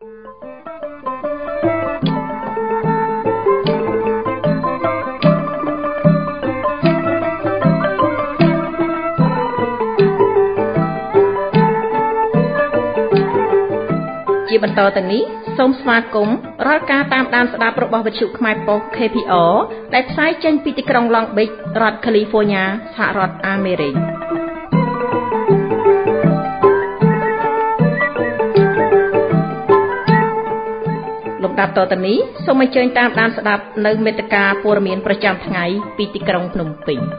ជាបន្តទៅនេះសូមស្វាគមន៍រាល់ការតាមដានស្ដាប់របស់វិទ្យុខ្មែរប៉ុស្តិ៍ KPR ដែលផ្សាយចេញពីទីក្រុង Long Beach រដ្ឋ California សហរដ្ឋអាមេរិកលំដាប់តទៅនេះសូមអញ្ជើញតាមដានស្ដាប់នៅមេត្តាព័ត៌មានប្រចាំថ្ងៃពីទីក្រុងភ្នំពេញ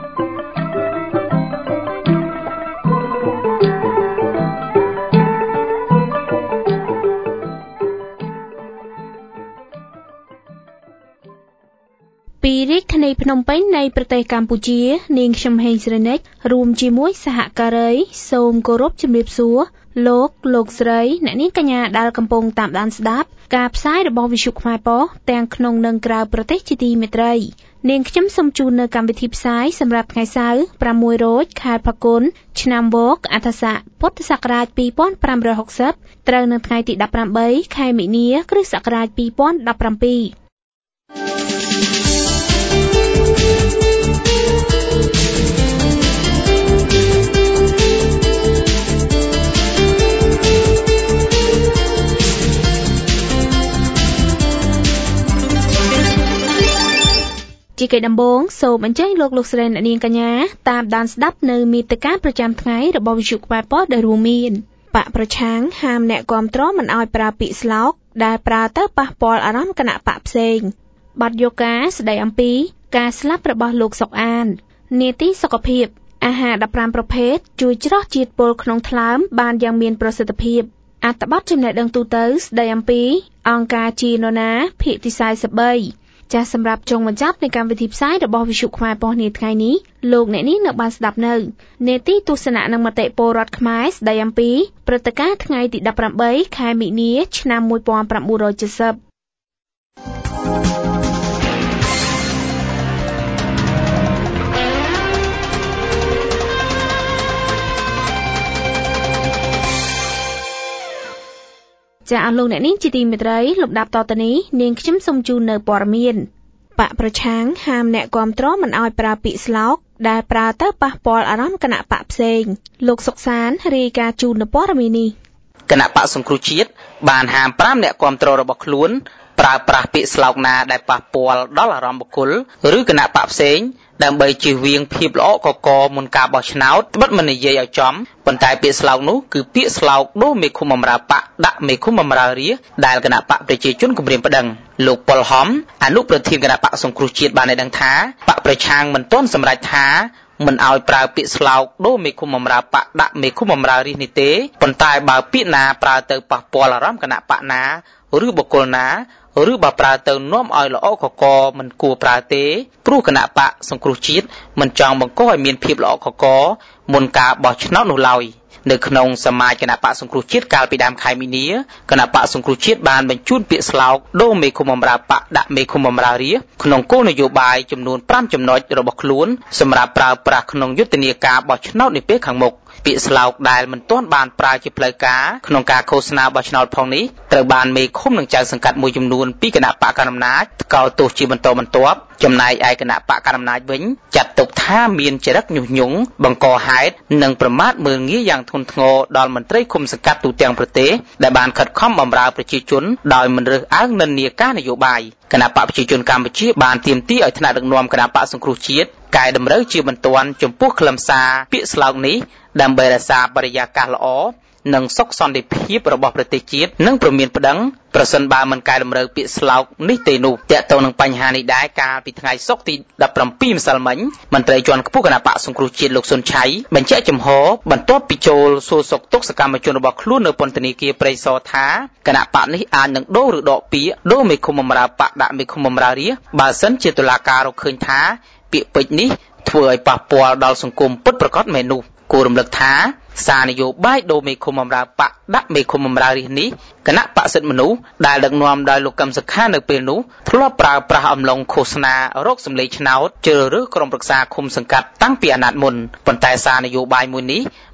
ពីរាជធានីភ្នំពេញនៃប្រទេសកម្ពុជានាងខ្ញុំហេងស្រីនិចរួមជាមួយសហការីសូមគោរពជំរាបសួរលោកស្រីអ្នកនាងកញ្ញាដែលកំពុងតាមដានស្ដាប់ការផ្សាយរបស់វិទ្យុខ្មែរប៉ុស្តិ៍ទាំងក្នុងនិងក្រៅប្រទេសជាទីមេត្រីនាងខ្ញុំសូមជូននៅកម្មវិធីផ្សាយសម្រាប់ថ្ងៃសៅរ៍6រោចខែផល្គុនឆ្នាំវកអฏស័កពុទ្ធសករាជ2560ត្រូវនៅថ្ងៃទី18ខែមិនិនាគ្រិស្តសករាជ2017ជាកិច្ចដំបូងសូមអញ្ជើញលោកស្រីអ្នកនាងកញ្ញាតាមដានស្ដាប់នៅមាតិកាប្រចាំថ្ងៃរបស់វិទ្យុខ្មែរប៉ុស្តិ៍ដែលរួមមានបកប្រឆាំងហាមអ្នកគាំទ្រមិនឲ្យប្រើពាក្យស្លោកដែលប្រើទៅប៉ះពាល់អារម្មណ៍គណៈបកផ្សេងបទយូហ្គាស្ដីអំពីការស្លាប់របស់លោកសុកអាននីតិសុខភាពអាហារ15ប្រភេទជួយច្រោះជាតិពុលក្នុងថ្លើមបានយ៉ាងមានប្រសិទ្ធភាពអត្ថបទចំណេះដឹងទូទៅស្ដីអំពីអង្គការជាណូណាភាគទី43ចាសសម្រាប់ចុងបញ្ចប់នៃកម្មវិធីផ្សាយរបស់វិទ្យុខ្មែរប៉ុស្តិ៍នាថ្ងៃនេះលោកអ្នកនាងនៅបានស្ដាប់នៅនេតិទស្សនៈនិងមតិពលរដ្ឋខ្មែរស្ដីអំពីព្រឹត្តិការណ៍ថ្ងៃទី18ខែមិនិនាឆ្នាំ1970ចាអស់លោកអ្នកនាងជាទីមេត្រីលំដាប់តទៅនេះនាងខ្ញុំសូមជូននៅព័ត៌មានបកប្រឆាំងហាមអ្នកគាំទ្រមិនឲ្យប្រើពាក្យស្លោកដែលប្រើទៅប៉ះពាល់អារម្មណ៍គណៈបកផ្សេងលោកសុកសានរាយការណ៍ជូននៅព័ត៌មាននេះគណៈបកសង្គ្រោះជាតិបានហាម5អ្នកគាំទ្ររបស់ខ្លួនប្រើប្រាស់ពាក្យស្លោកណាដែលប៉ះពាល់ដល់អារម្មណ៍បុគ្គលឬគណៈបកផ្សេងដើម្បីជៀសវាងភាពល្អកកមុនការបោះឆ្នោតបិទមិននិយាយឲ្យចំប៉ុន្តែពាក្យស្លោកនោះគឺពាក្យស្លោកដូរមេឃុំបម្រើបកដាក់មេឃុំបម្រើរាស្ត្រដែលគណៈបកប្រជាជនគម្រាមប្តឹងលោកប៉ុលហំអនុប្រធានគណៈបកសង្គ្រោះជាតិបានឲ្យដឹងថាបកប្រឆាំងមិនទាន់សម្រេចថាមិនឲ្យប្រើពាក្យស្លោកដូរមេឃុំបម្រើបកដាក់មេឃុំបម្រើរាស្ត្រនេះទេប៉ុន្តែបើពាក្យណាប្រើទៅប៉ះពាល់អារម្មណ៍គណៈបកណាឬបុគ្គលណាឬបើប្រើទៅនាំឲ្យល្អកកមិនគួរប្រើទេព្រោះគណៈបកសង្គ្រោះជាតិមិនចង់បង្កឲ្យមានភាពល្អកកមុនការបោះឆ្នោតនោះឡើយនៅក្នុងសមាជគណៈបកសង្គ្រោះជាតិកាលពីដើមខែមីនាគណៈបកសង្គ្រោះជាតិបានបញ្ជូនពាក្យស្លោកដូរមេឃុំបម្រើបកដាក់មេឃុំបម្រើរាស្ត្រក្នុងគោលនយោបាយចំនួន5ចំណុចរបស់ខ្លួនសម្រាប់ប្រើប្រាស់ក្នុងយុទ្ធនាការបោះឆ្នោតនាពេលខាងមុខពាក្យស្លោកដែលមិនទាន់បានប្រើជាផ្លូវការក្នុងការឃោសនាបោះឆ្នោតផងនេះត្រូវបានមេឃុំនឹងចៅសង្កាត់មួយចំនួនពីគណៈបកកណ្ដាលអំណាចថ្កោលទោសជាបន្តបន្ទាប់ចំណែកឯគណៈបកកណ្ដាលអំណាចវិញចាត់ទុកថាមានចរិតញុះញង់បង្កហេតុនិងប្រមាថមើលងាយយ៉ាងធ្ងន់ធ្ងរដល់មន្ត្រីឃុំសង្កាត់ទូទាំងប្រទេសដែលបានខិតខំបម្រើប្រជាជនដោយមិនរើសអើងនិន្នាការនយោបាយគណៈបកប្រជាជនកម្ពុជាបានទាមទារឲ្យថ្នាក់ដឹកនាំគណៈបកសង្គ្រោះជាតិកែតម្រូវជាបន្ទាន់ចំពោះខ្លឹមសារពាក្យស្លោកនេះដើម្បីរក្សាបរិយាកាសល្អនិងសុខសន្តិភាពរបស់ប្រទេសជាតិនិងព្រមានប្តឹងប្រសិនបើមិនកែតម្រូវពាក្យស្លោកនេះទេនោះតើតើនឹងបញ្ហានេះដែរកាលពីថ្ងៃសុក្រទី17ម្សិលមិញមន្ត្រីជាន់ខ្ពស់គណៈបកសង្គ្រោះជាតិលោកសុនឆៃបញ្ជាក់ចំហបន្ទាប់ពីចូលសួរសុខទុក្ខសកម្មជនរបស់ខ្លួននៅពន្ធនាគារព្រៃសរថាគណៈបកនេះអាចនឹងដូរឬដកពាក្យដូរមេឃុំបម្រើបកដាក់មេឃុំបម្រើរាស្ត្របើសិនជាតុលាការរកឃើញថាពាក្យពេចន៍នេះធ្វើឲ្យប៉ះពាល់ដល់សង្គមពិតប្រាកដមែននោះគួររំលឹកថាសារនយោបាយដូរមេឃុំបម្រើបកដាក់មេឃុំបម្រើរាស្ត្រនេះគណៈបក្សសិទ្ធិមនុស្សដែលដឹកនាំដោយលោកកឹមសុខានៅពេលនោះធ្លាប់ប្រើប្រាស់អំឡុងឃោសនារកសម្លេងឆ្នោតជ្រើសរើសក្រុមប្រឹក្សាឃុំសង្កាត់តាំងពីអាណត្តិមុនប៉ុន្តែសារនយោបាយមួយនេះ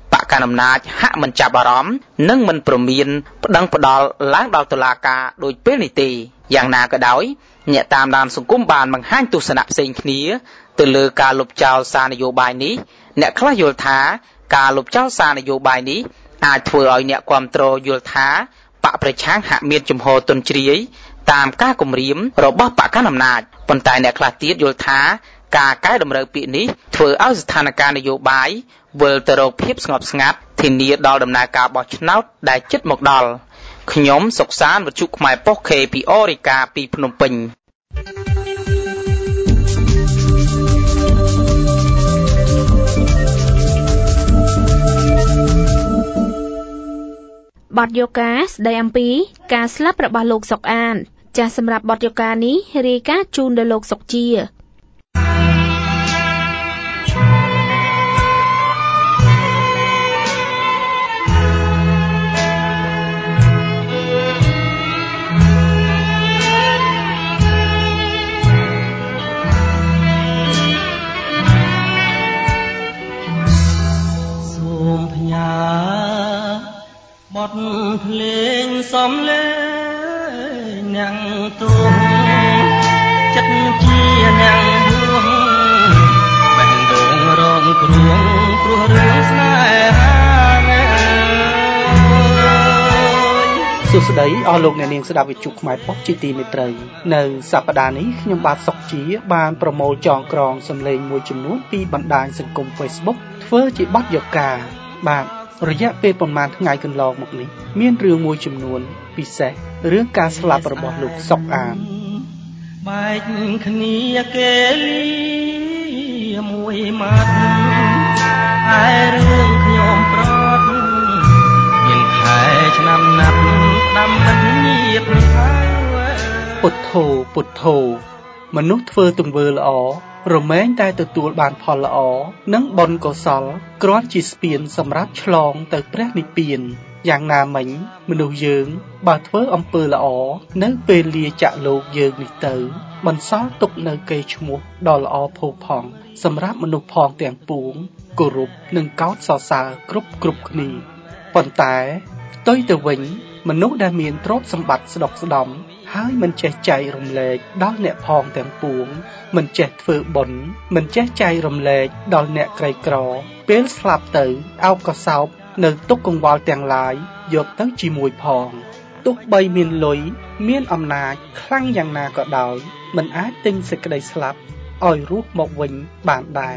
បកកណ្ដាលអំណាចហាក់មិនចាប់អារម្មណ៍និងមិនព្រមានប្តឹងផ្ដាល់ឡើងដល់តុលាការដោយពេលនេះទេយ៉ាងណាក៏ដោយអ្នកតាមដានសង្គមបានបង្ហាញទស្សនៈផ្សេងគ្នាទៅលើការលុបចោលសារនយោបាយនេះអ្នកខ្លះយល់ថាការលុបចោលសារនយោបាយនេះអាចធ្វើឲ្យអ្នកគាំទ្រយល់ថាបកប្រឆាំងហាក់មានជំហរទន់ជ្រាយតាមការគំរាមរបស់បកកណ្ដាលអំណាចប៉ុន្តែអ្នកខ្លះទៀតយល់ថាការកែតម្រូវពាក្យនេះធ្វើឲ្យស្ថានភាពនយោបាយវិលទៅរកភាពស្ងប់ស្ងាត់ធានាដល់ដំណើរការបោះឆ្នោតដែលជិតមកដល់ខ្ញុំសុកសានវិទ្យុខ្មែរប៉ុស្តិ៍ KPO រាយការណ៍ពីភ្នំពេញបទយកការស្ដីអំពីការស្លាប់របស់លោកសុកអានចាស់សម្រាប់បទយកការនេះរាយការណ៍ជូនដល់លោកសុកជាបទភ្លេងសំលេងអ្នកទូចិត្តជាអ្នកហួងបេះដូងរងគ្រោះព្រោះរឿងស្នេហាសួស្តីអស់លោកអ្នកនាងស្ដាប់វិទ្យុខ្មែរប៉ុស្តិ៍ជាទីមេត្រីនៅសប្តាហ៍នេះខ្ញុំបាទសុកជាបានប្រមូលចងក្រងសំឡេងមួយចំនួនពីបណ្ដាញសង្គម Facebook ធ្វើជាបទយកការបាទរយៈពេលប្រមាណថ្ងៃកន្លងមកនេះមានរឿងមួយចំនួនពិសេសរឿងការស្លាប់របស់លោកសុកអានបែកគ្នាគេលីមួយម៉ាត់ហើយរឿងខ្ញុំប្រត់មានខែឆ្នាំណាត់ដាំមិនញៀតហើយពុទ្ធោពុទ្ធោមនុស្សធ្វើទង្វើល្អរមែងតែទទួលបានផលល្អនិងបុណ្យកុសលគ្រាន់ជាស្ពានសម្រាប់ឆ្លងទៅព្រះនិព្វានយ៉ាងណាមិញមនុស្សយើងបើធ្វើអំពើល្អនៅពេលលាចាក់លោកយើងនេះទៅបន្សល់ទុកនៅកេរ្តិ៍ឈ្មោះដ៏ល្អផូរផង់សម្រាប់មនុស្សផងទាំងពួងគោរពនិងកោតសរសើរគ្រប់គ្នាប៉ុន្តែផ្ទុយទៅវិញមនុស្សដែលមានទ្រព្យសម្បត្តិស្ដុកស្ដំហើយមិនចេះចែករំលែកដល់អ្នកផងទាំងពួងមិនចេះធ្វើបុណ្យមិនចេះចែករំលែកដល់អ្នកក្រីក្រពេលស្លាប់ទៅអោបកសោបនៅទុកកង្វល់ទាំងឡាយយកទៅជាមួយផងទោះបីមានលុយមានអំណាចខ្លាំងយ៉ាងណាក៏ដោយមិនអាចទិញសេចក្តីស្លាប់ឲ្យរស់មកវិញបានដែ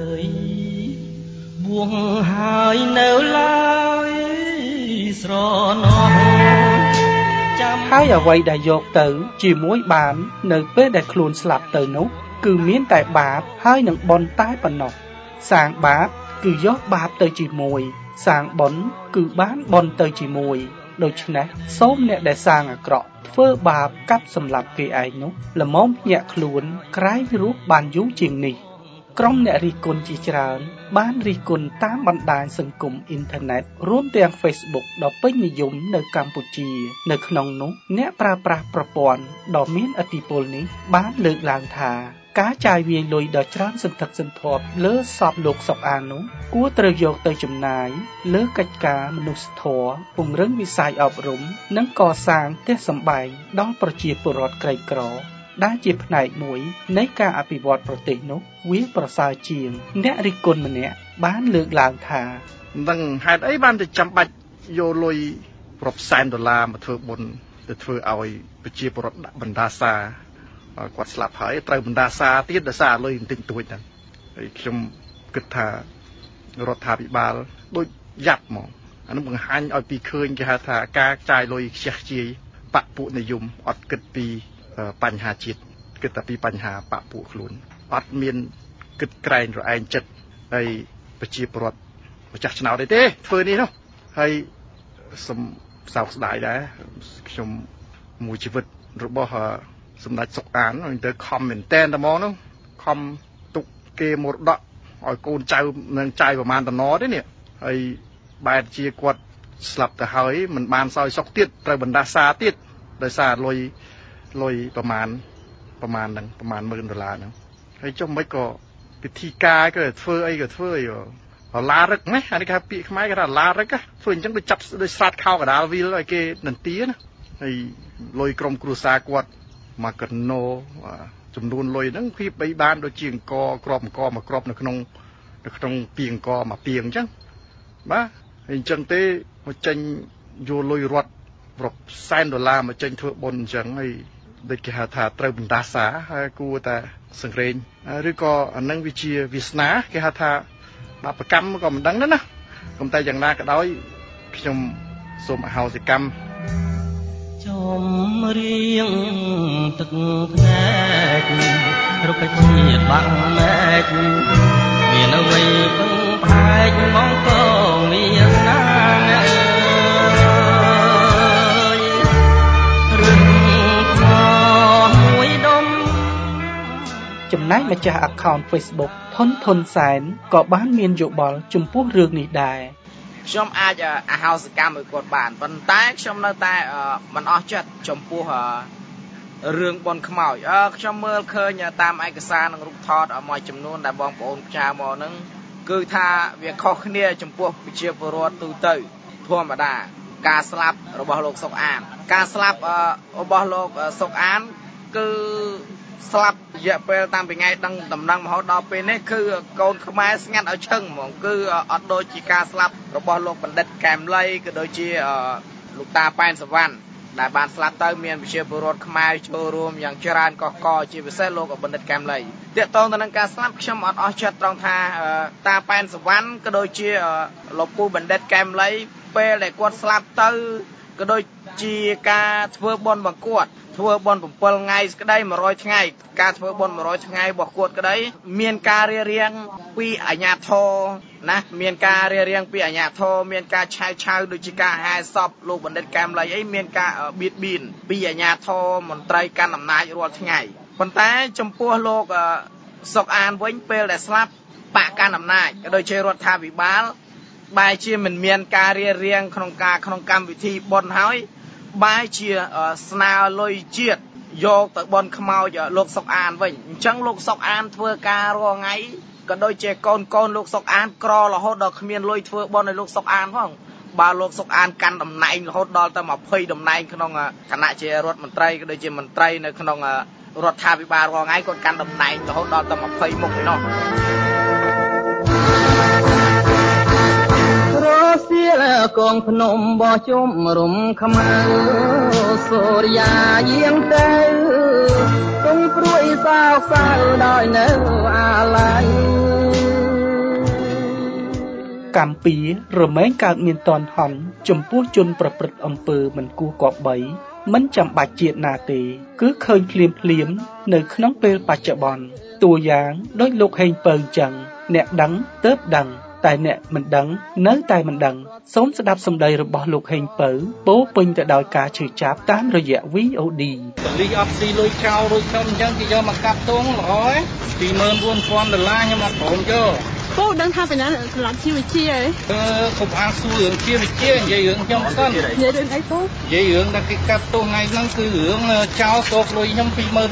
របួងហើយនៅឡើយស្រណោះហើយអ្វីដែលយកទៅជាមួយបាននៅពេលដែលខ្លួនស្លាប់ទៅនោះគឺមានតែបាបហើយនឹងបុណ្យតែប៉ុណ្ណោះសាងបាបគឺយកបាបទៅជាមួយសាងបុណ្យគឺបានបុណ្យទៅជាមួយដូច្នេះសូមអ្នកដែលសាងអាក្រក់ធ្វើបាបកាប់សម្លាប់គេឯងនោះល្មមភ្ញាក់ខ្លួនក្រែងរស់បានយូរជាងនេះក្រុមអ្នករិះគន់ជាច្រើនបានរិះគន់តាមបណ្ដាញសង្គមអ៊ីនធឺណិតរួមទាំង Facebook ដ៏ពេញនិយមនៅកម្ពុជានៅក្នុងនោះអ្នកប្រើប្រាស់ប្រព័ន្ធដ៏មានឥទ្ធិពលនេះបានលើកឡើងថាការចាយវាយលុយដ៏ច្រើនសន្ធឹកសន្ធាប់លើសពលោកសុកអាននោះគួរត្រូវយកទៅចំណាយលើកិច្ចការមនុស្សធម៌ពង្រឹងវិស័យអប់រំនិងកសាងផ្ទះសម្បែងដល់ប្រជាពលរដ្ឋក្រីក្រដែលជាផ្នែកមួយនៃការអភិវឌ្ឍប្រទេសនោះវាប្រសើរជាងអ្នករិះគន់ម្នាក់បានលើកឡើងថានឹងហេតុអីបានទៅចាំបាច់យកលុយរាប់សែនដុល្លារមកធ្វើបុណ្យទៅធ្វើឲ្យប្រជាពលរដ្ឋដាក់បណ្ដាសាគាត់ស្លាប់ហើយត្រូវបណ្ដាសាទៀតដោយសារលុយបន្តិចតួចហ្នឹងហើយខ្ញុំគិតថារដ្ឋាភិបាលដូចយ៉ាប់ហ្មងអានោះបង្ហាញឲ្យពីឃើញគេហៅថាការចាយលុយខ្ជះខ្ជាយបកពួកនិយមអត់គិតពីបញ្ហាជាតិគិតតែពីបញ្ហាបកពួកខ្លួនអត់មានគិតក្រែងរឯងចិត្តហើយប្រជាពលរដ្ឋម្ចាស់ឆ្នោតទេធ្វើនេះនោះហើយសំសោកស្ដាយដែរខ្ញុំមួយជីវិតរបស់សម្ដេចសុកអានទៅខំមែនតែនតែហ្មងនោះខំទុកគេមរតកឲ្យកូនចៅនឹងចាយប្រមាណតំណទេនេះហើយបែរជាគាត់ស្លាប់ទៅហើយមិនបានសោយសុខទៀតត្រូវបណ្ដាសាទៀតដោយសារលុយប្រមាណហ្នឹងប្រមាណ$10,000ហ្នឹងហើយចុះមិនក៏ពិធីការក៏ធ្វើអីក៏ធ្វើឡារឹកណាអានេះគេពាក្យខ្មែរគេថាឡារឹកធ្វើអញ្ចឹងដូចចាប់ដូចស្រាតខោកដាលវាលឲ្យគេនន្ទាណាហើយលុយក្រុមគ្រួសារគាត់មកកណូចំនួនលុយហ្នឹងពីបីបានដូចជាអង្គក្របអង្គមកក្របនៅក្នុងពីអង្គមកពីអញ្ចឹងបាទហើយអញ្ចឹងទេមកចេញយកលុយរត់រាប់សែនដុល្លារមកចេញធ្វើបុណ្យអញ្ចឹងហើយដូចគេហៅថាត្រូវបណ្ដាសាហើយគួរតែសង្រេងឬក៏អានឹងវាជាវាសនាគេហៅថាបាបកម្មក៏មិនដឹងដែរណាប៉ុន្តែយ៉ាងណាក៏ដោយខ្ញុំសូមអហោសិកម្មចំរៀងទឹកភ្នែករុក្ខជាតិបាក់មែកមានអ្វីពឹងផ្អែកមកក៏មានណាអ្នកចំណែកម្ចាស់ account Facebook ធនសែនក៏បានមានយោបល់ចំពោះរឿងនេះដែរខ្ញុំអាចអហោសិកម្មឲ្យគាត់បានប៉ុន្តែខ្ញុំនៅតែមិនអស់ចិត្តចំពោះរឿងបនខ្មោចខ្ញុំមើលឃើញតាមឯកសារនិងរូបថតមួយចំនួនដែលបងប្អូនផ្ញើមកហ្នឹងគឺថាវាខុសគ្នាចំពោះប្រជាពលរដ្ឋទូទៅធម្មតាការស្លាប់របស់លោកសុកអានការស្លាប់របស់លោកសុកអានគឺស្លាប់រយៈពេលតាំងពីថ្ងៃដឹងដំណឹងរហូតដល់ពេលនេះគឺកូនខ្មែរស្ងាត់ឲ្យឈឹងហ្មងគឺអត់ដូចជាការស្លាប់របស់លោកបណ្ឌិតកែមលីក៏ដូចជាលោកតាប៉ែនសវណ្ណដែលបានស្លាប់ទៅមានប្រជាពលរដ្ឋខ្មែរចូលរួមយ៉ាងច្រើនកកកជាពិសេសលោកបណ្ឌិតកែមលីទាក់ទងទៅនឹងការស្លាប់ខ្ញុំអត់អស់ចិត្តត្រង់ថាតាប៉ែនសវណ្ណក៏ដូចជាលោកពូបណ្ឌិតកែមលីពេលដែលគាត់ស្លាប់ទៅក៏ដូចជាការធ្វើបុណ្យបង្គាត់ធ្វើបុណ្យ7ថ្ងៃស្ក្តី100ថ្ងៃការធ្វើបុណ្យ100ថ្ងៃរបស់គាត់ក្តីមានការរៀបរៀងពីអាជ្ញាធរណាមានការរៀបរៀងពីអាជ្ញាធរមានការឆៅដូចជាការហែសពលោកបណ្ឌិតកែមលីអីមានការបៀតបៀនពីអាជ្ញាធរមន្ត្រីកាន់អំណាចរាល់ថ្ងៃប៉ុន្តែចំពោះលោកសុកអានវិញពេលដែលស្លាប់បកកាន់អំណាចក៏ដូចជារដ្ឋាភិបាលបែរជាមិនមានការរៀបរៀងក្នុងកម្មវិធីបុណ្យហើយបែរជាស្នើលុយជាតិយកទៅបនខ្មោចលោកសុកអានវិញអញ្ចឹងលោកសុកអានធ្វើការរាល់ថ្ងៃក៏ដូចជាកូនលោកសុកអានក្ររហូតដល់គ្មានលុយធ្វើបនឲ្យលោកសុកអានផងបើលោកសុកអានកាន់តំណែងរហូតដល់ទៅ20តំណែងក្នុងគណៈជារដ្ឋមន្ត្រីក៏ដូចជាមន្ត្រីនៅក្នុងរដ្ឋាភិបាលរាល់ថ្ងៃគាត់កាន់តំណែងរហូតដល់ទៅ20មុខឯណោះសៀលកងភ្នំបោះជុំរំខ្មៅសូរិយាយាងទៅគង់ព្រួយសោកសៅដោយនៅអាឡ័យកម្ពីរមែងកើតមានតនហន់ចំពោះជនប្រព្រឹត្តអំពើមិនគួរគប្បីមិនចាំបាច់ជាតិណាទេគឺឃើញភ្លាមនៅក្នុងពេលបច្ចុប្បន្នតួយ៉ាងដូចលោកហេងពៅចឹងអ្នកដឹងទើបដឹងតែអ្នកមិនដឹងនៅតែមិនដឹងសូមស្ដាប់សម្ដីរបស់លោកហេងពៅពោពេញទៅដោយការឈឺចាប់តាមរយៈ VOD បលិសអត់ស៊ីលុយចោលរួចខ្ញុំអញ្ចឹងគេយកមកកាប់ទងល្អហ៎$24000ខ្ញុំអត់ព្រមយកពូដឹងថាបញ្ញាសម្រាប់ជីវវិទ្យាគ្រប់អានសួររឿងជីវវិទ្យានិយាយរឿងខ្ញុំសិននិយាយរឿងអីពូនិយាយរឿងដែលគេកាត់ទោសថ្ងៃហ្នឹងគឺរឿងចោលទោសលុយខ្ញុំ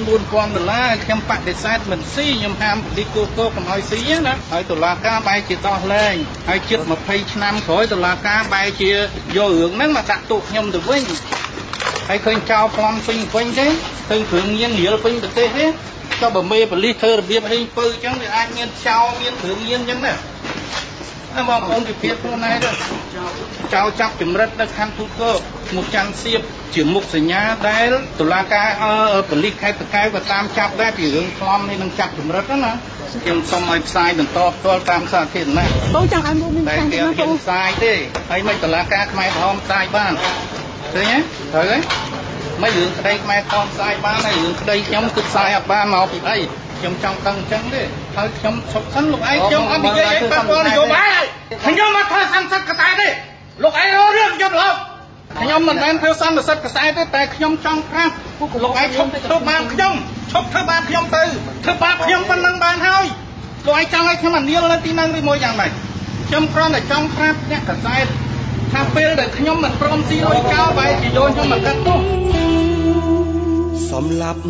$24000ខ្ញុំបដិសេធមិនស៊ីខ្ញុំហាមបលិសគោកកុំឲ្យស៊ីណាហើយតុលាការបែរជាដោះលែងហើយជិត20ឆ្នាំក្រោយតុលាការបែរជាយករឿងហ្នឹងមកដាក់ទោសខ្ញុំទៅវិញហើយឃើញចោលប្លន់ពេញវិញទេឃើញគ្រឿងញៀនរៀលពេញប្រទេសទេចុះបើមេប៉ូលីសធ្វើរបៀបហេងពៅអញ្ចឹងវាអាចមានចោលមានគ្រឿងញៀនអញ្ចឹងណាបងប្អូនវិភាគខ្លួនឯងទៅចោលចាប់ចម្រិតនៅខណ្ឌទូតគោកមុខច័ន្ទសៀបជាមុខសញ្ញាដែលតុលាការប៉ូលីសខេត្តតាកែវក៏តាមចាប់ដែរពីរឿងខ្លំនេះនឹងចាប់ចម្រិតណាខ្ញុំសូមឲ្យផ្សាយបន្តផ្ទាល់តាមសាធារណៈបងចង់ឲ្យមកមានតែគេអត់ផ្សាយទេហើយមិនតុលាការខ្មែរក្រហមផ្សាយបានឃើញទេត្រូវទេមិនរឿងក្តីខ្មែរក្រហមផ្សាយបានហើយរឿងក្តីខ្ញុំគឺផ្សាយអត់បានមកពីអីខ្ញុំចង់ដឹងអញ្ចឹងទេហើយខ្ញុំឈប់សិនលោកឯងខ្ញុំអត់និយាយអីប៉ះពាល់នយោបាយខ្ញុំមកធ្វើសន្និសីទកសែតទេលោកឯងរករឿងខ្ញុំឡោកខ្ញុំមិនមែនធ្វើសន្និសីទកសែតទេតែខ្ញុំចង់ប្រាប់លោកឯងឈប់ធ្វើបានខ្ញុំឈប់ធ្វើបានខ្ញុំទៅធ្វើបាបខ្ញុំប៉ុណ្ណឹងបានហើយលោកឯងចង់ឲ្យខ្ញុំអានាលនៅទីហ្នឹងឬមួយយ៉ាងម៉េចខ្ញុំគ្រាន់តែចង់ប្រាប់អ្នកកសែតថាពេលដែលខ្ញុំមិនព្រមស៊ីលុយចោលបែរជាយកខ្ញុំមកកាត់ទោសសម្រាប់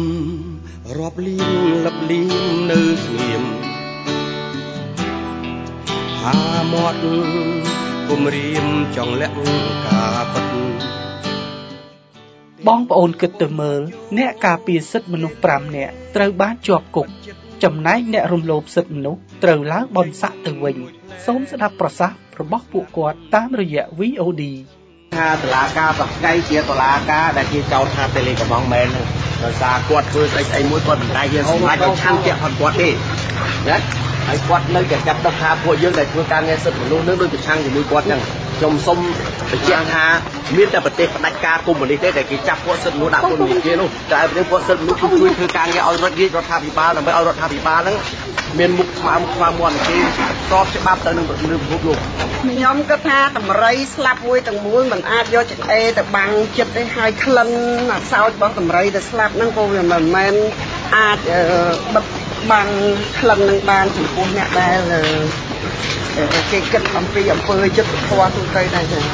រាប់លានលឹបលៀមនៅស្ងៀមហាមាត់គុំរៀមចង់លាក់ការពិតបងប្អូនគិតទៅមើលអ្នកការពារសិទ្ធិមនុស្ស5នាក់ត្រូវបានជាប់គុកចំណែកអ្នករំលោភសិទ្ធិមនុស្សត្រូវឡើងបនស័កទៅវិញសូមស្ដាប់ប្រសាសន៍របស់ពួកគាត់តាមរយៈ VOD ថាតុលាការសង្កេតជាតុលាការដែលគេចោទថាតេលេកំងមែនហ្នឹងដោយសារគាត់ធ្វើស្អីមួយគាត់មិនដែលហ៊ានសម្រេចឲ្យឆាន់ជាក់ផងគាត់ទេណាហើយគាត់នៅតែចាប់ដឹងថាពួកយើងដែលធ្វើការងារសិទ្ធិមនុស្សនឹងដូចប្រឆាំងជាមួយគាត់ហ្នឹងខ្ញុំសូមបញ្ជាក់ថាមានតែប្រទេសផ្ដាច់ការកុម្មុយនីសទេដែលគេចាប់ពួកសិទ្ធិមនុស្សដាក់ពន្ធនាគារនោះតែប្រទេសពួកសិទ្ធិមនុស្សគឺជួយធ្វើការងារឲ្យរដ្ឋាភិបាលដើម្បីឲ្យរដ្ឋាភិបាលហ្នឹងមានមុខស្មើមាត់គេស្របច្បាប់ទៅនឹងពិភពលោកខ្ញុំគិតថាតម្រៃស្លាប់មួយទាំងមូលមិនអាចយកចង្អេរទៅបាំងចិត្តទេហើយក្លិនអាសោចរបស់តម្រៃទៅស្លាប់ហ្នឹងក៏វាមិនមែនអាចបិទបាំងក្លិននឹងបានចំពោះអ្នកដែលគេគិតអំពីអំពើចិត្តធម៌ទូទៅដែរចា៎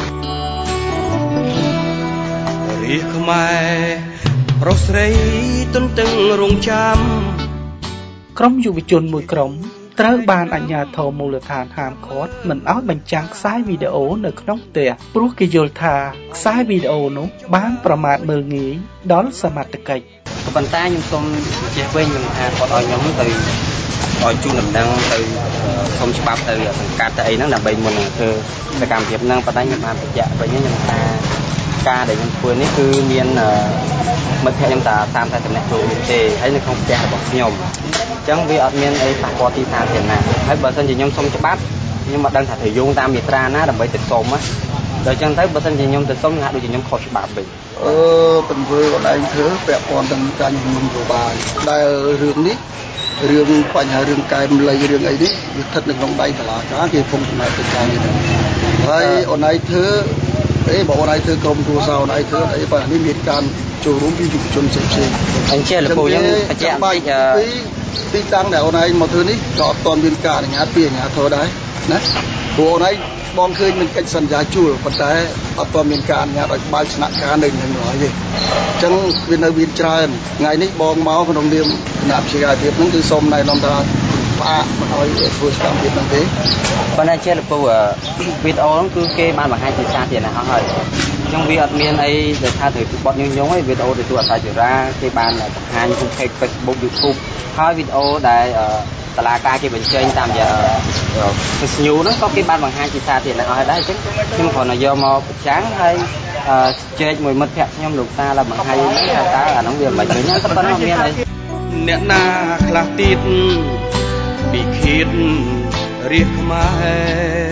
រាជខ្មែរប្រុសស្រីទន្ទឹងរង់ចាំក្រុមយុវជនមួយក្រុមត្រូវបានអាជ្ញាធរមូលដ្ឋានហាមឃាត់មិនឲ្យបញ្ចាំងខ្សែវីដេអូនៅក្នុងផ្ទះព្រោះគេយល់ថាខ្សែវីដេអូនោះបានប្រមាថមើលងាយដល់សមត្ថកិច្ចប៉ុន្តែខ្ញុំសូមជម្រាបវិញខ្ញុំថាគាត់ឲ្យខ្ញុំទៅឲ្យជូនដំណឹងទៅសុំច្បាប់ទៅសង្កាត់ទៅអីហ្នឹងដើម្បីមុននឹងធ្វើសកម្មភាពហ្នឹងប៉ុន្តែខ្ញុំបានបញ្ជាក់វិញខ្ញុំថាការដែលខ្ញុំធ្វើនេះគឺមានមិត្តភក្តិខ្ញុំថាតាមតែចំណេះចូលទេហើយនៅក្នុងផ្ទះរបស់ខ្ញុំអញ្ចឹងវាអត់មានអីប៉ះពាល់ទីសាធារណៈហើយបើសិនជាខ្ញុំសុំច្បាប់ខ្ញុំមិនដឹងថាត្រូវយោងតាមមាត្រាណាដើម្បីទៅសុំណាដល់អញ្ចឹងទៅបើសិនជាខ្ញុំទៅសុំហាក់ដូចជាខ្ញុំខុសច្បាប់វិញទង្វើខ្លួនឯងធ្វើពាក់ព័ន្ធនឹងការជំនុំនយោបាយដែលរឿងនេះរឿងបញ្ហារឿងកែមលៃរឿងអីនេះវាស្ថិតនៅក្នុងដៃតុលាការគេពុំសម្រេចទៅការនេះហើយអូនឯងធ្វើបើអូនឯងធ្វើក្រុមគ្រួសារអូនឯងធ្វើអីបើនេះមានការចូលរួមពីយុវជនផ្សេងៗអញ្ចឹងលោកពូខ្ញុំបញ្ជាក់បន្តិចទីតាំងដែលអូនឯងមកធ្វើនេះក៏អត់ទាន់មានការអនុញ្ញាតពីអាជ្ញាធរដែរណាព្រោះអូនឯងបងឃើញមានកិច្ចសន្យាជួលប៉ុន្តែអត់ទាន់មានការអនុញ្ញាតឲ្យបើកស្នាក់ការនៅនឹងឡើយទេអញ្ចឹងវានៅមានច្រើនថ្ងៃនេះបងមកក្នុងនាមគណៈវិជាការភាពហ្នឹងគឺសូមណែនាំថាផ្អាកមិនឲ្យធ្វើសកម្មភាពហ្នឹងទេប៉ុន្តែជាលោកពូវីដេអូហ្នឹងគឺគេបានបង្ហាញជាសាធារណៈអស់ហើយអញ្ចឹងវាអត់មានអីដែលថាត្រូវបត់ញុះញង់ទេវីដេអូទៅទូរស័ព្ទចរាគេបានបង្ហាញក្នុង page Facebook YouTube ហើយវីដេអូដែលតឡាការគេបញ្ចេញតាមរយៈ Facebook ហ្នឹងក៏គេបានបង្ហាញជាសាធារណៈអស់ហើយដែរអញ្ចឹងខ្ញុំគ្រាន់តែយកមកប្រចាំងហើយចែកមួយមិត្តភក្តិខ្ញុំលោកតាឡើងបង្ហាញថាតើអាហ្នឹងវាមិនវិញទេប៉ុន្តែមានអីអ្នកណាខ្លះទៀតពីឃាតរាជខ្មែរ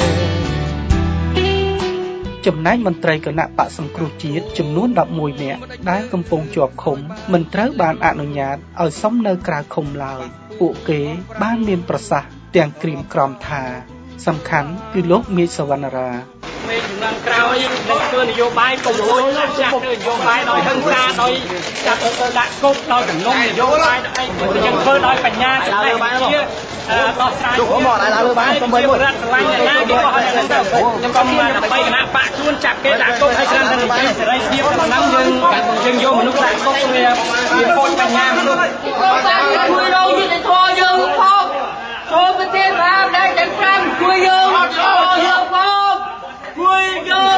ចំណែកមន្ត្រីគណៈបក្សសង្គ្រោះជាតិចំនួន11នាក់ដែលកំពុងជាប់ឃុំមិនត្រូវបានអនុញ្ញាតឲ្យសុំនៅក្រៅឃុំឡើយពួកគេបានមានប្រសាសន៍ទាំងក្រៀមក្រំថាសំខាន់គឺលោកមេសវណ្ណរាមេចំណានក្រោយនឹងធ្វើនយោបាយកំពុងចាក់នយោបាយដោយហិង្សាដោយចាក់ដាក់គុកដោយកំណុំនយោបាយអីយើងធ្វើដោយបញ្ញាចំណេះវិជ្ជាដោះស្រាយខ្ញុំមកឡើងលើបានទៅមួយរដ្ឋឆ្លាញ់ណាគេបោះឲ្យហ្នឹងទៅខ្ញុំក៏មានដើម្បីគណៈបកជួនចាប់គេដាក់គុកឲ្យច្រើនតែនិយាយសេរីភាពដំណឹងយើងយកមនុស្សដាក់គុកវាខូចបញ្ញាមនុស្សជួយរងយុត្តិធម៌យើងផងចូលប្រទេសរាមដែលទាំង5ជួយយើងយើងផងជួយយើង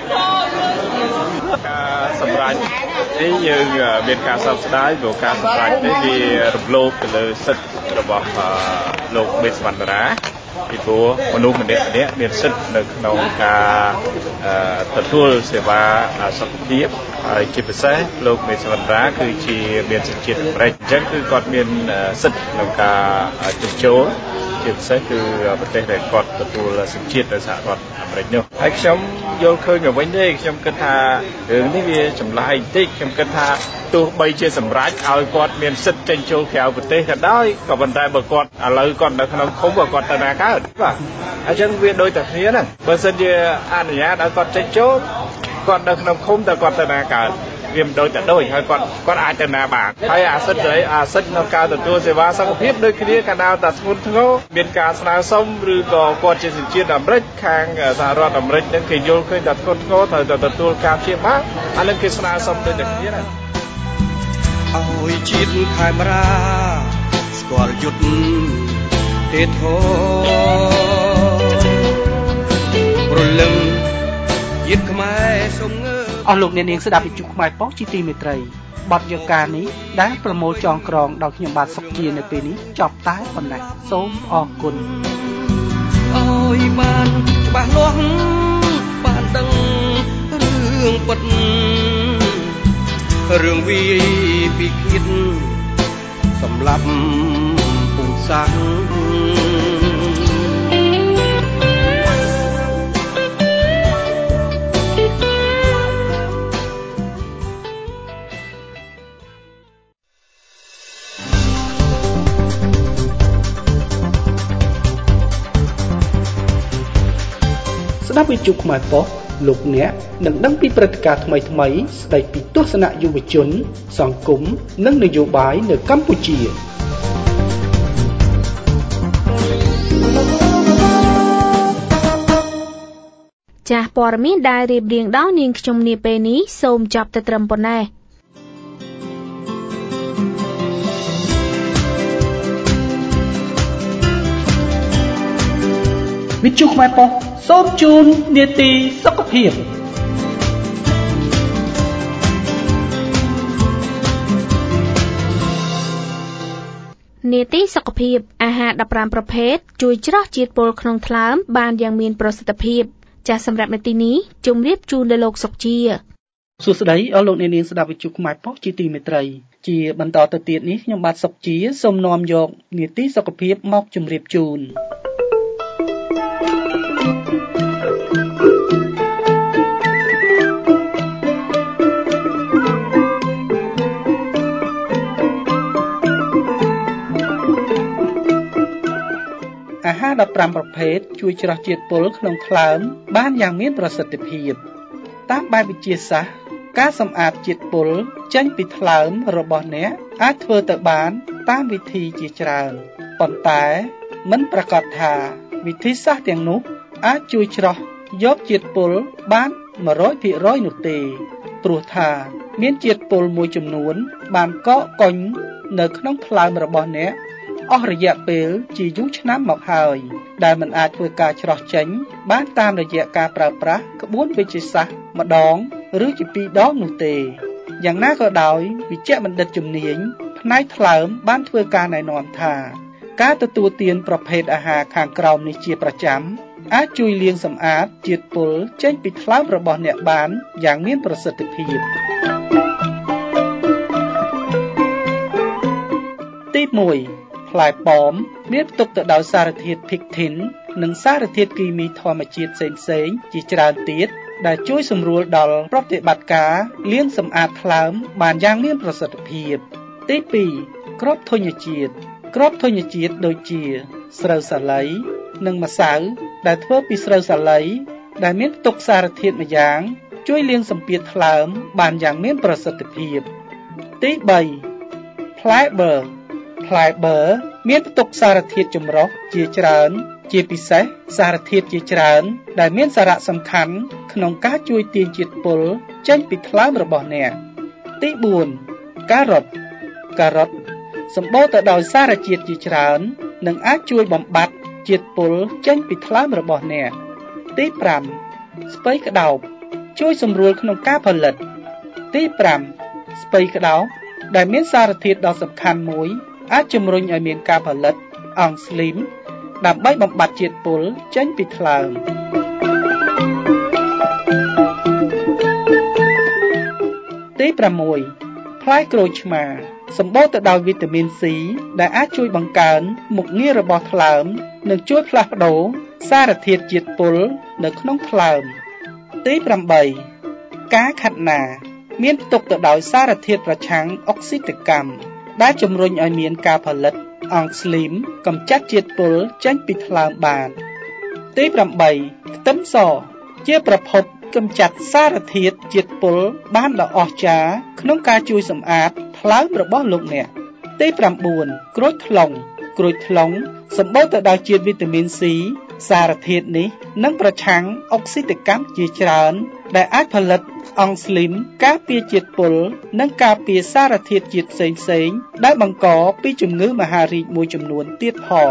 ការសម្រេចនេះយើងមានការសោកស្ដាយព្រោះការសម្រេចនេះវារំលោភទៅលើសិទ្ធិរបស់លោកមេសវណ្ណរាពីព្រោះមនុស្សម្នាក់ៗមានសិទ្ធិនៅក្នុងការទទួលសេវាសុខភាពហើយជាពិសេសលោកមេសវណ្ណរាគឺជាមានសញ្ជាតិអាមេរិកអញ្ចឹងគឺគាត់មានសិទ្ធិក្នុងការជួសជុលជាពិសេសគឺប្រទេសដែលគាត់ទទួលសញ្ជាតិនៅសហរដ្ឋអាមេរិកនោះហើយខ្ញុំយល់ឃើញមកវិញទេខ្ញុំគិតថារឿងនេះវាចម្លែកបន្តិចខ្ញុំគិតថាទោះបីជាសម្រេចឲ្យគាត់មានសិទ្ធិចេញចូលក្រៅប្រទេសក៏ដោយក៏ប៉ុន្តែបើគាត់ឥឡូវគាត់នៅក្នុងឃុំក៏គាត់ទៅណាកើតបាទអញ្ចឹងវាដូចតែគ្នាហ្នឹងបើសិនជាអនុញ្ញាតឲ្យគាត់ចេញចូលគាត់នៅក្នុងឃុំតែគាត់ទៅណាកើតវាមិនដូចតែដូចហើយគាត់អាចទៅណាបានហើយអាសិទ្ធិក្នុងការទទួលសេវាសុខភាពដូចគ្នាកាលណាតែធ្ងន់ធ្ងរមានការស្នើសុំឬក៏គាត់ជាសញ្ជាតិអាមេរិកខាងសហរដ្ឋអាមេរិកនឹងគេយល់ឃើញថាធ្ងន់ធ្ងរត្រូវតែទទួលការព្យាបាលអានឹងគេស្នើសុំដូចតែគ្នាដែរឲ្យជាតិខេមរាស្គាល់យុទ្ធទេធរជាតិខ្មែរសូមងើបអស់លោកអ្នកនាងស្ដាប់វិទ្យុខ្មែរប៉ុស្តិ៍ជាទីមេត្រីបទយកការនេះដែលប្រមូលចងក្រងដោយខ្ញុំបាទសុកជានៅពេលនេះចប់តែប៉ុណ្ណេះសូមអរគុណអើយបានច្បាស់លាស់បានដឹងរឿងពិតរឿងវាពីគៀតសម្រាប់ពូសាំងស្ដាប់វិទ្យុខ្មែរប៉ុស្តិ៍លោកអ្នកនឹងដឹងពីព្រឹត្តិការណ៍ថ្មីៗស្ដីពីទស្សនៈយុវជនសង្គមនិងនយោបាយនៅកម្ពុជាចាស់ព័ត៌មានដែលរៀបរៀងដល់នាងខ្ញុំនាពេលនេះសូមចប់តែត្រឹមប៉ុណ្ណេះវិទ្យុខ្មែរប៉ុស្តិ៍សូមជូននាទីសុខភាពនាទីសុខភាពអាហារ15ប្រភេទជួយច្រោះជាតិពុលក្នុងថ្លើមបានយ៉ាងមានប្រសិទ្ធភាពចាសសម្រាប់នាទីនេះជម្រាបជូនដល់លោកសុកជាសួស្តីអស់លោកអ្នកនាងស្ដាប់វិទ្យុខ្មែរប៉ុស្តិ៍ជាទីមេត្រីជាបន្តទៅទៀតនេះខ្ញុំបាទសុកជាសូមនាំយកនាទីសុខភាពមកជម្រាបជូនអាហារ15ប្រភេទជួយច្រោះជាតិពុលក្នុងថ្លើមបានយ៉ាងមានប្រសិទ្ធភាពតាមបែបវិទ្យាសាស្ត្រការសម្អាតជាតិពុលចេញពីថ្លើមរបស់អ្នកអាចធ្វើទៅបានតាមវិធីជាច្រើនប៉ុន្តែមិនប្រាកដថាវិធីសាស្ត្រទាំងនោះអាចជួយច្រោះយកជាតិពុលបាន 100% នោះទេព្រោះថាមានជាតិពុលមួយចំនួនបានកកកុញនៅក្នុងថ្លើមរបស់អ្នកអស់រយៈពេលជាយូរឆ្នាំមកហើយដែលមិនអាចធ្វើការច្រោះចេញបានតាមរយៈការប្រើប្រាស់ក្បួនវិទ្យាសាស្ត្រម្ដងឬជា2ដងនោះទេយ៉ាងណាក៏ដោយវិជ្ជបណ្ឌិតជំនាញផ្នែកថ្លើមបានធ្វើការណែនាំថាការទទួលទានប្រភេទអាហារខាងក្រោមនេះជាប្រចាំអាចជួយលាងសម្អាតជាតិពុលចេញពីថ្លើមរបស់អ្នកបានយ៉ាងមានប្រសិទ្ធភាពទី1ផ្លែប៉ោមមានផ្ទុកទៅដោយសារធាតុ Pectin និងសារធាតុគីមីធម្មជាតិផ្សេងៗជាច្រើនទៀតដែលជួយសម្រួលដល់ប្រតិបត្តិការលាងសម្អាតថ្លើមបានយ៉ាងមានប្រសិទ្ធភាពទី2គ្រាប់ធញ្ញជាតិគ្រាប់ធញ្ញជាតិដូចជាស្រូវសាលីនិងម្សៅដែលធ្វើពីស្រូវសាលីដែលមានផ្ទុកសារធាតុម្យ៉ាងជួយលាងសម្ពាធថ្លើមបានយ៉ាងមានប្រសិទ្ធភាពទី3ផ្លែបឺមានផ្ទុកសារធាតុចម្រុះជាច្រើនជាពិសេសសារធាតុជាច្រើនដែលមានសារៈសំខាន់ក្នុងការជួយទាញជាតិពុលចេញពីថ្លើមរបស់អ្នកទី4ការ៉ុតសម្បូរទៅដោយសារជាតិជាច្រើននិងអាចជួយបំបត្តិជាតិពុលចេញពីថ្លើមរបស់អ្នកទី5ស្ពៃក្តោបជួយសម្រួលក្នុងការផលិតទី5ស្ពៃក្តោបដែលមានសារធាតុដ៏សំខាន់មួយអាចជំរុញឲ្យមានការផលិតអង់ស្លីមដើម្បីបំបត្តិជាតិពុលចេញពីថ្លើមទី6ផ្លែក្រូចឆ្មាសម្បូរទៅដោយវីតាមីន C ដែលអាចជួយបង្កើនមុខងាររបស់ថ្លើមនិងជួយផ្លាស់ប្ដូរសារធាតុជាតិពុលនៅក្នុងថ្លើមទី8ការខាត់ណាមានផ្ទុកទៅដោយសារធាតុប្រឆាំងអុកស៊ីតកម្មដែលជំរុញឲ្យមានការផលិតអង់ស្លីមកម្ចាត់ជាតិពុលចេញពីថ្លើមបានទី8ខ្ទឹមសជាប្រភពកម្ចាត់សារធាតុជាតិពុលបានដ៏អស្ចារ្យក្នុងការជួយសម្អាតថ្លើមរបស់លោកអ្នកទី9ក្រូចថ្លុងសម្បូរទៅដោយជាតិវីតាមីន C សារធាតុនេះនឹងប្រឆាំងអុកស៊ីតកម្មជាច្រើនដែលអាចផលិតអង់ស្លីមការពារជាតិពុលនិងការពារសារធាតុជាតិផ្សេងៗដែលបង្កពីជំងឺមហារីកមួយចំនួនទៀតផង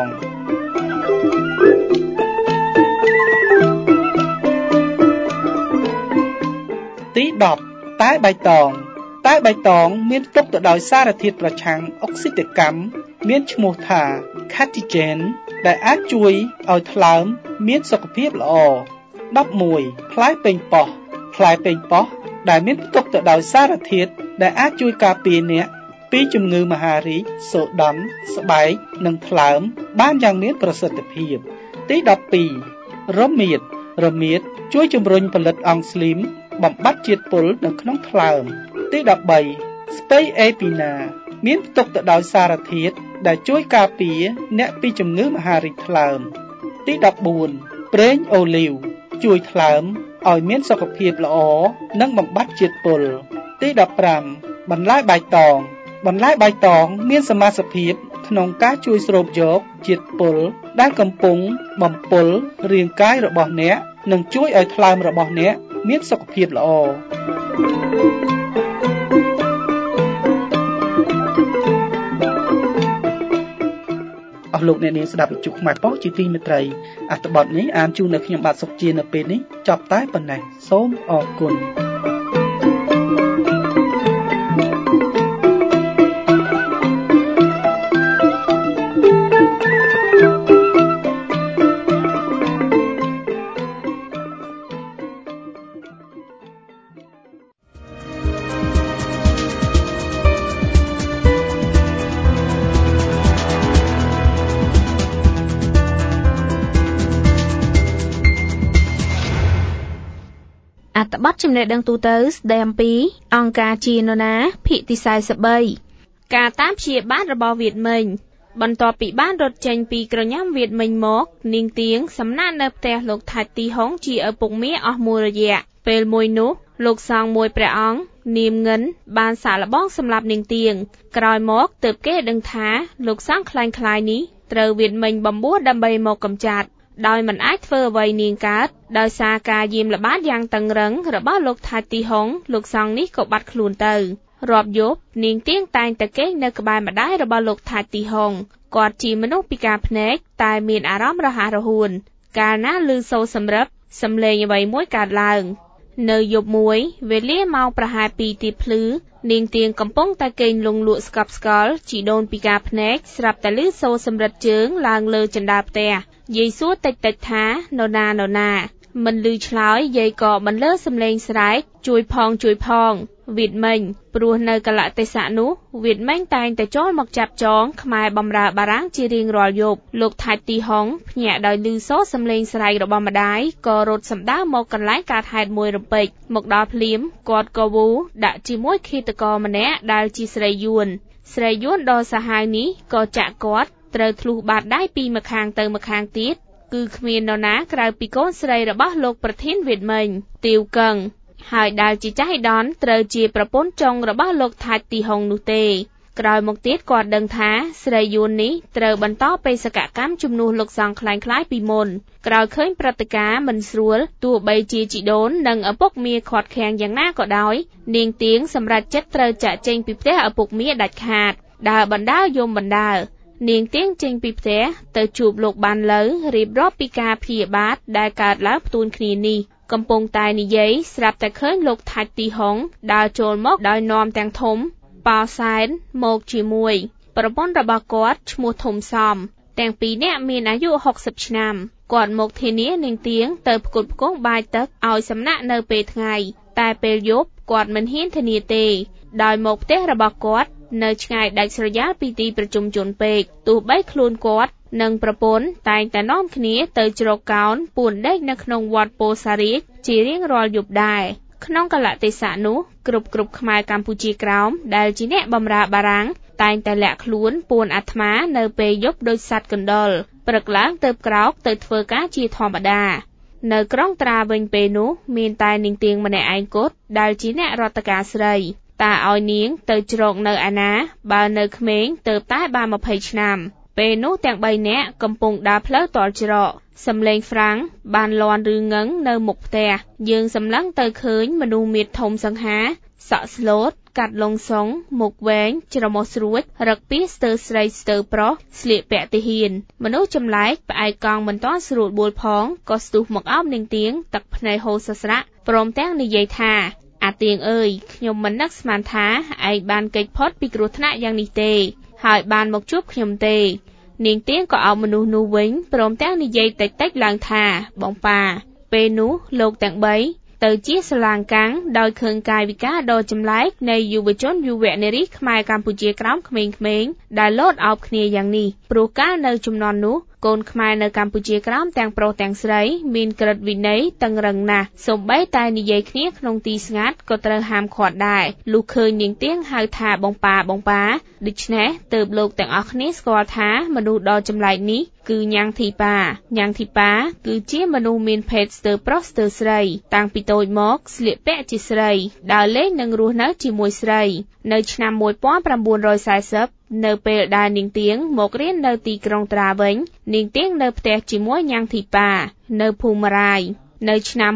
10តែបៃតងមានផ្ទុកទៅដោយសារធាតុប្រឆាំងអុកស៊ីតកម្មមានឈ្មោះថា Catechin ដែលអាចជួយឲ្យថ្លើមមានសុខភាពល្អ 11ផ្លែប៉េងប៉ោះដែលមានផ្ទុកទៅដោយសារធាតុដែលអាចជួយការពារអ្នកពីជំងឺមហារីក សូដន់ ស្បែក និងថ្លើមបានយ៉ាងមានប្រសិទ្ធភាព ទី12រមៀតជួយជំរុញផលិតអង់ស្លីមបំបត្តិជាតិពុលនៅក្នុងថ្លើម ទី13ស្ពៃអេពីណាមានផ្ទុកទៅដោយសារធាតុដែលជួយការពារអ្នកពីជំងឺមហារីកថ្លើម ទី14ប្រេងអូលីវជួយថ្លើមឲ្យមានសុខភាពល្អនិងបំបត្តិជាតិពុល ទី15បន្លែបៃតងមានសមាសភាពក្នុងការជួយស្រូបយកជាតិពុលដែលកំពុងបំពុលរាងកាយរបស់អ្នកនិងជួយឲ្យថ្លើមរបស់អ្នកមានសុខភាពល្អអស់លោកអ្នកនាងស្ដាប់វិទ្យុខ្មែរប៉ុស្តិ៍ជាទីមេត្រីអត្ថបទនេះអានជូនដល់ខ្ញុំបាទសុកជានៅពេលនេះចប់តែប៉ុណ្ណេះសូមអរគុណអត្ថបទចំណេះដឹងទូទៅស្ដីអំពីអង្គការជានរណាភាគទី43ការតាមព្យាបាលរបស់វៀតមិញបន្ទាប់ពីបានរត់ចេញពីក្រញាំវៀតមិញមកនាងទៀងសំណាក់នៅផ្ទះលោកថាច់ទីហុងជាឪពុកមាអស់មួយរយៈពេលមួយនោះលោកសង្ឃមួយព្រះអង្គនាមងិនបានសាកល្បងសម្លាប់នាងទៀងក្រោយមកទើបគេដឹងថាលោកសង្ឃខ្លាញ់នេះត្រូវវៀតមិញបំបួសដើម្បីមកកម្ចាត់ដោយមិនអាចធ្វើអ្វីនាងកើតដោយសារការយាមល្បាតយ៉ាងតឹងរឹងរបស់លោកថាច់ទីហុងលោកសង្ឃនេះក៏បាត់ខ្លួនទៅរាប់យប់នាងទៀងតែងតែគេងនៅក្បែរម្ដាយរបស់លោកថាច់ទីហុងគាត់ជាមនុស្សពិការភ្នែកតែមានអារម្មណ៍រហ័សរហួនកាលណាឮសូរសម្រឹបសំឡេងអ្វីមួយកើតឡើងនៅយប់មួយវេលាម៉ោងប្រហែល 2 ទៀបភ្លឺនាងទៀងកំពុងតែគេងលង់លក់ស្កប់ស្កល់ជីដូនពិការភ្នែកស្រាប់តែឮសូរសម្រិតជើងឡើងលើជណ្ដាលផ្ទះយាយសួរតិចៗថានរណាមិនឮឆ្លើយយាយក៏បន្លឺសំឡេងស្រែកជួយផងវៀតមិញព្រោះនៅកលៈទេសៈនោះវៀតមិញតែងតែចូលមកចាប់ចងខ្មែរបម្រើបារាំងជារៀងរាល់យប់លោកថាច់ទីហុងភ្ញាក់ដោយឮសូរសំឡេងស្រែករបស់ម្ដាយក៏រត់សម្ដៅមកកន្លែងកើតហេតុមួយរំពេចមកដល់ភ្លាមគាត់ក៏វូដាក់ជាមួយឃាតករម្នាក់ដែលជាស្រីយួនដ៏សាហាវនេះក៏ចាក់គាត់ត្រូវធ្លុះបាតដៃពីម្ខាងទៅម្ខាងទៀតគឺគ្មាននរណាក្រៅពីកូនស្រីរបស់លោកប្រធានវៀតមិញទាវកឹងហើយដែលជាចៃដន្យត្រូវជាប្រពន្ធចុងរបស់លោកថាច់ទីហុងនោះទេក្រោយមកទៀតគាត់ដឹងថាស្រីយួននេះត្រូវបន្តបេសកកម្មជំនួសលោកសង្ឃខ្លាញ់ពីមុនក្រោយឃើញព្រឹត្តិការណ៍មិនស្រួលទោះបីជាជីដូននិងឪពុកមាខាត់ខាំងយ៉ាងណាក៏ដោយនាងទៀងសម្រេចចិត្តត្រូវចាក់ចេញពីផ្ទះឪពុកមាដាច់ខាតដើរបណ្ដាលយំបណ្ដាលនាងទៀងចេញពីផ្ទះទៅជួបលោកបានលើរៀបរាប់ពីការព្យាបាទដែលកើតឡើងផ្ទួនគ្នានេះកំពុងតែនិយាយស្រាប់តែឃើញលោកថាច់ទីហុងដើរចូលមកដោយនាំទាំងធំប៉ោសែនមកជាមួយប្រពន្ធរបស់គាត់ឈ្មោះធំសំទាំងពីរនាក់មានអាយុ60ឆ្នាំគាត់មកធានានាងទៀងទៅផ្គត់ផ្គង់បាយទឹកឲ្យសំណាក់នៅពេលថ្ងៃតែពេលយប់គាត់មិនហ៊ានធានាទេដោយមកផ្ទះរបស់គាត់នៅឆ្ងាយដាច់ស្រយាលពីទីប្រជុំជនពេកទោះបីខ្លួនគាត់និងប្រពន្ធតែងតែនាំគ្នាទៅជ្រកកោនពួនដេកនៅក្នុងវត្តពោធិ៍សារាជជារៀងរាល់យប់ដែរក្នុងកលៈទេសៈនោះគ្រប់ខ្មែរកម្ពុជាក្រោមដែលជាអ្នកបម្រើបារាំងតែងតែលាក់ខ្លួនពួនអាត្មានៅពេលយប់ដោយសត្វកណ្ដុរព្រឹកឡើងទៅក្រោកទៅធ្វើការជាធម្មតានៅក្រុងត្រាវិញពេលនោះមានតែនាងទៀងម្នាក់ឯងគត់ដែលជាអ្នករដ្ឋការស្រីតាឲ្យនាងទៅជ្រកនៅឯណាបើនៅក្មេងទៅតែបាន20ឆ្នាំពេលនោះទាំង3នាក់កំពុងដើរផ្លូវតលច្រកសំឡេងហ្វ្រាំងបានលាន់ឬងឹងនៅមុខផ្ទះយើងសម្លឹងទៅឃើញមនុស្សមៀតធំសង្ហាសក់ស្លូតកាត់លងសុងមុខវែងច្រមុះស្រួចរឹកពីស្ទើស្រីស្ទើប្រុសស្លៀកពាក់ទាហានមនុស្សចម្លែកផ្អែកកង់មិនទាន់ស្រួលបួលផងក៏ស្ទុះមកអោបនាងទៀងទឹកភ្នែកហូរសស្រាក់ព្រមទាំងនិយាយថាអាទៀងអើយខ្ញុំមិននឹកស្មានថាឯងបានកិច្ចផុតពីគ្រោះថ្នាក់យ៉ាងនេះទេហើយបានមកជួបខ្ញុំទេនាងទៀងក៏អោបមនុស្សនោះវិញព្រមទាំងនិយាយតិចៗឡើងថាបងប៉ាពេលនោះលោកទាំង3ទៅជាស្លាងកាំងដោយឃើញកាយវិការដ៏ចម្លែកនៃយុវជនយុវនារីខ្មែរកម្ពុជាក្រោមក្មេងៗដែលលោតអោបគ្នាយ៉ាងនេះព្រោះកាលនៅជំនាន់នោះកូនខ្មែរនៅកម្ពុជាក្រោមទាំងប្រុសទាំងស្រីមានក្រឹតវិន័យតឹងរឹងណាស់សូម្បីតែនិយាយគ្នាក្នុងទីស្ងាត់ក៏ត្រូវហាមឃាត់ដែរលុះឃើញនាងទៀងហៅថាបងប៉ាដូច្នេះទើបលោកទាំងអស់គ្នាស្គាល់ថាមនុស្សដ៏ចម្លែកនេះគឺញ៉ាងធីប៉ាគឺជាមនុស្សមានភេទស្ទើរប្រុសស្ទើរស្រីតាំងពីតូចមកស្លៀកពាក់ជាស្រីដើរលេងនិងរស់នៅជាមួយស្រីនៅឆ្នាំ1940នៅពេលដែលនាងទៀងមករៀននៅទីក្រុងត្រាវិញនាងទៀងនៅផ្ទះជាមួយញ៉ាងធីប៉ានៅភូមិរាយនៅឆ្នាំ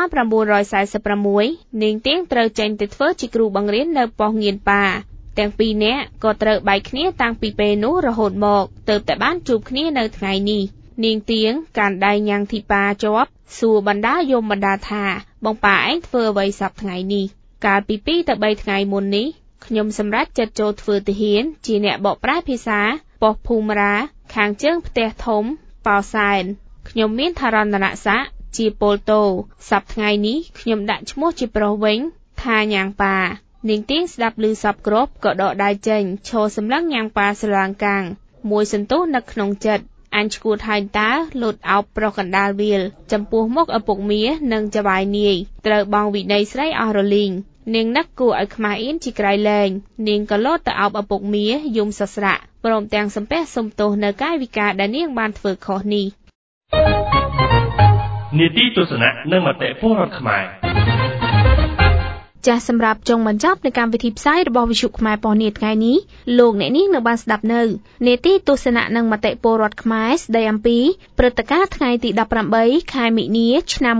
1946នាងទៀងត្រូវចេញទៅធ្វើជាគ្រូបង្រៀននៅប៉ុស្តិ៍ងៀនប៉ាទាំងពីរនាក់ក៏ត្រូវបែកគ្នាតាំងពីពេលនោះរហូតមកទើបតែបានជួបគ្នានៅថ្ងៃនេះនាងទៀងកាន់ដៃញ៉ាងធីប៉ាជាប់សួរបណ្ដាយមបណ្ដាថាបងប៉ាឯងធ្វើអ្វីសប្តាហ៍ថ្ងៃនេះកាលពី2ទៅ3ថ្ងៃមុននេះខ្ញុំសម្រេចចិត្តចូលធ្វើទាហានជាអ្នកបកប្រែភាសាប៉ុស្តិ៍ភូមិរាខាងជើងផ្ទះធំប៉ោសែនខ្ញុំមានឋានន្តរស័ក្តិជាពលតូសប្តាហ៍ថ្ងៃនេះខ្ញុំដាក់ឈ្មោះជាប្រុសវិញថាញ៉ាងប៉ានាងទៀងស្ដាប់ឮសពគ្រប់ក៏ដកដៃចេញឈរសម្លឹងញ៉ាងប៉ាស្រឡាងកាំងមួយសន្ទុះនៅក្នុងចិត្តអញឈួតហើយតើលូតអោបប្រុសកណ្ដាលវាលចំពោះមុខឪពុកមានិងចវាយនាយត្រូវបងវិន័យស្រីអស់រលីងនាងនឹកគួរឲ្យខ្មាស់អៀនជាក្រៃលែងនាងក៏លោតទៅអោបឪពុកមាយំសស្រាក់ព្រមទាំងសំពះសុំទោសនៅកាយវិការដែលនាងបានធ្វើខុសនេះនីតិទស្សនៈនិងមតិពលរដ្ឋខ្មែរចាសសម្រាប់ចុងបញ្ចប់នៃកម្មវិធីផ្សាយរបស់វិទ្យុខ្មែរប៉ុស្តិ៍នាថ្ងៃនេះលោកអ្នកនាងនឹងបានស្ដាប់នៅនីតិទស្សនៈនិងមតិពលរដ្ឋខ្មែរស្ដីអំពីព្រឹត្តិការណ៍ថ្ងៃទី18ខែមិនិនា ឆ្នាំ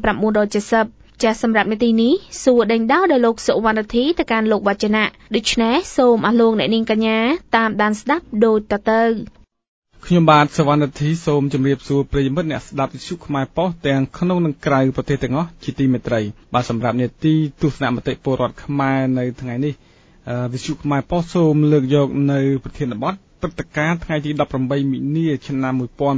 1970ចាសសម្រាប់នាទីនេះសួរដេញដោលដល់លោកសុវណ្ណធីទៅកាន់លោកវចនៈដូច្នេះសូមអស់លោកអ្នកនាងកញ្ញាតាមដានស្ដាប់ដូចតទៅខ្ញុំបាទសុវណ្ណធីសូមជម្រាបសួរប្រិយមិត្តអ្នកស្ដាប់វិទ្យុខ្មែរប៉ុស្តិ៍ទាំងក្នុងនិងក្រៅប្រទេសទាំងអស់ជាទីមេត្រីបាទសម្រាប់នាទីទស្សនមតិពលរដ្ឋខ្មែរនៅថ្ងៃនេះវិទ្យុខ្មែរប៉ុស្តិ៍សូមលើកយកនៅប្រធានបទព្រឹត្តិការណ៍ថ្ងៃទី18មិនិនា ឆ្នាំ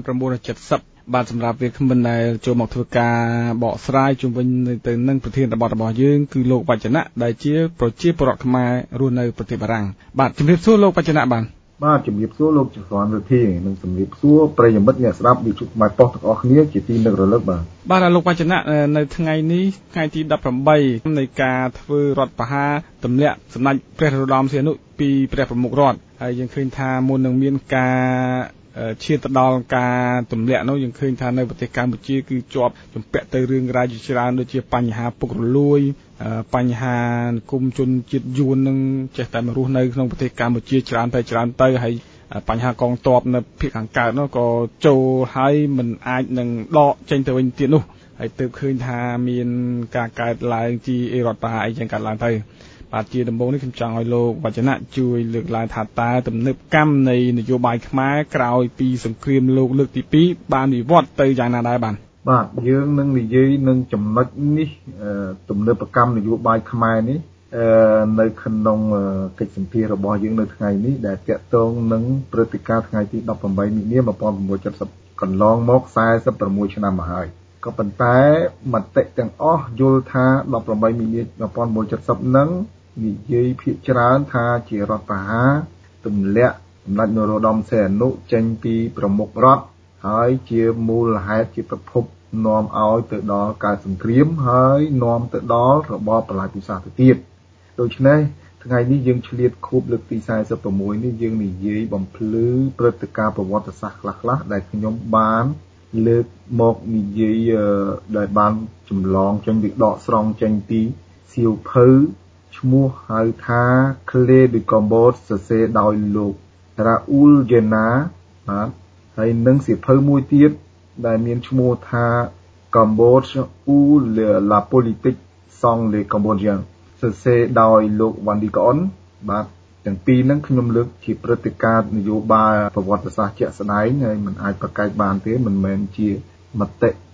1970បាទសម្រាប់វាគ្មិនដែលចូលមកធ្វើការបកស្រាយជុំវិញទៅនឹងប្រធានបទរបស់យើងគឺលោកវចនៈដែលជាប្រជាពលរដ្ឋខ្មែររស់នៅប្រទេសបារាំងបាទជម្រាបសួរលោកវចនៈបាទជំរាបសួរលោកសុវណ្ណធីនិងជំរាបសួរប្រិយមិត្តអ្នកស្ដាប់វិទ្យុខ្មែរប៉ុស្តិ៍ទាំងអស់គ្នាជាទីនឹករលឹកបាទលោកវចនៈនៅថ្ងៃនេះថ្ងៃទី18នៃការធ្វើរដ្ឋប្រហារទម្លាក់សម្ដេចព្រះនរោត្តមសីហនុពីព្រះប្រមុខរដ្ឋហើយយើងឃើញថាមុននឹងមានការឈានទៅដល់ការទម្លាក់នោះយើងឃើញថានៅប្រទេសកម្ពុជាគឺជាប់ជំពាក់ទៅរឿងរ៉ាវជាច្រើនដូចជាបញ្ហាពុករលួយបញ្ហានិគមជនជាតិយួននឹងចេះតែមករស់នៅក្នុងប្រទេសកម្ពុជាច្រើនទៅហើយបញ្ហាកងទ័ពនៅភាគខាងកើតនោះក៏ចូលហើយមិនអាចនឹងដកចេញទៅវិញទៀតនោះហើយទើបឃើញថាមានការកើតឡើងជាអេរដ្ឋប្រហារអីចឹងកើតឡើងទៅបាទជាដំបូងនេះខ្ញុំចង់ឲ្យលោកវចនៈជួយលើកឡើងថាតើទំនើបកម្មនៃនយោបាយខ្មែរក្រោយពីសង្គ្រាមលោកលើកទី2បានវិវត្តទៅយ៉ាងណាដែរបាទយើងនឹងនិយាយនឹងចំណុចនេះទំនើបកម្មនយោបាយខ្មែរនេះនៅក្នុងកិច្ចសម្ភាររបស់យើងនៅថ្ងៃនេះដែលតាក់ទងនឹងព្រឹត្តិការណ៍ថ្ងៃទី18មិនិនា1970កន្លងមក46ឆ្នាំមកហើយក៏ប៉ុន្តែមតិទាំងអស់យល់ថា18មិនិនា1970នឹងនិយាយភាគច្រើនថាជារដ្ឋប្រហារទម្លាក់សម្ដេចនរោត្តមសីហនុចេញពីប្រមុខរដ្ឋហើយជាមូលហេតុជាប្រភពនាំឲ្យទៅដល់ការសង្គ្រាមហើយនាំទៅដល់របបប្រល័យពូជសាសន៍ទៅទៀតដូច្នេះថ្ងៃនេះយើងឆ្លៀតខួបលើកទី46នេះយើងនិយាយបំភ្លឺព្រឹត្តិការណ៍ប្រវត្តិសាស្ត្រខ្លះៗដែលខ្ញុំបានលើកមកនិយាយដែលបានចម្លងចេញពីដកស្រង់ចេញពីសៀវភៅឈ្មោះហៅថា Clé du Cambodge សរសេរដោយលោក Raoul Jena បាទហើយនឹងសៀវភៅមួយទៀតដែលមានឈ្មោះថា Cambodge ou la politique sans les Cambodgiens សរសេរដោយលោកវ៉ាន់ឌីកអុនបាទទាំងពីរហ្នឹងខ្ញុំលើកជាព្រឹត្តិការណ៍នយោបាយប្រវត្តិសាស្ត្រជាក់ស្ដែងហើយមិនអាចប្រកែកបានទេមិនមែនជាមតិ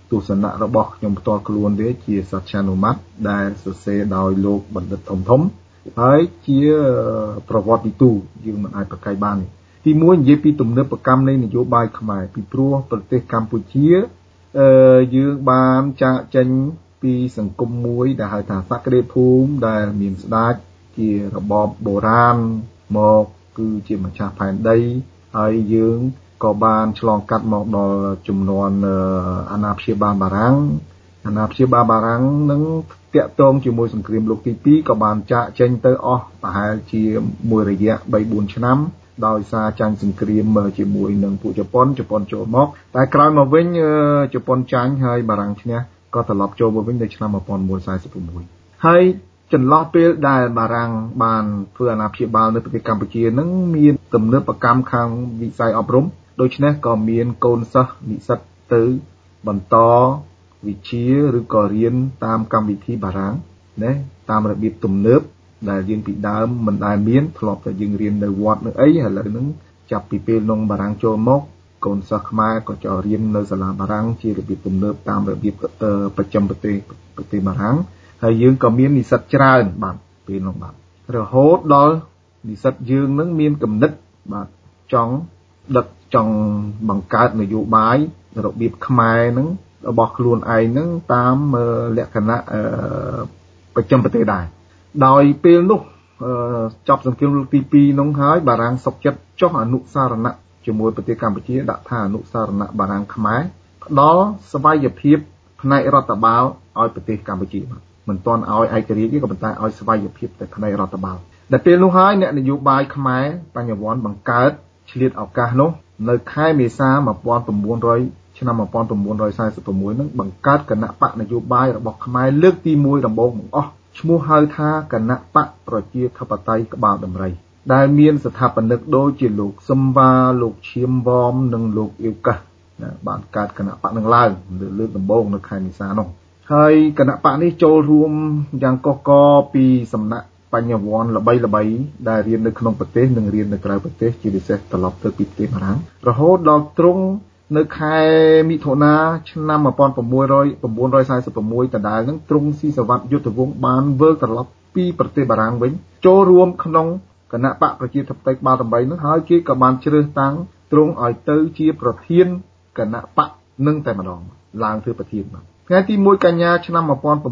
ទស្សនៈរបស់ខ្ញុំផ្ទាល់ខ្លួនទេជាសច្ចានុមត្តដែលសរសេរដោយលោកបណ្ឌិតធំហើយជាប្រវត្តិវិទូយើងមិនអាចប្រកែកបានទី1និយាយពីទំនើបកម្មនៃនយោបាយខ្មែរពីព្រោះប្រទេសកម្ពុជាយើងបានចាកចេញពីសង្គមមួយដែលហៅថាសក្តិភូមិដែលមានស្ដេចជារបបបុរាណមកគឺជាម្ចាស់ផែនដីហើយយើងក៏បានឆ្លងកាត់មកដល់ចំនួនអាណាព្យាបាលបារាំងនឹងតាក់ទងជាមួយសង្គ្រាមលោកទី2ក៏បានចាកចេញទៅអស់ប្រហែលជាមួយរយៈ 3-4 ឆ្នាំដោយសារចាញ់សង្គ្រាមជាមួយនឹងពួកជប៉ុនចូលមកតែក្រោយមកវិញជប៉ុនចាញ់ហើយបារាំងឈ្នះក៏ត្រឡប់ចូលមកវិញនៅឆ្នាំ1946ហើយចន្លោះពេលដែលបារាំងបានធ្វើអាណាព្យាបាលនៅប្រទេសកម្ពុជានឹងមានទំនើបកម្មខាងវិស័យអប់រំដូច្នេះក៏មានកូនសិស្សនិស្សិតទៅបន្តវិជ្ជាឬក៏រៀនតាមកម្មវិធីបារាំងណាតាមរបៀបទំនើបដែលយើងពីដើមមិនដែលមានធ្លាប់តែយើងរៀននៅវត្តនៅអីឥឡូវហ្នឹងចាប់ពីពេលនងបារាំងចូលមកកូនសិស្សខ្មែរក៏ចូលរៀននៅសាលាបារាំងជារបៀបទំនើបតាមរបៀបប្រចាំប្រទេសបារាំងហើយយើងក៏មាននិស្សិតច្រើនបាទពេលនោះបាទរហូតដល់និស្សិតយើងនឹងមានគំនិតបាទចង់បង្កើតនយោបាយរបៀបខ្មែរនឹងរបស់ខ្លួនឯងនឹងតាមលក្ខណៈប្រចាំប្រទេសដែរដោយពេលនោះចប់សង្គ្រាមលោកទី2នោះហើយបារាំងសុកចិត្តចុះអនុសារណៈជាមួយប្រទេសកម្ពុជាដាក់ថាអនុសារណៈបារាំងខ្មែរផ្ដល់ស្វ័យភាពផ្នែករដ្ឋបាលឲ្យប្រទេសកម្ពុជាបាទមិនទាន់ឲ្យឯករាជ្យទេក៏ប៉ុន្តែឲ្យស្វ័យភាពតែផ្នែករដ្ឋបាលដែលពេលនោះហើយអ្នកនយោបាយខ្មែរបញ្ញវន្តបង្កើតឆ្លៀតឱកាសនោះនៅខែមេសាឆ្នាំ1946នឹងបង្កើតគណៈបកនយោបាយរបស់ខ្មែរលើកទី1ដំបូងបង្អស់ឈ្មោះហៅថាគណៈបកប្រជាធិបតេយ្យក្បាលដំរីដែលមានស្ថាបនិកដូចជាលោកសឹមវ៉ាលោកឈៀមវ៉មនិងលោកអ៊ីវកាសបានកើតគណៈបកនឹងឡើងលើកដំបូងនៅខែមេសានោះហើយគណៈបកនេះចូលរួមយ៉ាងកុះករពីសំណាក់បញ្ញវន្តល្បីដែលរៀននៅក្នុងប្រទេសនិងរៀននៅក្រៅប្រទេសជាពិសេសត្រឡប់ទៅពីប្រទេសបារាំងរហូតដល់ទ្រង់នៅខែមិថុនាឆ្នាំ1946ដដែលនឹងទ្រង់ស៊ីសវ័តយុទ្ធវង្សបានវិលត្រឡប់ពីប្រទេសបារាំងវិញចូលរួមក្នុងគណៈបកប្រជាធិបតេយ្យក្បាលដំរីនឹងហើយគេក៏បានជ្រើសតាំងទ្រង់ឲ្យទៅជាប្រធានគណៈបកនឹងតែម្ដងឡើងធ្វើប្រធានបាទថ្ងៃទី1កញ្ញាឆ្នាំ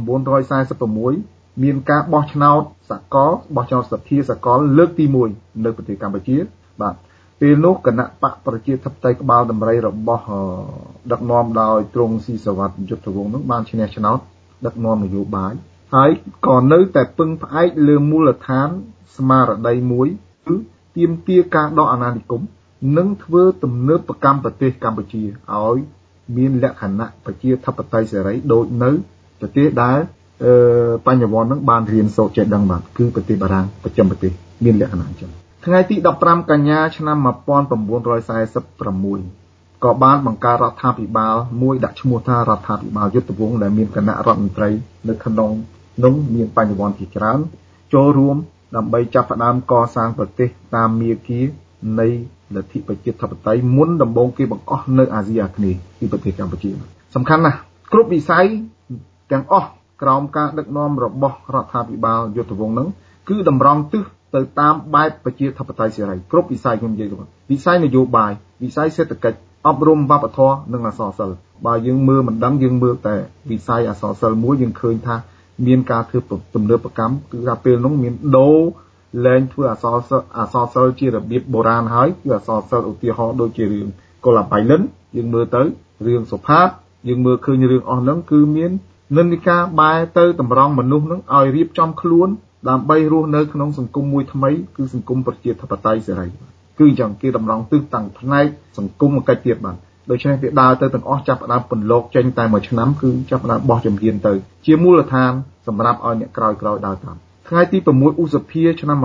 1946មានការបោះឆ្នោតសកលបោះឆ្នោតសភាសកលលើកទី1នៅប្រទេសកម្ពុជាបាទពេលនោះគណៈបកប្រជាធិបតេយ្យក្បាលដំរីរបស់ដឹកនាំដោយទ្រង់ស៊ីសវ័តយុទ្ធវង្សនឹងបានឈ្នះឆ្នោតដឹកនាំនយោបាយហើយក៏នៅតែពឹងផ្អែកលើមូលដ្ឋានស្មារតីមួយគឺទាមទារការដកអាណានិគមនិងធ្វើទំនើបកម្មប្រទេសកម្ពុជាឲ្យមានលក្ខណៈប្រជាធិបតេយ្យសេរីដូចនៅប្រទេសដែលបញ្ញវន្តនឹងបានរៀនសូត្រចេះដឹងបាទគឺប្រទេសបារាំងប្រចាំប្រទេសមានលក្ខណៈអញ្ចឹងថ្ងៃទី15កញ្ញាឆ្នាំ1946ក៏បានបង្កើតរដ្ឋាភិបាលមួយដាក់ឈ្មោះថារដ្ឋាភិបាលយុទ្ធវង្សដែលមានគណៈរដ្ឋមន្ត្រីនៅក្នុងនោះមានបញ្ញវន្តជាច្រើនចូលរួមដើម្បីចាប់ផ្ដើមកសាងប្រទេសតាមមាគ៌ានៃលទ្ធិប្រជាធិបតេយ្យមុនដំបូងគេបង្អស់នៅអាស៊ីអាគ្នេយ៍គឺប្រទេសកម្ពុជាសំខាន់ណាស់គ្រប់វិស័យទាំងអស់ក្រោមការដឹកនាំរបស់រដ្ឋាភិបាលយុទ្ធវង្សនឹងគឺតម្រង់ទិសទៅតាមបែបប្រជាធិបតេយ្យសេរីគ្រប់វិស័យខ្ញុំនិយាយទៅវិស័យនយោបាយវិស័យសេដ្ឋកិច្ចអប់រំវប្បធម៌និងអក្សរសិល្ប៍បើយើងមើលមិនដឹងយើងមើលតែវិស័យអក្សរសិល្ប៍មួយយើងឃើញថាមានការធ្វើទំនើបកម្មគឺថាពេលនោះមានដូរលែងធ្វើអក្សរសិល្ប៍ជារបៀបបុរាណហើយគឺអក្សរសិល្ប៍ឧទាហរណ៍ដូចជារឿងកុលាបៃលិនយើងមើលទៅរឿងសុផាតយើងមើលឃើញរឿងអស់ហ្នឹងគឺមាននិន្នាការបែរទៅតម្រង់មនុស្សហ្នឹងឲ្យរៀបចំខ្លួនដើម្បីរស់នៅក្នុងសង្គមមួយថ្មីគឺសង្គមប្រជាធិបតេយ្យសេរីគឺអញ្ចឹងគេតម្រង់ទិសតាំងផ្នែកសង្គមកិច្ចទៀតបាទដូច្នេះវាដើរទៅទាំងអស់ចាប់ផ្ដើមពន្លកចេញតែមួយឆ្នាំគឺចាប់ផ្ដើមបោះជំហានទៅជាមូលដ្ឋានសម្រាប់ឲ្យអ្នកក្រោយដើរតាមថ្ងៃទី6ឧសភាឆ្នាំ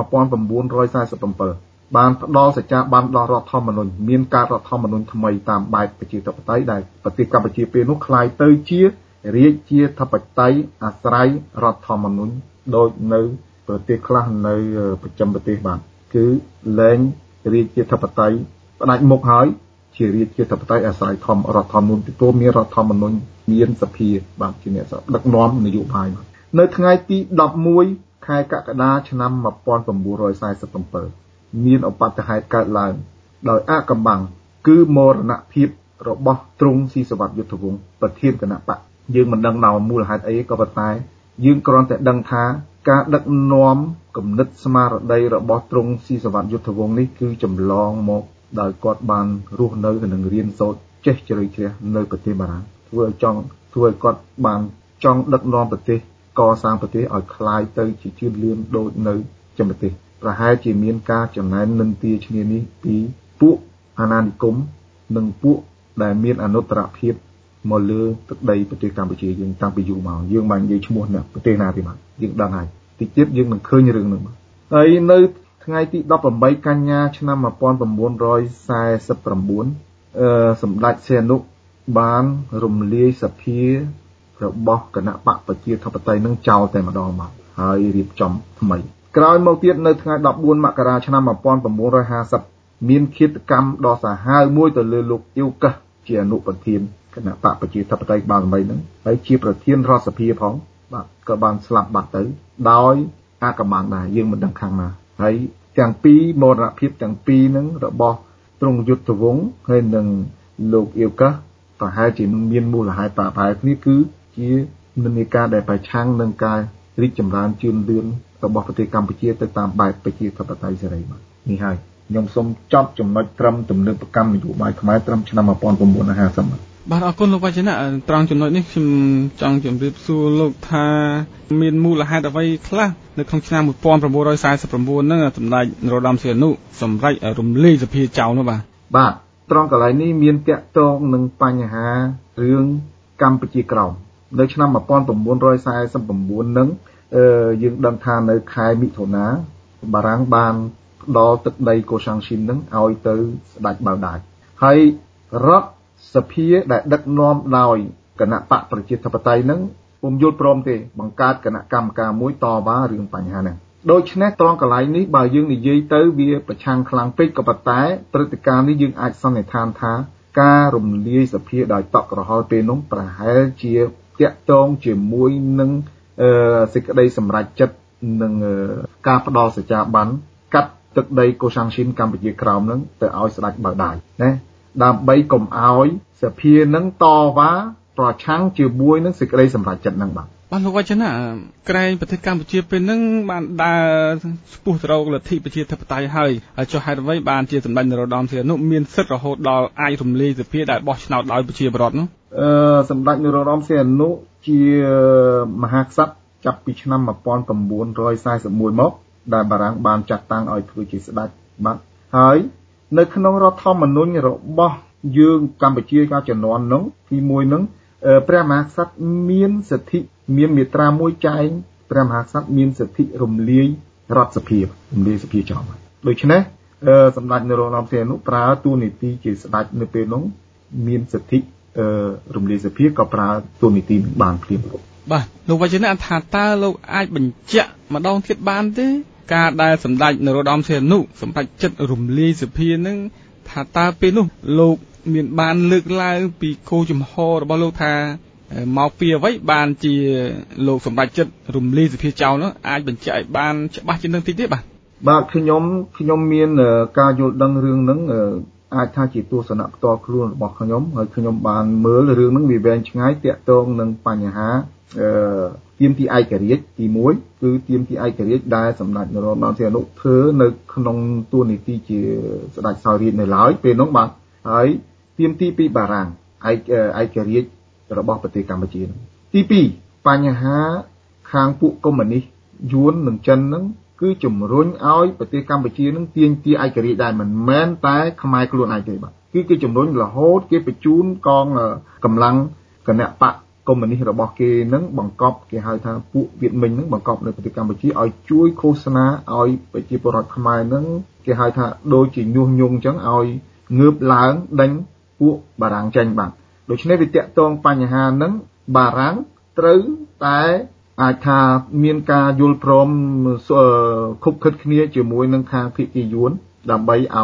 1947បានផ្ដល់សច្ចាប័នដល់រដ្ឋធម្មនុញ្ញមានការរដ្ឋធម្មនុញ្ញថ្មីតាមបែបប្រជាធិបតេយ្យដែលប្រទេសកម្ពុជាពេលនោះคล้ายទៅជារាជាធិបតេយ្យអាស្រ័យរដ្ឋធម្មនុញ្ញដូចនៅប្រទេសខ្លះនៅប្រចាំប្រទេសបាទគឺលែងរាជាធិបតេយ្យផ្ដាច់មុខហើយជារាជាធិបតេយ្យអាស្រ័យរដ្ឋធម្មនុញ្ញទទួលមានរដ្ឋធម្មនុញ្ញមានសភាបាទជាអ្នកដឹកនាំនយោបាយនៅថ្ងៃទី11ខែកក្កដាឆ្នាំ1947មានឧបទ្ទហេតុកើតឡើងដោយអាថ៌កំបាំងគឺមរណភាពរបស់ទ្រង់ស៊ីសុវត្ថិយុទ្ធវង្សប្រធានគណៈបកយើងមិនដឹងដល់មូលហេតុអីក៏ប៉ុន្តែយើងគ្រាន់តែដឹងថាការដឹកនាំគំនិតស្មារតីរបស់ទ្រង់ស៊ីសុវត្ថិយុទ្ធវង្សនេះគឺចម្លងមកដោយគាត់បានរស់នៅនិងរៀនសូត្រចេះជ្រៅជ្រះនៅប្រទេសបារាំងធ្វើឲ្យគាត់បានចង់ដឹកនាំប្រទេសកសាងប្រទេសឲ្យคล้ายទៅជាជឿនលឿនដូចនៅចំប្រទេសប្រហែលជាមានការចំណែននិន្ទាឈ្នានេះពីពួកអាណានិគមនិងពួកដែលមានអនុត្តរភាពមកលើទឹកដីប្រទេសកម្ពុជាយើងតាំងពីយូរមកយើងមិននិយាយឈ្មោះណាប្រទេសណាទេបាទយើងដឹងហើយតិចទៀតយើងនឹងឃើញរឿងនោះហើយនៅថ្ងៃទី18កញ្ញាឆ្នាំ1949សម្ដេចសីហនុបានរំលាយសភារបស់គណៈបកប្រជាធិបតេយ្យនឹងចោលតែម្ដងមកហើយរៀបចំថ្មីក្រោយមកទៀតនៅថ្ងៃ14មករាឆ្នាំ1950មានឃាតកម្មដ៏សាហាវមួយទៅលើលោកអ៊ីវកឹសជាអនុប្រធានគណៈបកប្រជាធិបតេយ្យបាល់ថ្មីហ្នឹងហើយជាប្រធានរដ្ឋសភាផងបាទក៏បានស្លាប់បាត់ទៅដោយអាថ៌កំបាំងដែរយើងមិនដឹងខាងណាហើយទាំងពីរមរណភាពទាំងពីរហ្នឹងរបស់ទ្រង់យុទ្ធវង្សហើយនិងលោកអ៊ីវកឹសប្រហែលជាមានមូលហេតុប្រហែលគ្នាគឺជានិន្នាការដែលប្រឆាំងនឹងការរីកចម្រើនជឿនលឿនរបស់ប្រទេសកម្ពុជាទៅតាមបែបប្រជាធិបតេយ្យសេរីបាទនេះហើយខ្ញុំសូមចប់ចំណុចត្រឹមទំនើបកម្មនយោបាយខ្មែរត្រឹមឆ្នាំ1950 បាទអរគុណលោកវចនៈត្រង់ចំណុចនេះខ្ញុំចង់ជម្រាបសួរលោកថាមានមូលហេតុអ្វីខ្លះនៅក្នុងឆ្នាំ1949ហ្នឹងសម្ដេចនរោត្តមសីហនុសម្រេចរំលាយសភាចោលនោះបាទត្រង់កន្លែងនេះមានតាក់ទងនឹងបញ្ហារឿងកម្ពុជាក្រោមនៅឆ្នាំ1949ហ្នឹងយើងដឹងថានៅខែមិថុនាបារាំងបានផ្ដល់ទឹកដីកូសាំងស៊ីនហ្នឹងឲ្យទៅស្ដេចបាវដាចហើយរដ្ឋសភាដែលដឹកនាំដោយគណៈបកប្រជាធិបតេយ្យហ្នឹងពុំយល់ព្រមទេបង្កើតគណៈកម្មការមួយតវ៉ារឿងបញ្ហាហ្នឹងដូច្នេះត្រង់កន្លែងនេះបើយើងនិយាយទៅវាប្រឆាំងខ្លាំងពេកក៏ប៉ុន្តែព្រឹត្តិការណ៍នេះយើងអាចសន្និដ្ឋានថាការរំលាយសភាដោយតក់ក្រហល់ពេលនោះប្រហែលជាតាក់ទងជាមួយនឹងសេចក្តីសម្រេចចិត្តនឹងការផ្ដល់សច្ចាប័នកាត់ទឹកដីកូសាំងស៊ីនកម្ពុជាក្រោមហ្នឹងទៅឲ្យស្ដេចបាវដាចណាដើម្បីកុំឲ្យសភានឹងតវ៉ាប្រឆាំងជាមួយនឹងសេចក្តីសម្រេចចិត្តហ្នឹងបាទលោកវចនៈក្រែងប្រទេសកម្ពុជាពេលហ្នឹងបានដើរស្ពុះទៅរកលទ្ធិប្រជាធិបតេយ្យហើយចុះហេតុអ្វីបានជាសម្ដេចនរោត្តមសីហនុមានសិទ្ធិរហូតដល់អាចរំលាយសភាដែលបោះឆ្នោតដោយប្រជាពលរដ្ឋនោះសម្ដេចនរោត្តមសីហនុជាមហាក្សត្រចាប់ពីឆ្នាំ1941មកដែលបារាំងបានចាត់តាំងឲ្យធ្វើជាស្ដេចបាទហើយនៅក្នុងរដ្ឋធម្មនុញ្ញរបស់យើងកម្ពុជាកាលជំនាន់នោះទី1នោះព្រះមហាក្សត្រមានសិទ្ធិមានមាត្រាមួយចែងព្រះមហាក្សត្រមានសិទ្ធិរំលាយរដ្ឋសភារំលាយសភាចោលដូច្នេះសម្ដេចនរោត្តមសីហនុប្រើតួនាទីជាស្ដេចនៅពេលនោះមានសិទ្ធិរំលាយសភាក៏ប្រើតួនាទីបានភ្លាមបាទលោកវចនៈថាតើលោកអាចបញ្ជាក់ម្ដងទៀតបានទេការដែលសម្ដេចនរោត្តមសីហនុសម្រេចចិត្តរំលាយសភានឹងថាតើពេលនោះលោកមានបានលើកឡើងពីគោលជំហររបស់លោកថាមកពីអ្វីបានជាលោកសម្រេចចិត្តរំលាយសភាចោលនោះអាចបញ្ជាក់ឲ្យបានច្បាស់ជាងនឹងតិចទេបាទខ្ញុំមានការយល់ដឹងរឿងហ្នឹងអាចថាជាទស្សនៈផ្ទាល់ខ្លួនរបស់ខ្ញុំហើយខ្ញុំបានមើលរឿងហ្នឹងវាវែងឆ្ងាយតាក់ទងនឹងបញ្ហាទាមទារឯករាជ្យទី1គឺទាមទារឯករាជ្យដែលសម្ដេចនរោត្តមសីហនុធ្វើនៅក្នុងតួនាទីជាស្ដេចសោយរាជនៅឡើយពេលនោះបាទហើយទាមទារពីបារាំងឯករាជ្យរបស់ប្រទេសកម្ពុជាទី2បញ្ហាខាងពួកកុម្មុយនីសយួននិងចិនហ្នឹងគឺជំរុញឲ្យប្រទេសកម្ពុជានឹងទាមទារឯករាជ្យដែរមិនមែនតែខ្មែរខ្លួនឯងទេបាទគឺគេជំរុញរហូតគេបញ្ជូនកងកម្លាំងគណៈបកកុម្មុយនីសរបស់គេនឹងបង្កប់គេហៅថាពួកវៀតមិញនឹងបង្កប់នៅប្រទេសកម្ពុជាឲ្យជួយឃោសនាឲ្យប្រជាពលរដ្ឋខ្មែរនឹងគេហៅថាដូចជាញុះញង់អញ្ចឹងឲ្យងើបឡើងដេញពួកបារាំងចេញបាទដូច្នេះវាតាក់ទងបញ្ហាហ្នឹងបារាំងត្រូវតែអាចថាមានការយល់ព្រមខុបខិតគ្នាជាមួយនឹងខាងភាគីយួនដើម្បីឲ្យ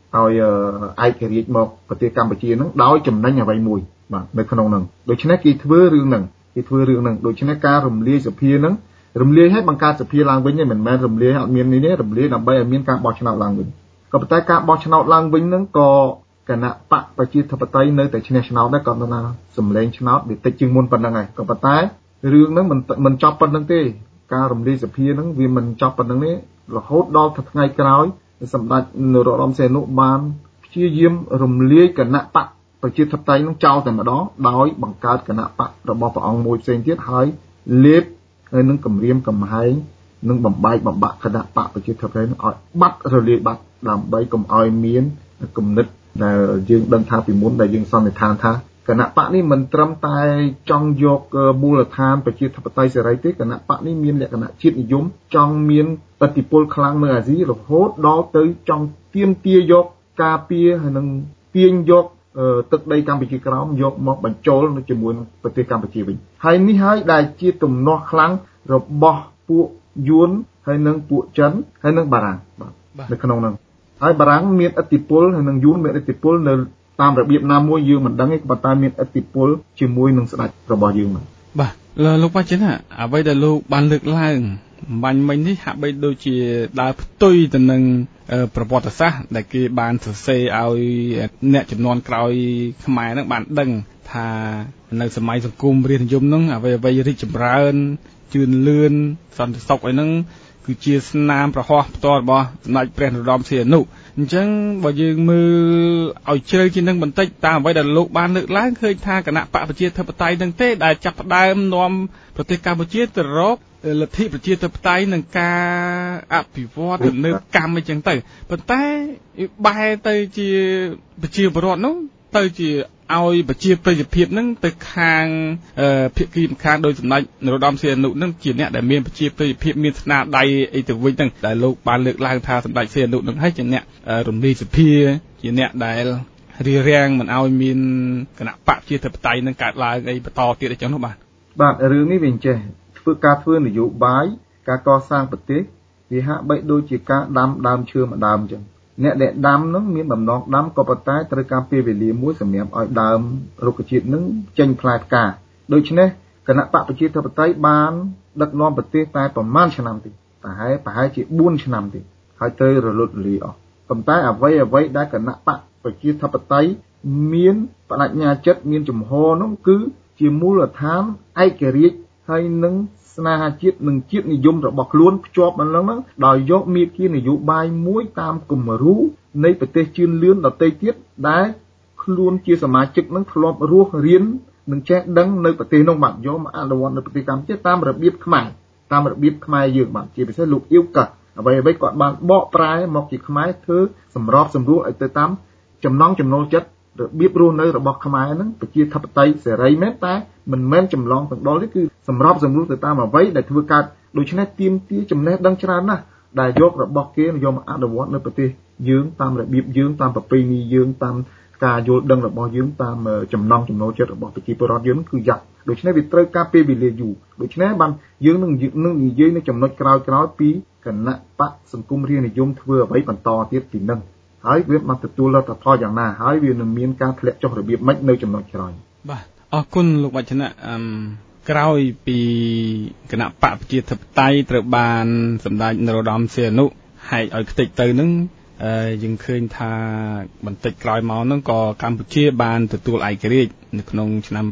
ឲ្យឯករាជ្យមកប្រទេសកម្ពុជាហ្នឹងដោយចំណេញអ្វីមួយបាទនៅក្នុងហ្នឹងដូច្នេះគេធ្វើរឿងហ្នឹងដូច្នេះការរំលាយសភាហ្នឹងរំលាយឲ្យបង្កើតសភាឡើងវិញមិនមែនរំលាយអត់មាននេះរំលាយដើម្បីឲ្យមានការបោះឆ្នោតឡើងវិញក៏ប៉ុន្តែការបោះឆ្នោតឡើងវិញហ្នឹងក៏គណៈបកប្រជាធិបតេយ្យនៅតែឈ្នះឆ្នោតដែរក៏ណាសម្លេងឆ្នោតវាតិចជាងមុនប៉ុណ្្នឹងហើយក៏ប៉ុន្តែរឿងហ្នឹងមិនចប់ប៉ុណ្្នឹងទេការរំលាយសភាហ្នឹងវាមិនចប់ប៉ុណ្្នឹងទេរហូតដល់ថ្ងៃក្រោយសម្ដេចនរោត្តមសីហនុបានព្យាយាមរំលាយគណៈបកប្រជាធិបតេយ្យហ្នឹងចោលតែម្ដងដោយបង្កើតគណៈបករបស់ព្រះអង្គមួយផ្សេងទៀតហើយលេបហើយនឹងគម្រាមកំហែងនឹងបំបែកបំបាក់គណៈបកប្រជាធិបតេយ្យឲ្យបាត់រលាយបាត់ដើម្បីកុំឲ្យមានគំនិតដែលយើងដឹងថាពីមុនដែលយើងសន្និដ្ឋានថាគណៈបកនេះមិនត្រឹមតែចង់យកមូលដ្ឋានប្រជាធិបតេយ្យសេរីទេគណៈបកនេះមានលក្ខណៈជាតិនិយមចង់មានឥទ្ធិពលខ្លាំងនៅអាស៊ីរហូតដល់ទៅចង់ទាមទារយកការពារហើយនឹងទាញយកទឹកដីកម្ពុជាក្រោមយកមកបញ្ចូលនៅជាមួយនឹងប្រទេសកម្ពុជាវិញហើយនេះហើយដែលជាទំនាស់ខ្លាំងរបស់ពួកយួនហើយនឹងពួកចិនហើយនឹងបារាំងបាទនៅក្នុងហ្នឹងហើយបារាំងមានឥទ្ធិពលហើយនឹងយួនមានឥទ្ធិពលនៅតាមរបៀបណាមួយយើងមិនដឹងទេប៉ុន្តែមានឥទ្ធិពលជាមួយនឹងស្ដេចរបស់យើងបាទលោកបញ្ចិនអ្វីដែលលោកបានលើកឡើងបាញ់មិញនេះហាក់បីដូចជាដើរផ្ទុយទៅនឹងប្រវត្តិសាស្ត្រដែលគេបានសរសេរឲ្យអ្នកចំនួនក្រោយខ្មែរហ្នឹងបានដឹងថានៅសម័យសង្គមរាស្ត្រនិយមហ្នឹងអ្វីរីកចម្រើនជឿនលឿនសន្តិសុខអីហ្នឹងគឺជាស្នាមប្រហោះផ្ទាល់របស់សម្ដេចព្រះនរោត្តមសីហនុអញ្ចឹងបើយើងមើលឲ្យជ្រៅជាងនឹងបន្តិចតាមអ្វីដែលលោកបានលើកឡើងឃើញថាគណៈបកប្រជាធិបតេយ្យនឹងទេដែលចាប់ផ្ដើមនាំប្រទេសកម្ពុជាទៅរកលទ្ធិប្រជាធិបតេយ្យនឹងការអភិវឌ្ឍទំនើបកម្មអីចឹងទៅប៉ុន្តែបែរទៅជាប្រជាពលរដ្ឋនោះទៅជាឲ្យប្រជាប្រិយភាពនឹងទៅខាងភាគីម្ខាងដោយសម្ដេចនរោត្តមសីហនុនឹងជាអ្នកដែលមានប្រជាប្រិយភាពមានស្នាដៃអីទៅវិញហ្នឹងដែលលោកបានលើកឡើងថាសម្ដេចសីហនុនឹងហើយជាអ្នករំលាយសភាជាអ្នកដែលរារាំងមិនឲ្យមានគណៈបកប្រជាធិបតេយ្យនឹងកើតឡើងអីបន្តទៀតអញ្ចឹងនោះបាទរឿងនេះវាចេះធ្វើនយោបាយការកសាងប្រទេសវាហាក់បីដូចជាការដាំដើមឈើមួយដើមអញ្ចឹងអ្នកដែលដាំនឹងមានបំណងដាំក៏ប៉ុន្តែត្រូវការពេលវេលាមួយសម្រាប់ឲ្យដើមរុក្ខជាតិនឹងចេញផ្លែផ្កាដូច្នេះគណៈបកប្រជាធិបតេយ្យបានដឹកនាំប្រទេសតែប្រមាណឆ្នាំទេប្រហែលជា4ឆ្នាំទេហើយទៅរលត់រលាយអស់ប៉ុន្តែអ្វីដែលគណៈបកប្រជាធិបតេយ្យមានបដិញ្ញាចិត្តមានចំហនោះគឺជាមូលដ្ឋានឯករាជ្យហើយនឹងស្នេហាជាតិនិងជាតិនិយមរបស់ខ្លួនភ្ជាប់មកនឹងដោយយកមាគ៌ានយោបាយមួយតាមគំរូនៃប្រទេសជឿនលឿនដទៃទៀតដែលខ្លួនជាសមាជិកនឹងធ្លាប់រស់រៀននិងចេះដឹងនៅប្រទេសនោះបាទយកមកអនុវត្តនៅប្រទេសកម្ពុជាតាមរបៀបខ្មែរយើងបាទជាពិសេសលោកអ៊ីវកាអ្វីគាត់បានបកប្រែមកជាខ្មែរធ្វើសម្របសម្រួលឲ្យទៅតាមចំណង់ចំណូលចិត្តរបៀបរស់នៅរបស់ខ្មែរហ្នឹងប្រជាធិបតេយ្យសេរីមែនតែមិនមែនចម្លងទាំងដល់នេះគឺសម្របសម្រួលទៅតាមអ្វីដែលធ្វើកើតដូច្នេះទាមទារចំណេះដឹងច្រើនណាស់ដែលយករបស់គេយកមកអនុវត្តនៅប្រទេសយើងតាមរបៀបយើងតាមប្រពៃណីយើងតាមការយល់ដឹងរបស់យើងតាមចំណង់ចំណូលចិត្តរបស់ប្រជាពលរដ្ឋយើងគឺយ៉ាប់ដូច្នេះវាត្រូវការពេលវេលាយូរដូច្នេះបានយើងនឹងនិយាយនៅចំណុចក្រោយពីគណៈបកសង្គមរាស្ត្រនិយមធ្វើអ្វីបន្តទៀតពីនឹងហើយវាមកទទួលលទ្ធផលយ៉ាងណាហើយវានឹងមានការធ្លាក់ចុះរបៀបម៉េចនៅចំណុចក្រោយបាទអរគុណលោកវឌ្ឍនៈក្រោយពីគណៈបកប្រជាធិបតេយ្យត្រូវបានសម្ដេចនរោត្តមសីហនុហែកឲ្យខ្ទេចទៅនឹងយើងឃើញថាបន្តិចក្រោយមកហ្នឹងក៏កម្ពុជាបានទទួលឯករាជ្យនៅក្នុងឆ្នាំ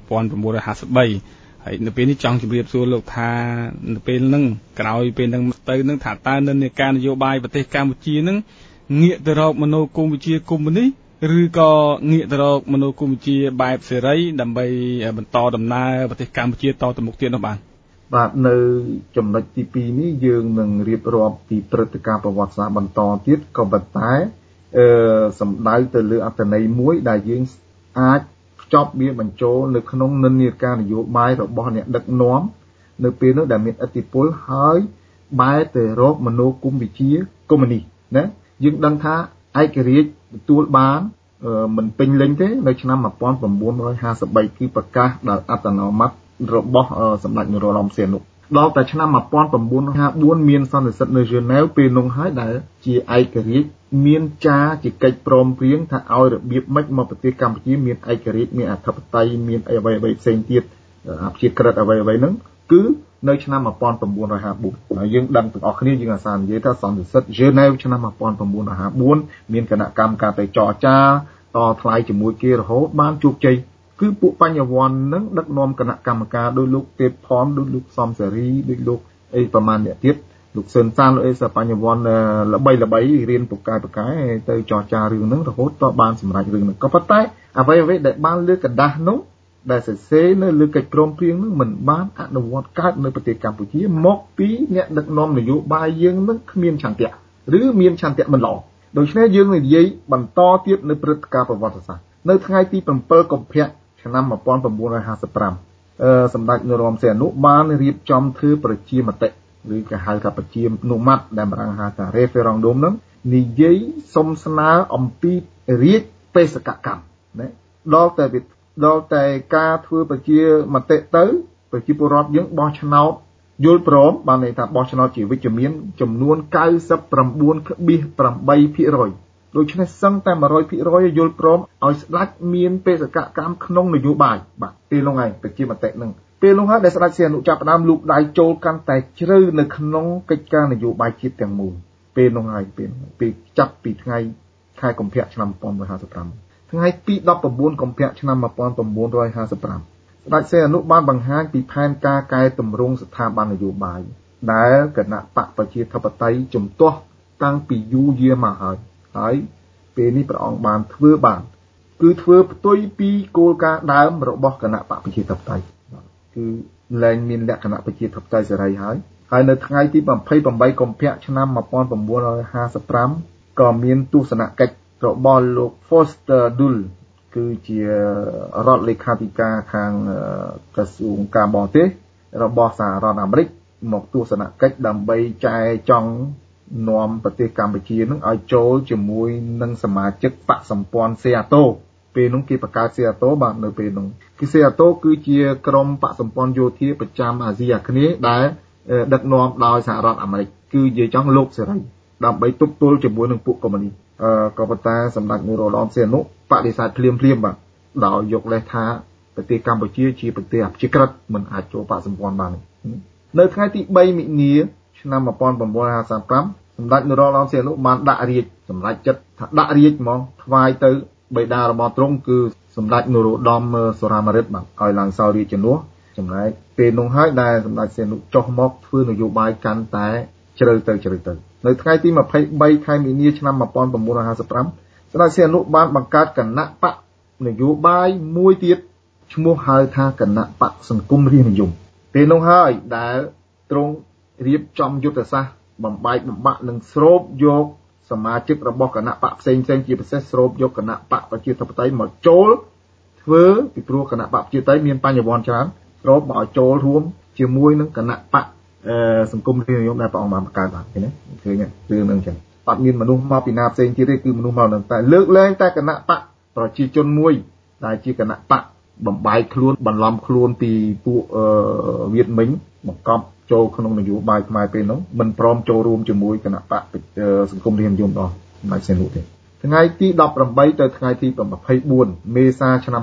1953ហើយនៅពេលនេះចង់ជម្រាបសួរលោកថានៅពេលហ្នឹងក្រោយពេលហ្នឹងទៅនឹងថាតើនិន្នាការនយោបាយប្រទេសកម្ពុជាហ្នឹងងាកទៅរកមនោគមវិជ្ជាកុម្មុយនីសឬក៏ងាកទៅរកមនោគមវិជ្ជាបែបសេរីដើម្បីបន្តដំណើរប្រទេសកម្ពុជាតទៅមុខទៀតនោះបាទនៅចំណុចទី2នេះយើងនឹងរៀបរាប់ពីព្រឹត្តិការណ៍ប្រវត្តិសាស្ត្របន្តទៀតក៏ប៉ុន្តែសំដៅទៅលើអត្ថន័យមួយដែលយើងអាចភ្ជាប់វាបញ្ចូលនៅក្នុងនិន្នាការនយោបាយរបស់អ្នកដឹកនាំនៅពេលនោះដែលមានឥទ្ធិពលហើយបែរទៅរកមនោគមវិជ្ជាកុម្មុយនីសណាយើងដឹងថាឯករាជ្យទទួលបានមិនពេញលេញទេនៅឆ្នាំ1953គឺប្រកាសដោយអត្តនោម័តរបស់សម្ដេចនរោត្តមសីហនុហដល់តែឆ្នាំ1954មានសន្និសីទនៅហ្សឺណែវពេលនោះហើយដែលជាឯករាជ្យមានចារជាកិច្ចព្រមព្រៀងថាឲ្យរបៀបម៉េចមកប្រទេសកម្ពុជាមានឯករាជ្យមានអធិបតេយ្យមានអ្វីៗផ្សេងទៀតអព្យាក្រឹតអ្វីៗហ្នឹងគឺនៅឆ្នាំ1954ហើយយើងដឹងទាំងអស់គ្នាយើងអាសានិយាយថាសន្និសីទហ្សឺណែវឆ្នាំ1954មានគណៈកម្មការទៅចរចាតថ្លៃជាមួយគេរហូតបានជោគជ័យគឺពួកបញ្ញវន្តនឹងដឹកនាំគណៈកម្មការដោយលោកទេពផនដោយលោកសំសេរីដោយលោកអីប្រមាណអ្នកទៀតលោកស៊ិនសានលោកអីសបញ្ញវន្តល្បីរៀនពូកែទៅចរចារឿងហ្នឹងរហូតដល់បានសម្រេចរឿងហ្នឹងក៏ប៉ុន្តែអ្វីដែលបានលើកกระดาษនោះដែលសរសេរនៅលើកិច្ចព្រមព្រៀងនឹងមិនបានអនុវត្តកើតនៅប្រទេសកម្ពុជាមកពីអ្នកដឹកនាំនយោបាយយើងនឹងគ្មានឆន្ទៈឬមានឆន្ទៈមិនល្អដូច្នេះយើងនិយាយបន្តទៀតនៅព្រឹត្តិការណ៍ប្រវត្តិសាស្ត្រនៅថ្ងៃទី7កុម្ភៈឆ្នាំ1955សម្ដេចនរោត្តមសីហនុបានរៀបចំធ្វើប្រជាមតិឬក៏ហៅថាប្រជានុម័តដែលបារាំងហៅថា referendum នឹងនិយាយសុំស្នើអំពីរាជបេសកកម្មណាដល់តែការធ្វើប្រជាមតិទៅប្រជាពលរដ្ឋយើងបោះឆ្នោតយល់ព្រមបានន័យថាបោះឆ្នោតជាវិជ្ជមានចំនួន 99.8% ដូច្នេះសឹងតែ 100% យល់ព្រមឲ្យស្ដេចមានបេសកកម្មក្នុងនយោបាយបាទពេលនោះហើយប្រជាមតិនឹងពេលនោះហើយដែលស្ដេចសីហនុចាប់ផ្ដើមលូកដៃចូលកាន់តែជ្រៅនៅក្នុងកិច្ចការនយោបាយជាតិទាំងមូលពេលនោះហើយពេលចាប់ពីថ្ងៃខែកុម្ភៈឆ្នាំ1955ថ្ងៃទី19កុម្ភៈឆ្នាំ1955ស្ដេចសីហនុបានបង្ហាញពីផែនការកែតម្រង់ស្ថាប័ននយោបាយដែលគណៈបកប្រជាធិបតេយ្យជំទាស់តាំងពីយូរយារមកហើយពេលនេះព្រះអង្គបានធ្វើបានគឺធ្វើផ្ទុយពីគោលការណ៍ដើមរបស់គណៈបកប្រជាធិបតេយ្យគឺលែងមានលក្ខណៈប្រជាធិបតេយ្យសេរីហើយនៅថ្ងៃទី28កុម្ភៈឆ្នាំ1955ក៏មានទស្សនកិច្ចរបស់លោក Foster Dulles គឺជារដ្ឋលេខាធិការខាងក្រសួងការបរទេសរបស់សហរដ្ឋអាមេរិកមកទស្សនកិច្ចដើម្បីចែចង់នាំប្រទេសកម្ពុជានឹងឲ្យចូលជាមួយនឹងសមាជិកបកសម្ព័ន្ធសេអាតូពេលនោះគេបង្កើតសេអាតូបាទនៅពេលនោះគឺសេអាតូគឺជាក្រុមបកសម្ព័ន្ធយោធាប្រចាំអាស៊ីអាគ្នេយ៍ដែលដឹកនាំដោយសហរដ្ឋអាមេរិកគឺនិយាយចង់លោកសេរីដើម្បីទប់ទល់ជាមួយនឹងពួកកុម្មុយនីសក៏ប៉ុន្តែសម្ដេចនរោត្តមសីហនុបដិសេធភ្លាមបាទដោយយកលេសថាប្រទេសកម្ពុជាជាប្រទេសអព្យាក្រឹតមិនអាចចូលបកសម្ព័ន្ធបាននៅថ្ងៃទី3មិនិនាឆ្នាំ1955សម្ដេចនរោត្តមសីហនុបានដាក់រាជសម្ដេចចិត្តថាដាក់រាជហ្មងថ្វាយទៅបិតារបស់ទ្រង់គឺសម្ដេចនរោត្តមសុរាមរិទ្ធបាទឲ្យឡើងសោយរាជជំនួសចំណែកពេលនោះហើយដែលសម្ដេចសីហនុចុះមកធ្វើនយោបាយកាន់តែជ្រៅទៅនៅថ្ងៃទី23ខែមីនាឆ្នាំ1955ស្ដេចសីហនុបានបង្កើតគណៈបកនយោបាយមួយទៀតឈ្មោះហៅថាគណៈបកសង្គមរាស្ត្រនិយមពេលនោះហើយដែលទ្រង់រៀបចំយុទ្ធសាស្ត្របំបែកបំបាក់និងស្រូបយកសមាជិករបស់គណៈបកផ្សេងជាពិសេសស្រូបយកគណៈបកប្រជាធិបតេយ្យមកចូលធ្វើពីព្រោះគណៈបកប្រជាធិបតេយ្យមានបញ្ញវន្តច្រើនស្រូបមកឲ្យចូលរួមជាមួយនឹងគណៈបកសង្គមរាស្ត្រនិយមដែលព្រះអង្គបានបង្កើតបាទឃើញទេរឿងហ្នឹងចឹងអត់មានមនុស្សមកពីណាផ្សេងទៀតទេគឺមនុស្សមកនឹងតែលើកលែងតែគណៈបកប្រជាជនមួយដែលជាគណៈបកបំបែកខ្លួនបន្លំខ្លួនពីពួកវៀតមិញបង្កប់ចូលក្នុងនយោបាយខ្មែរពេលនោះមិនព្រមចូលរួមជាមួយគណៈបកសង្គមរាស្ត្រនិយមដល់មិនអាចសែននោះទេថ្ងៃទី18ទៅថ្ងៃទី24មេសាឆ្នាំ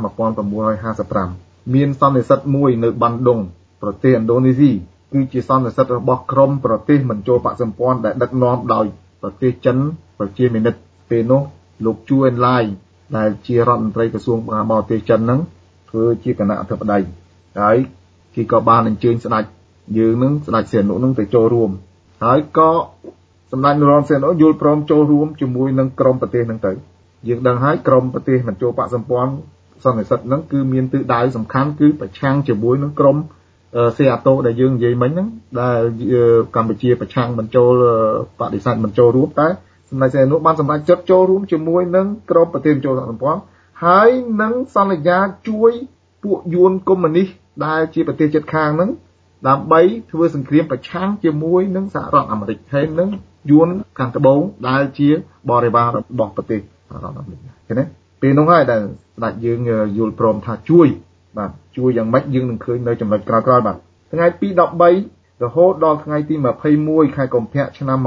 1955មានសន្និសីទមួយនៅបានដុងប្រទេសឥណ្ឌូនេស៊ីគឺជាសន្និសីទរបស់ក្រុមប្រទេសមិនចូលបកសម្ព័ន្ធដែលដឹកនាំដោយប្រទេសចិនប្រជាមានិតពេលនោះលោកជួអេនឡាយដែលជារដ្ឋមន្ត្រីក្រសួងបរទេសចិនហ្នឹងធ្វើជាគណៈអធិបតីហើយគេក៏បានអញ្ជើញស្ដេចយើងនឹងស្ដេចសីហនុនឹងទៅចូលរួមហើយក៏សម្ដេចនរោត្តមសីហនុយល់ព្រមចូលរួមជាមួយនឹងក្រុមប្រទេសហ្នឹងទៅយើងដឹងហើយក្រុមប្រទេសមិនចូលបកសម្ព័ន្ធសន្និសីទហ្នឹងគឺមានទិសដៅសំខាន់គឺប្រឆាំងជាមួយនឹងក្រុមសេអាតូដែលយើងនិយាយមិញហ្នឹងដែលកម្ពុជាប្រឆាំងមិនចូលបដិសេធមិនចូលរួមតែសម្ដេចសីហនុបានសម្រេចចិត្តចូលរួមជាមួយនឹងក្រុមប្រទេសចូលសម្ព័ន្ធហើយនឹងសន្យាជួយពួកយួនកុម្មុយនីសដែលជាប្រទេសជិតខាងហ្នឹងដើម្បីធ្វើសង្គ្រាមប្រឆាំងជាមួយនឹងសហរដ្ឋអាមេរិកហើយនឹងយួនខាងត្បូងដែលជាបរិវាររបស់ប្រទេសសហរដ្ឋអាមេរិកឃើញទេពេលនោះហើយដែលស្ដេចយើងយល់ព្រមថាជួយបាទជួយយ៉ាងម៉េចយើងនឹងឃើញនៅចំណុចក្រោយៗបាទថ្ងៃទី13 រហូតដល់ថ្ងៃទី21ខែកុម្ភៈឆ្នាំ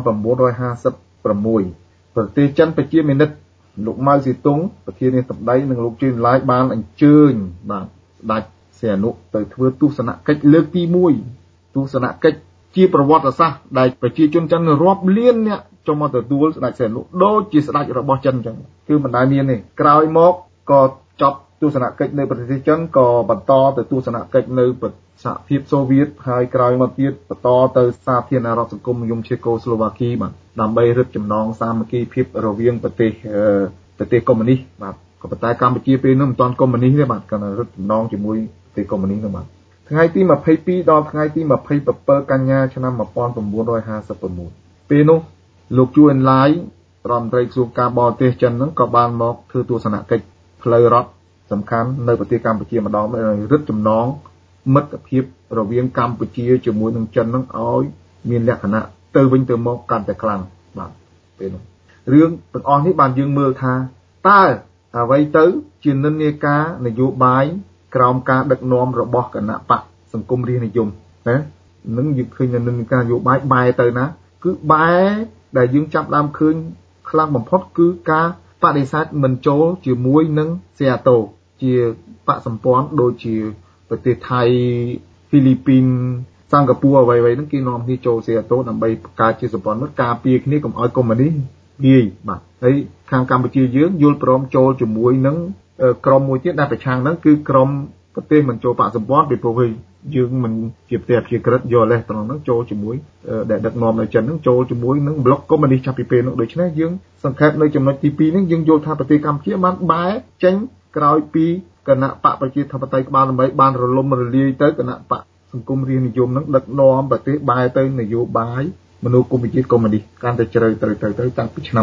1956ប្រទេសចិនប្រជាមានិតលោកម៉ៅសេតុងប្រធានាធិបតីនិងលោកជឿនឡាយបានអញ្ជើញបាទស្ដេចសីហនុទៅធ្វើទស្សនកិច្ចលើកទី1ទស្សនកិច្ចជាប្រវត្តិសាស្ត្រដែលប្រជាជនចិនរាប់លានអ្នកចូលមកទទួលស្ដេចសីហនុដូចជាស្ដេចរបស់ចិនអញ្ចឹងគឺមិនដែលមានទេក្រោយមកក៏ចប់ទស្សនកិច្ចនៅប្រទេសចិនក៏បន្តទៅទស្សនកិច្ចនៅសហភាពសូវៀតហើយក្រោយមកទៀតបន្តទៅសាធារណរដ្ឋសង្គមនិយមឆេកូស្លូវ៉ាគីបាទដើម្បីរឹតចំណងសាមគ្គីភាពរវាងប្រទេសកុម្មុយនីសបាទក៏ប៉ុន្តែកម្ពុជាពេលនោះមិនទាន់កុម្មុយនីសទេបាទគាត់រឹតចំណងជាមួយប្រទេសកុម្មុយនីសនោះបាទថ្ងៃទី22ដល់ថ្ងៃទី27កញ្ញាឆ្នាំ1956ពេលនោះលោកជួនឡាយរដ្ឋមន្ត្រីក្រសួងការបរទេសចិនហ្នឹងក៏បានមកធ្វើទស្សនកិច្ចផ្លូវរដ្ឋសំខាន់នៅប្រទេសកម្ពុជាម្ដងហើយរឹតចំណងមិត្តភាពរវាងកម្ពុជាជាមួយនឹងចិនហ្នឹងឲ្យមានលក្ខណៈទៅវិញទៅមកកាន់តែខ្លាំងបាទពេលនោះរឿងទាំងអស់នេះបានយើងមើលថាតើអ្វីទៅជានិន្នាការនយោបាយក្រោមការដឹកនាំរបស់គណៈបកសង្គមរាស្ត្រនិយមណានឹងយើងឃើញនិន្នាការនយោបាយបែរទៅណាគឺបែរដែលយើងចាប់ដើមឃើញខ្លាំងបំផុតគឺការបដិសេធមិនចូលជាមួយនឹងសេអាតូជាបកសម្ព័ន្ធដូចជាប្រទេសថៃហ្វីលីពីនសិង្ហបុរីអ្វីៗហ្នឹងគេនាំគ្នាចូលសេអាតូដើម្បីបង្កើតជាសម្ព័ន្ធមិត្តការពារគ្នាកុំឲ្យកុម្មុយនីសងាយបាទហើយខាងកម្ពុជាយើងយល់ព្រមចូលជាមួយនឹងក្រុមមួយទៀតដែលប្រឆាំងហ្នឹងគឺក្រុមប្រទេសមិនចូលបកសម្ព័ន្ធពីព្រោះយើងមិនជាប្រទេសអព្យាក្រឹតយកលេសត្រង់ហ្នឹងចូលជាមួយដែលដឹកនាំនៅចិនហ្នឹងចូលជាមួយនឹងប្លុកកុម្មុយនីសចាប់ពីពេលនោះដូច្នេះយើងសង្ខេបនៅចំណុចទី2ហ្នឹងយើងយល់ថាប្រទេសកម្ពុជាបានបែរចេញក្រោយពីគណៈបកប្រជាធិបតេយ្យក្បាលដើម្បីបានរលំរលាយទៅគណៈបកសង្គមរាស្ត្រនិយមហ្នឹងដឹកនាំប្រទេសបែរទៅនយោបាយមនោគមវិជ្ជាកុម្មុយនីសកាន់តែជ្រៅទៅតាំងពីឆ្នាំ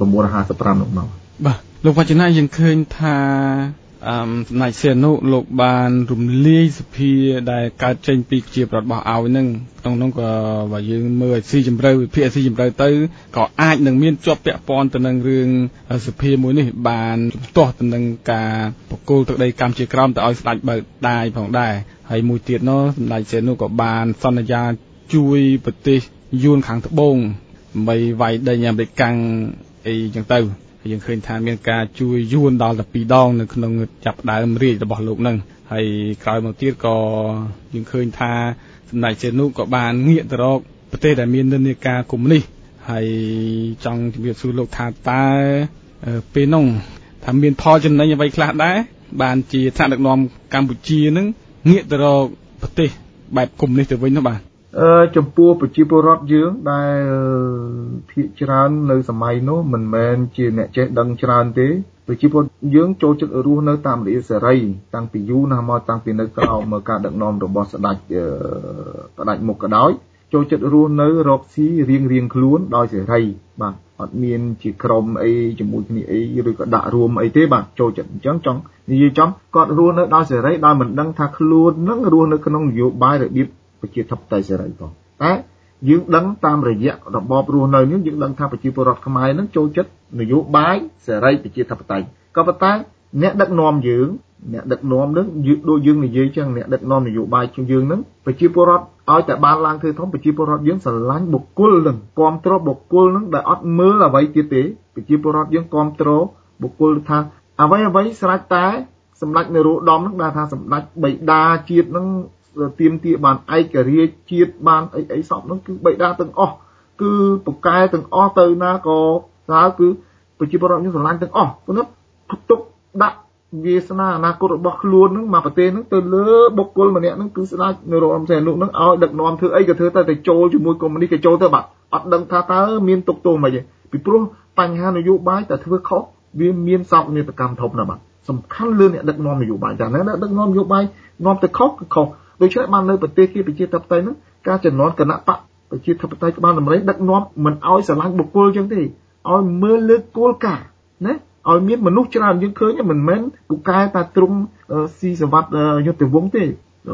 1955នោះមកបាទលោកវចនាយើងឃើញថាសម្ដេចសីហនុលោកបានរំលាយសភាដែលកើតចេញពីប្រជាប្រដ្ឋរបស់ឲ្យនឹងក្នុងនោះក៏បើយើងមើលឲ្យស៊ីជម្រៅវិភាគស៊ីជម្រៅទៅក៏អាចនឹងមានជាប់ពាក់ព័ន្ធទៅនឹងរឿងសភាមួយនេះបានជំទាស់ទៅនឹងការបកគោលទឹកដីកម្ពុជាក្រោមទៅឲ្យស្ដេចបើកដាយផងដែរហើយមួយទៀតនោះសម្ដេចសីហនុក៏បានសន្យាជួយប្រទេសយួនខាងត្បូងដើម្បីវាយដេញអាមេរិកកាំងអីចឹងទៅយើងឃើញថាមានការជួយយួនដល់តែ2ដងនៅក្នុងចាប់ដើមរាជរបស់លោកនឹងហើយក្រោយមកទៀតក៏យើងឃើញថាសម្ដេចសីហនុក៏បានងាកទៅរកប្រទេសដែលមាននិន្នាការកុម្មុយនីសហើយចង់ជម្រាបសួរលោកថាតើពេលនោះថាមានផលចំណេញអ្វីខ្លះដែរបានជាថ្នាក់ដឹកនាំកម្ពុជានឹងងាកទៅរកប្រទេសបែបកុម្មុយនីសទៅវិញនោះបាទចំពោះប្រជាពលរដ្ឋយើងដែលភាគច្រើននៅសម័យនោះមិនមែនជាអ្នកចេះដឹងច្រើនទេប្រជាពលរដ្ឋយើងចូលចិត្តរស់នៅតាមលទ្ធិសេរីតាំងពីយូរណាស់មកតាំងពីនៅក្រោមការដឹកនាំរបស់ស្ដេចផ្ដាច់មុខក៏ដោយចូលចិត្តរស់នៅរកស៊ីរៀងខ្លួនដោយសេរីបាទអត់មានជាក្រុមអីជាមួយគ្នាអីឬក៏ដាក់រួមអីទេបាទចូលចិត្តអញ្ចឹងចង់និយាយចំគាត់រស់នៅដោយសេរីដោយមិនដឹងថាខ្លួននឹងរស់នៅក្នុងនយោបាយរបៀបប្រជាធិបតេយ្យសេរីផងតែយើងដឹងតាមរយៈរបបរស់នៅនេះយើងដឹងថាប្រជាពលរដ្ឋខ្មែរនឹងចូលចិត្តនយោបាយសេរីប្រជាធិបតេយ្យក៏ប៉ុន្តែអ្នកដឹកនាំយើងអ្នកដឹកនាំនឹងដូចយើងនិយាយចឹងអ្នកដឹកនាំនយោបាយយើងនឹងប្រជាពលរដ្ឋឲ្យតែបានឡើងធ្វើធំប្រជាពលរដ្ឋយើងស្រឡាញ់បុគ្គលនឹងគ្រប់គ្រងបុគ្គលនឹងដែលអត់មើលអ្វីទៀតទេប្រជាពលរដ្ឋយើងគ្រប់គ្រងបុគ្គលថាអ្វីស្រេចតែសម្ដេចនរោត្តមនឹងដែលថាសម្ដេចបិតាជាតិនឹងទាមទារបានឯករាជ្យជាតិបានអីសពនោះគឺបិតាទាំងអស់គឺពូកែទាំងអស់ទៅណាក៏តើគឺប្រជាពលរដ្ឋយើងស្រឡាញ់ទាំងអស់ព្រោះទុកដាក់វាសនាអនាគតរបស់ខ្លួននឹងមកប្រទេសនឹងទៅលើបុគ្គលម្នាក់នឹងគឺស្ដេចនរោត្តមសីហនុនឹងឲ្យដឹកនាំធ្វើអីក៏ធ្វើតែចូលជាមួយកុម្មុយនីសក៏ចូលទៅបាទអត់ដឹងថាតើមានទុកទោសមិនទេពីព្រោះបញ្ហានយោបាយតែធ្វើខុសវាមានសោកនាដកម្មធំណាស់បាទសំខាន់លើអ្នកដឹកនាំនយោបាយចាអ្នកដឹកនាំនយោបាយនាំទៅខុសគឺខុសដូច្នេះបាននៅប្រទេសគេប្រជាធិបតេយ្យហ្នឹងការចំនួនគណៈបកប្រជាធិបតេយ្យក្បាលដំរីដឹកនាំមិនឲ្យស្រឡាញ់បុគ្គលចឹងទេឲ្យមើលលើគោលការណ៍ណាឲ្យមានមនុស្សច្រើនយើងឃើញមិនមែនពូកែតែទ្រង់ស៊ីសវត្តយុទ្ធវង្សទេ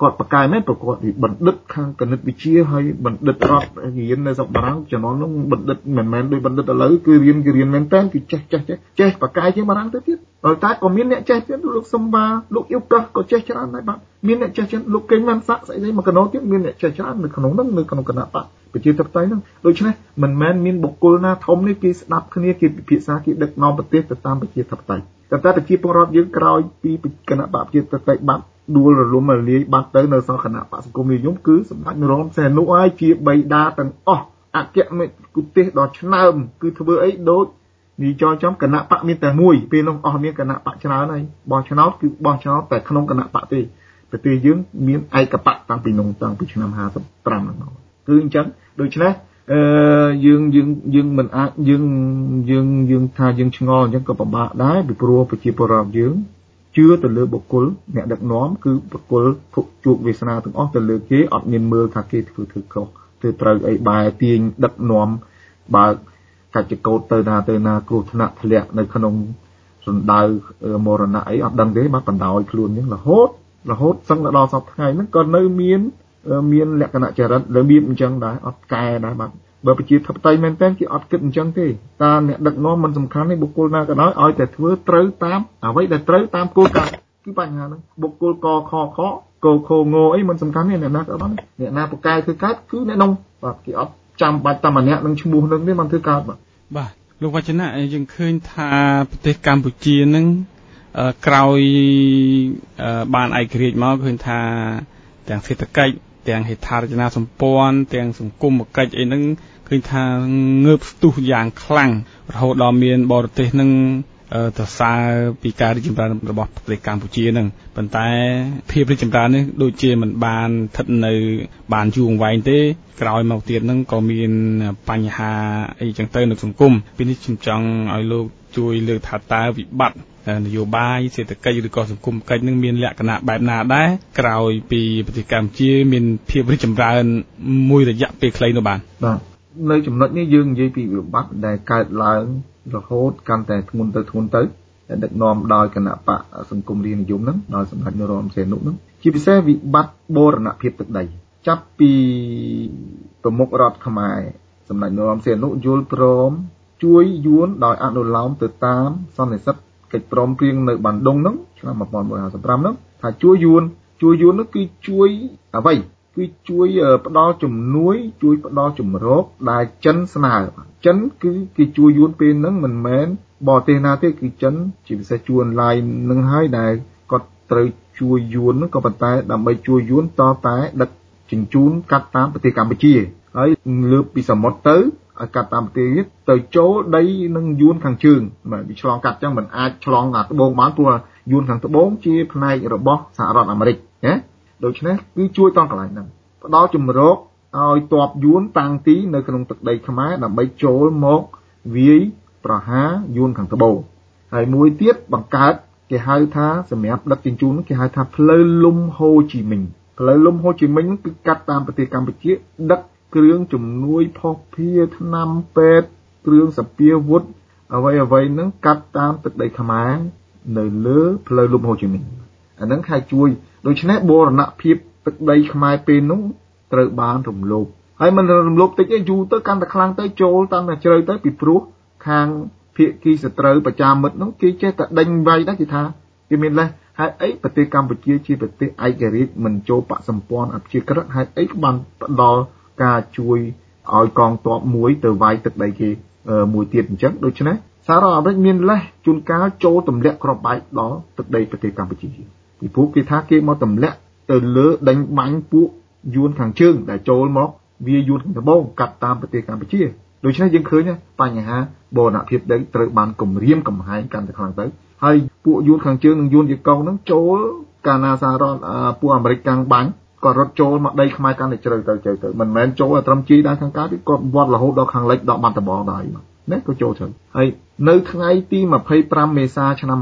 គាត់បកកាយមែនប្រកបពីបណ្ឌិតខាងគណិតវិទ្យាហើយបណ្ឌិតរដ្ឋរៀននៅស្រុកបារាំងជំនាន់នោះបណ្ឌិតមិនមែនដូចបណ្ឌិតឥឡូវគឺរៀនមែនតើគឺចេះបកកាយជាងបារាំងទៅទៀតតែក៏មានអ្នកចេះទៀតលោកសំបាលោកអ៊ីវប្រាស់ក៏ចេះច្រើនដែរបាទមានអ្នកចេះច្រើនលោកកេងម៉ាន់សាក់ស្អីមួយកណោទៀតមានអ្នកចេះច្រើននៅក្នុងហ្នឹងនៅក្នុងគណៈបកប្រជាធិបតេយ្យហ្នឹងដូច្នេះមិនមែនមានបុគ្គលណាធំនេះគេស្ដាប់គ្នាគេពិភាក្សាគេដឹកនាំប្រទេសទៅតាមប្រជាធិបតេយ្យតែប្រជាពលរដ្ឋយើងក្រោយពីគណៈបកប្រជាធិបតេយ្យបាត់ដួលរលំរលាយបាត់ទៅនៅសល់គណៈបកសង្គមនិយមគឺសម្ដេចនរោត្តមសីហនុហើយជាបិតាទាំងអស់អគ្គមេគុទេសដ៏ឆ្នើមគឺធ្វើអីដូចនិយាយចំគណៈបកមានតែមួយពេលនោះអស់មានគណៈបកច្រើនហើយបោះឆ្នោតគឺបោះឆ្នោតតែក្នុងគណៈបកទេប្រទេសយើងមានឯកបកតាំងពីឆ្នាំ55ហ្នឹងគឺអញ្ចឹងដូច្នេះយើងមិនអាចយើងថាយើងឆ្ងល់អញ្ចឹងក៏ពិបាកដែរពីព្រោះប្រជាពលរដ្ឋយើងជឿទៅលើបុគ្គលអ្នកដឹកនាំគឺបុគ្គលជួបវាសនាទាំងអស់ទៅលើគេអត់មានមើលថាគេធ្វើខុសធ្វើត្រូវអីបែរទាញដឹកនាំបើកច្ចកោតទៅណាគ្រោះថ្នាក់ធ្លាក់នៅក្នុងរណ្ដៅមរណៈអីអត់ដឹងទេបាទបណ្ដោយខ្លួនអញ្ចឹងរហូតសឹងដល់សពថ្ងៃហ្នឹងក៏នៅមានលក្ខណៈចរិតរបៀបអញ្ចឹងដែរអត់កែដែរបាទបើប្រជាធិបតេយ្យមែនតើគេអត់គិតអញ្ចឹងទេតាអ្នកដឹកនាំមិនសំខាន់ទេបុគ្គលណាក៏ដោយឲ្យតែធ្វើត្រូវតាមអ្វីដែលត្រូវតាមគោលការណ៍គឺបញ្ហាហ្នឹងបុគ្គលកខខកខងអីមិនសំខាន់ទេអ្នកណាក៏ដោយអ្នកណាប្រកែកធ្វើកើតគឺអ្នកនោះបាទគេអត់ចាំបាច់តែម្នាក់នឹងឈ្មោះនឹងទេមិនធ្វើកើតបាទលោកវចនៈយើងឃើញថាប្រទេសកម្ពុជានឹងក្រោយបានឯករាជ្យមកឃើញថាទាំងសេដ្ឋកិច្ចទាំងហេដ្ឋារចនាសម្ព័ន្ធទាំងសង្គមគិច្ចអីហ្នឹងឃើញថាងើបស្ទុះយ៉ាងខ្លាំងរហូតដល់មានបរទេសនឹងសរសើរពីការរីកចម្រើនរបស់ប្រទេសកម្ពុជានឹងប៉ុន្តែភាពរីកចម្រើននេះដូចជាមិនបានស្ថិតនៅបានយូរអង្វែងទេក្រោយមកទៀតនឹងក៏មានបញ្ហាអីចឹងទៅនៅសង្គមពីនេះខ្ញុំចង់ឲ្យលោកជួយលើកថាតើវិបត្តិនយោបាយសេដ្ឋកិច្ចឬក៏សង្គមកិច្ចនឹងមានលក្ខណៈបែបណាដែរក្រោយពីប្រទេសកម្ពុជាមានភាពរីកចម្រើនមួយរយៈពេលខ្លីនោះបាទនៅចំណុចនេះយើងនិយាយពីវិបត្តិដែលកើតឡើងរហូតកាន់តែធ្ងន់ទៅដឹកនាំដោយគណៈបកសង្គមរាស្ត្រនិយមហ្នឹងដោយសម្ដេចនរោត្តមសីហនុហ្នឹងជាពិសេសវិបត្តិបូរណភាពទឹកដីចាប់ពីប្រមុខរដ្ឋខ្មែរសម្ដេចនរោត្តមសីហនុយល់ព្រមជួយយួនដោយអនុលោមទៅតាមសន្និសីទកិច្ចព្រមព្រៀងនៅបាណ្ឌុងហ្នឹងឆ្នាំ1955ហ្នឹងថាជួយយួននោះគឺជួយអ្វីគឺជួយផ្ដល់ជំនួយជួយផ្ដល់ជំរកដែលចិនស្នើចិនគឺគេជួយយួនពេលហ្នឹងមិនមែនបរទេសណាទេគឺចិនជាពិសេសជួនឡាយនឹងហើយដែលគាត់ត្រូវជួយយួនហ្នឹងក៏ប៉ុន្តែដើម្បីជួយយួនតតែដឹកជញ្ជូនកាត់តាមប្រទេសកម្ពុជាហើយលើកពីសមុទ្រទៅឲ្យកាត់តាមប្រទេសទៅចូលដីនឹងយួនខាងជើងបាទវាឆ្លងកាត់ចឹងមិនអាចឆ្លងត្បូងបានព្រោះយួនខាងត្បូងជាផ្នែករបស់សហរដ្ឋអាមេរិកណាដូច្នេះគឺជួយតកន្លែងហ្នឹងផ្ដល់ជំរកឲ្យទ័ពយួនតាំងទីនៅក្នុងទឹកដីខ្មែរដើម្បីចូលមកវាយប្រហារយួនខាងត្បូងហើយមួយទៀតបង្កើតគេហៅថាសម្រាប់ដឹកជញ្ជូនគេហៅថាផ្លូវលំហូជីមិញផ្លូវលំហូជីមិញគឺកាត់តាមប្រទេសកម្ពុជាដឹកគ្រឿងជំនួយភស្តុភារថ្នាំពេទ្យគ្រឿងសព្វាវុធអ្វីហ្នឹងកាត់តាមទឹកដីខ្មែរនៅលើផ្លូវលំហូជីមិញអាហ្នឹងគេជួយដូច្នេះបូរណភាពទឹកដីខ្មែរពេលនោះត្រូវបានរំលោភហើយមិនរំលោភតិចទេយូរទៅកាន់តែខ្លាំងទៅចូលតាមតែជ្រៅទៅពីព្រោះខាងភាគីសត្រូវប្រចាំមិត្តនោះគេចេះតែដេញវាយដែរគេថាគេមានលេះហេតុអីប្រទេសកម្ពុជាជាប្រទេសឯករាជ្យមិនចូលបកសម្ព័ន្ធអព្យាក្រឹតហេតុអីបានផ្ដល់ការជួយឲ្យកងទ័ពមួយទៅវាយទឹកដីគេមួយទៀតអញ្ចឹងដូច្នេះសហរដ្ឋអាមេរិកមានលេះជួនកាលចូលទម្លាក់គ្រាប់បែកដល់ទឹកដីប្រទេសកម្ពុជាពីព្រោះគេថាគេមកទម្លាក់ទៅលើដេញបាញ់ពួកយួនខាងជើងដែលចូលមកវាយួនខាងត្បូងកាត់តាមប្រទេសកម្ពុជាដូច្នេះយើងឃើញបញ្ហាបូរណភាពដីត្រូវបានគំរាមកំហែងកាន់តែខ្លាំងទៅហើយពួកយួនខាងជើងនិងយួនជាកងហ្នឹងចូលកាលណាសហរដ្ឋពួកអាមេរិកកាំងបាញ់ក៏រត់ចូលមកដីខ្មែរកាន់តែជ្រៅទៅមិនមែនចូលត្រឹមជីដល់ខាងកើតទេគាត់វត្តរហូតដល់ខាងលិចដល់បាត់ដំបងដែរណាក៏ចូលទៅហើយនៅថ្ងៃទី25មេសាឆ្នាំ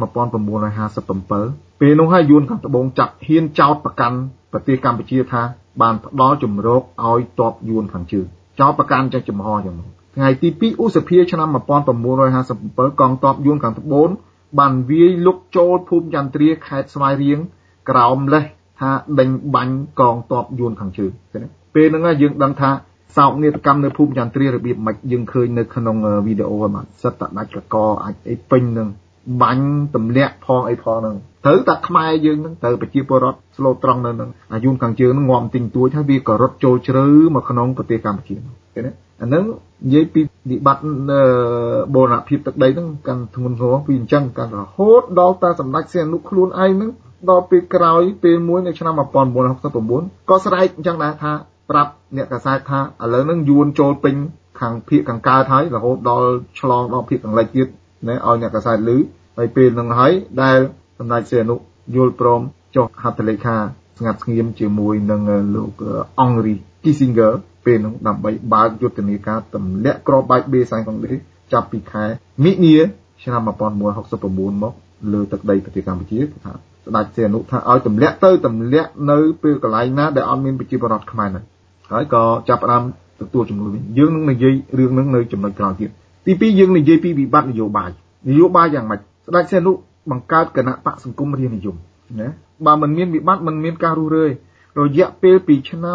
1957ពេលនោះហើយយួនខាងត្បូងចាប់ហ៊ានចោទប្រកាន់ប្រទេសកម្ពុជាថាបានផ្ដល់ជំរកឲ្យទ័ពយួនខាងជើងចោទប្រកាន់ចេះចំហយ៉ាងនោះថ្ងៃទី2ឧសភាឆ្នាំ1957កងទ័ពយួនខាងត្បូងបានវាយលុកចូលភូមិចន្ទ្រាខេត្តស្វាយរៀងក្រោមលេសថាដេញបាញ់កងទ័ពយួនខាងជើងឃើញទេពេលហ្នឹងយើងដឹងថាសោកនាដកម្មនៅភូមិចន្ទ្រារបៀបម៉េចយើងឃើញនៅក្នុងវីដេអូហ្នឹងបាទសិតតែដាច់កកអាចអីពេញហ្នឹងបាញ់ទម្លាក់ផងអីផងហ្នឹងត្រូវតែខ្មែរយើងហ្នឹងត្រូវប្រជាពលរដ្ឋស្លូតត្រង់នៅហ្នឹងអាយួនខាងជើងហ្នឹងងាប់ទិញទួចហើយវាក៏រត់ចូលជ្រៅមកក្នុងប្រទេសកម្ពុជាឃើញទេអាហ្នឹងនិយាយពីវិបត្តិបូរណភាពទឹកដីហ្នឹងកាន់ធ្ងន់ធ្ងរពីអញ្ចឹងកាន់រហូតដល់តែសម្ដេចសៀននុខ្លួនឯងហ្នឹងដល់ពេលក្រោយពេលមួយនៅឆ្នាំ1969ក៏ស្រែកអញ្ចឹងដែរថាប្រាប់អ្នកកាសែតថាឥឡូវហ្នឹងយួនចូលពេញខាងភាគខាងកើតហើយរហូតដល់ឆ្លងដល់ភាគខាងលិចទៀតណែឲ្យអ្នកកាសែតឮហើយពេលហ្នឹងហើយដែលសម្ដេចសៀននុយល់ព្រមចុះហត្ថលេខាស្ងាត់ស្ងៀមជាមួយនឹងលោកអង់រីគីស៊ីងហ្គើពេលហ្នឹងដើម្បីបើកយុទ្ធនាការទម្លាក់គ្រាប់បែកបេសាយកុងដេចាប់ពីខែមិនិនាឆ្នាំ1969មកលើទឹកដីប្រទេសកម្ពុជាថាស្ដេចសៀននុថាឲ្យទម្លាក់នៅពេលកន្លែងណាដែលអត់មានប្រជាពលរដ្ឋខ្មែរហ្នឹងហើយក៏ចាប់ផ្ដើមទទួលជំនួយវិញយើងនឹងនិយាយរឿងហ្នឹងនៅចំណុចក្រោយទៀតទី2យើងនិយាយពីវិបត្តិនយោបាយយ៉ាងម៉េចស្ដេចសៀននុបង្កើតគណៈបកសង្គមរាស្ត្រនិយមណាបើមិនមានវិបត្តិមិនមានការរុះរើយរយៈពេលពីឆ្នាំ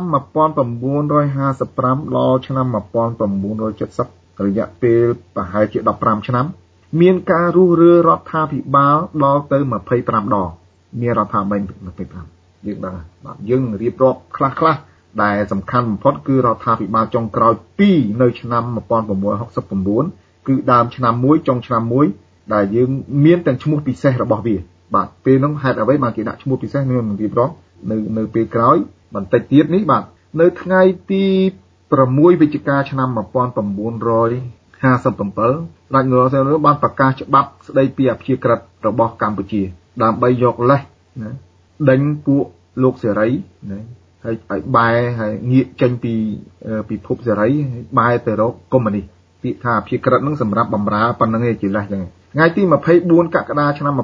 1955ដល់ឆ្នាំ1970រយៈពេលប្រហែលជា15ឆ្នាំមានការរុះរើរដ្ឋាភិបាលដល់ទៅ25ដងមានរដ្ឋាភិបាល25យើងដឹងបាទយើងរៀបរាប់ខ្លះដែលសំខាន់បំផុតគឺរដ្ឋាភិបាលចុងក្រោយ2នៅឆ្នាំ1969គឺដើមឆ្នាំ1ចុងឆ្នាំ1ដែលយើងមានទាំងឈ្មោះពិសេសរបស់វាបាទពេលនោះហេតុអ្វីបានគេដាក់ឈ្មោះពិសេសនឹងរៀបរាប់នៅពេលក្រោយបន្តិចទៀតនេះបាទនៅថ្ងៃទី6វិច្ឆិកាឆ្នាំ1957រដ្ឋនរោសែនបានប្រកាសច្បាប់ស្ដីពីអព្យាក្រឹតរបស់កម្ពុជាដើម្បីយកលេសណាដេញពួកលោកសេរីណាហើយឲ្យបែរហើយងាកចេញពីពិភពសេរីបែរទៅរកកុម្មុយនីសពាក្យថាអព្យាក្រឹតនឹងសម្រាប់បម្រើប៉ុណ្្នឹងឯងជាលេសចឹងថ្ងៃទី24កក្កដាឆ្នាំ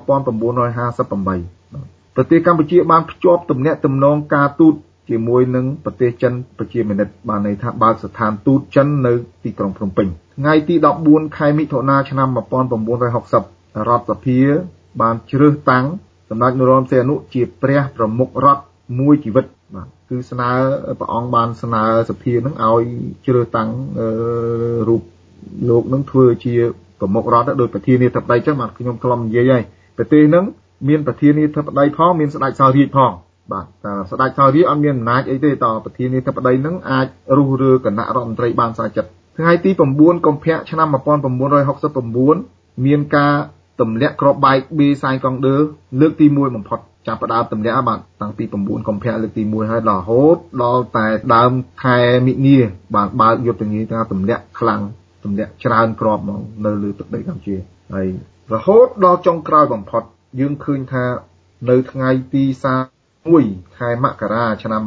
1958ប្រទេសកម្ពុជាបានភ្ជាប់ទំនាក់ទំនងការទូតជាមួយនឹងប្រទេសចិនប្រជាមានិតបានន័យថាបើកស្ថានទូតចិននៅទីក្រុងភ្នំពេញថ្ងៃទី14ខែមិថុនាឆ្នាំ1960រដ្ឋសភាបានជ្រើសតាំងសម្ដេចនរោត្តមសីហនុជាព្រះប្រមុខរដ្ឋមួយជីវិតបាទគឺស្នើព្រះអង្គបានស្នើសភានឹងឲ្យជ្រើសតាំងរូបលោកនឹងធ្វើជាប្រមុខរដ្ឋដោយប្រធានាធិបតីចឹងបាទខ្ញុំធ្លាប់និយាយហើយប្រទេសនឹងមានប្រធានាធិបតីផងមានស្ដេចសោយរាជផងបាទតែស្ដេចសោយរាជអត់មានអំណាចអីទេតប្រធានាធិបតីនឹងអាចរុះរើគណៈរដ្ឋមន្ត្រីបានស្រេចចិត្តថ្ងៃទី9កុម្ភៈឆ្នាំ1969មានការទម្លាក់គ្រាប់បែកបេសាយកុងដឺលើកទី1បំផុតចាប់ផ្ដើមទម្លាក់បាទតាំងពី9កុម្ភៈលើកទី1ហើយរហូតដល់តែដើមខែមិនិនាបានបើកយុទ្ធនាការទម្លាក់ខ្លាំងទម្លាក់ច្រើនគ្រាប់មកនៅលើទឹកដីកម្ពុជាហើយរហូតដល់ចុងក្រោយបំផុតយើងឃើញថានៅថ្ងៃទី31ខែមករាឆ្នាំ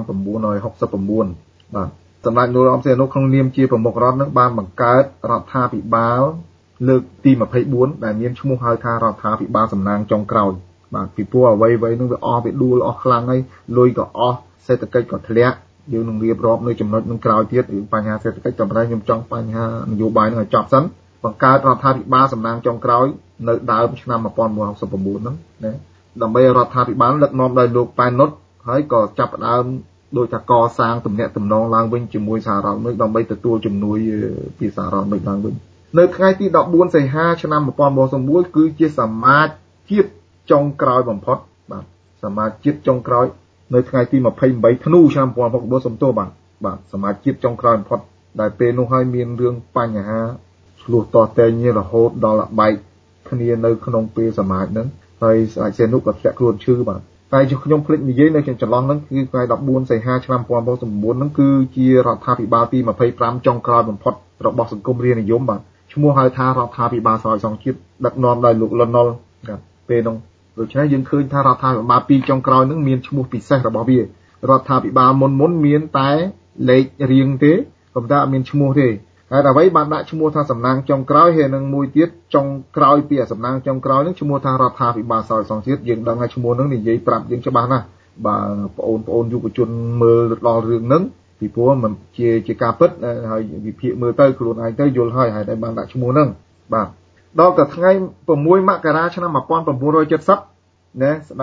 1969បាទសម្ដេចនរោត្តមសីហនុក្នុងនាមជាប្រមុខរដ្ឋនឹងបានបង្កើតរដ្ឋាភិបាលលើកទី24ដែលមានឈ្មោះហៅថារដ្ឋាភិបាលសំណាងចុងក្រោយបាទពីព្រោះអ្វីៗនឹងវាអស់វាដួលអស់ខ្លាំងហើយលុយក៏អស់សេដ្ឋកិច្ចក៏ធ្លាក់យើងនឹងរៀបរាប់នៅចំណុចនឹងក្រោយទៀតរឿងបញ្ហាសេដ្ឋកិច្ចតែខ្ញុំចង់បញ្ហានយោបាយនឹងឲ្យចប់សិនបង្កើតរដ្ឋាភិបាលសំណាងចុងក្រោយនៅដើមឆ្នាំ1969ហ្នឹងណាដើម្បីរដ្ឋាភិបាលដឹកនាំដោយលោកប៉ែននុតហើយក៏ចាប់ផ្ដើមដោយថាកសាងទំនាក់ទំនងឡើងវិញជាមួយសហរដ្ឋអាមេរិកដើម្បីទទួលជំនួយពីសហរដ្ឋអាមេរិកឡើងវិញនៅថ្ងៃទី14សីហាឆ្នាំ1991គឺជាសមាជជាតិចុងក្រោយបំផុតបាទសមាជជាតិចុងក្រោយនៅថ្ងៃទី28ធ្នូឆ្នាំ1969សំទោសបាទសមាជជាតិចុងក្រោយបំផុតដែលពេលនោះហើយមានរឿងបញ្ហាឆ្លោះតតែងរហូតដល់បែកគ្នានៅក្នុងពេលសមាជហ្នឹងហើយស្ដេចសីហនុក៏ធ្លាក់ខ្លួនឈឺបាទតែខ្ញុំភ្លេចនិយាយនៅក្នុងចន្លោះហ្នឹងគឺថ្ងៃ14សីហាឆ្នាំ1969ហ្នឹងគឺជារដ្ឋាភិបាលទី25ចុងក្រោយបំផុតរបស់សង្គមរាស្ត្រនិយមបាទឈ្មោះហៅថារដ្ឋាភិបាលស្រោចស្រង់ជាតិដឹកនាំដោយលោកលន់នល់ពេលនោះដូច្នេះយើងឃើញថារដ្ឋាភិបាល2ចុងក្រោយហ្នឹងមានឈ្មោះពិសេសរបស់វារដ្ឋាភិបាលមុនមានតែលេខរៀងទេប៉ុន្តែអត់មានឈ្មោះទេហើយអ្វីបានដាក់ឈ្មោះថាសំណាងចុងក្រោយហើយនឹងមួយទៀតចុងក្រោយពីសំណាងចុងក្រោយហ្នឹងឈ្មោះថារដ្ឋាភិបាលស្រោចស្រង់ជាតិយើងដឹងថាឈ្មោះហ្នឹងនិយាយប្រាប់យើងច្បាស់ណាស់បាទបងប្អូនយុវជនមើលដល់រឿងហ្នឹងពីព្រោះมันជាការពិតហើយវិភាគមើលទៅខ្លួនឯងទៅយល់ហើយតែបានដាក់ឈ្មោះហ្នឹងបាទដល់តែថ្ងៃ6មករាឆ្នាំ1970ណាស្ដេច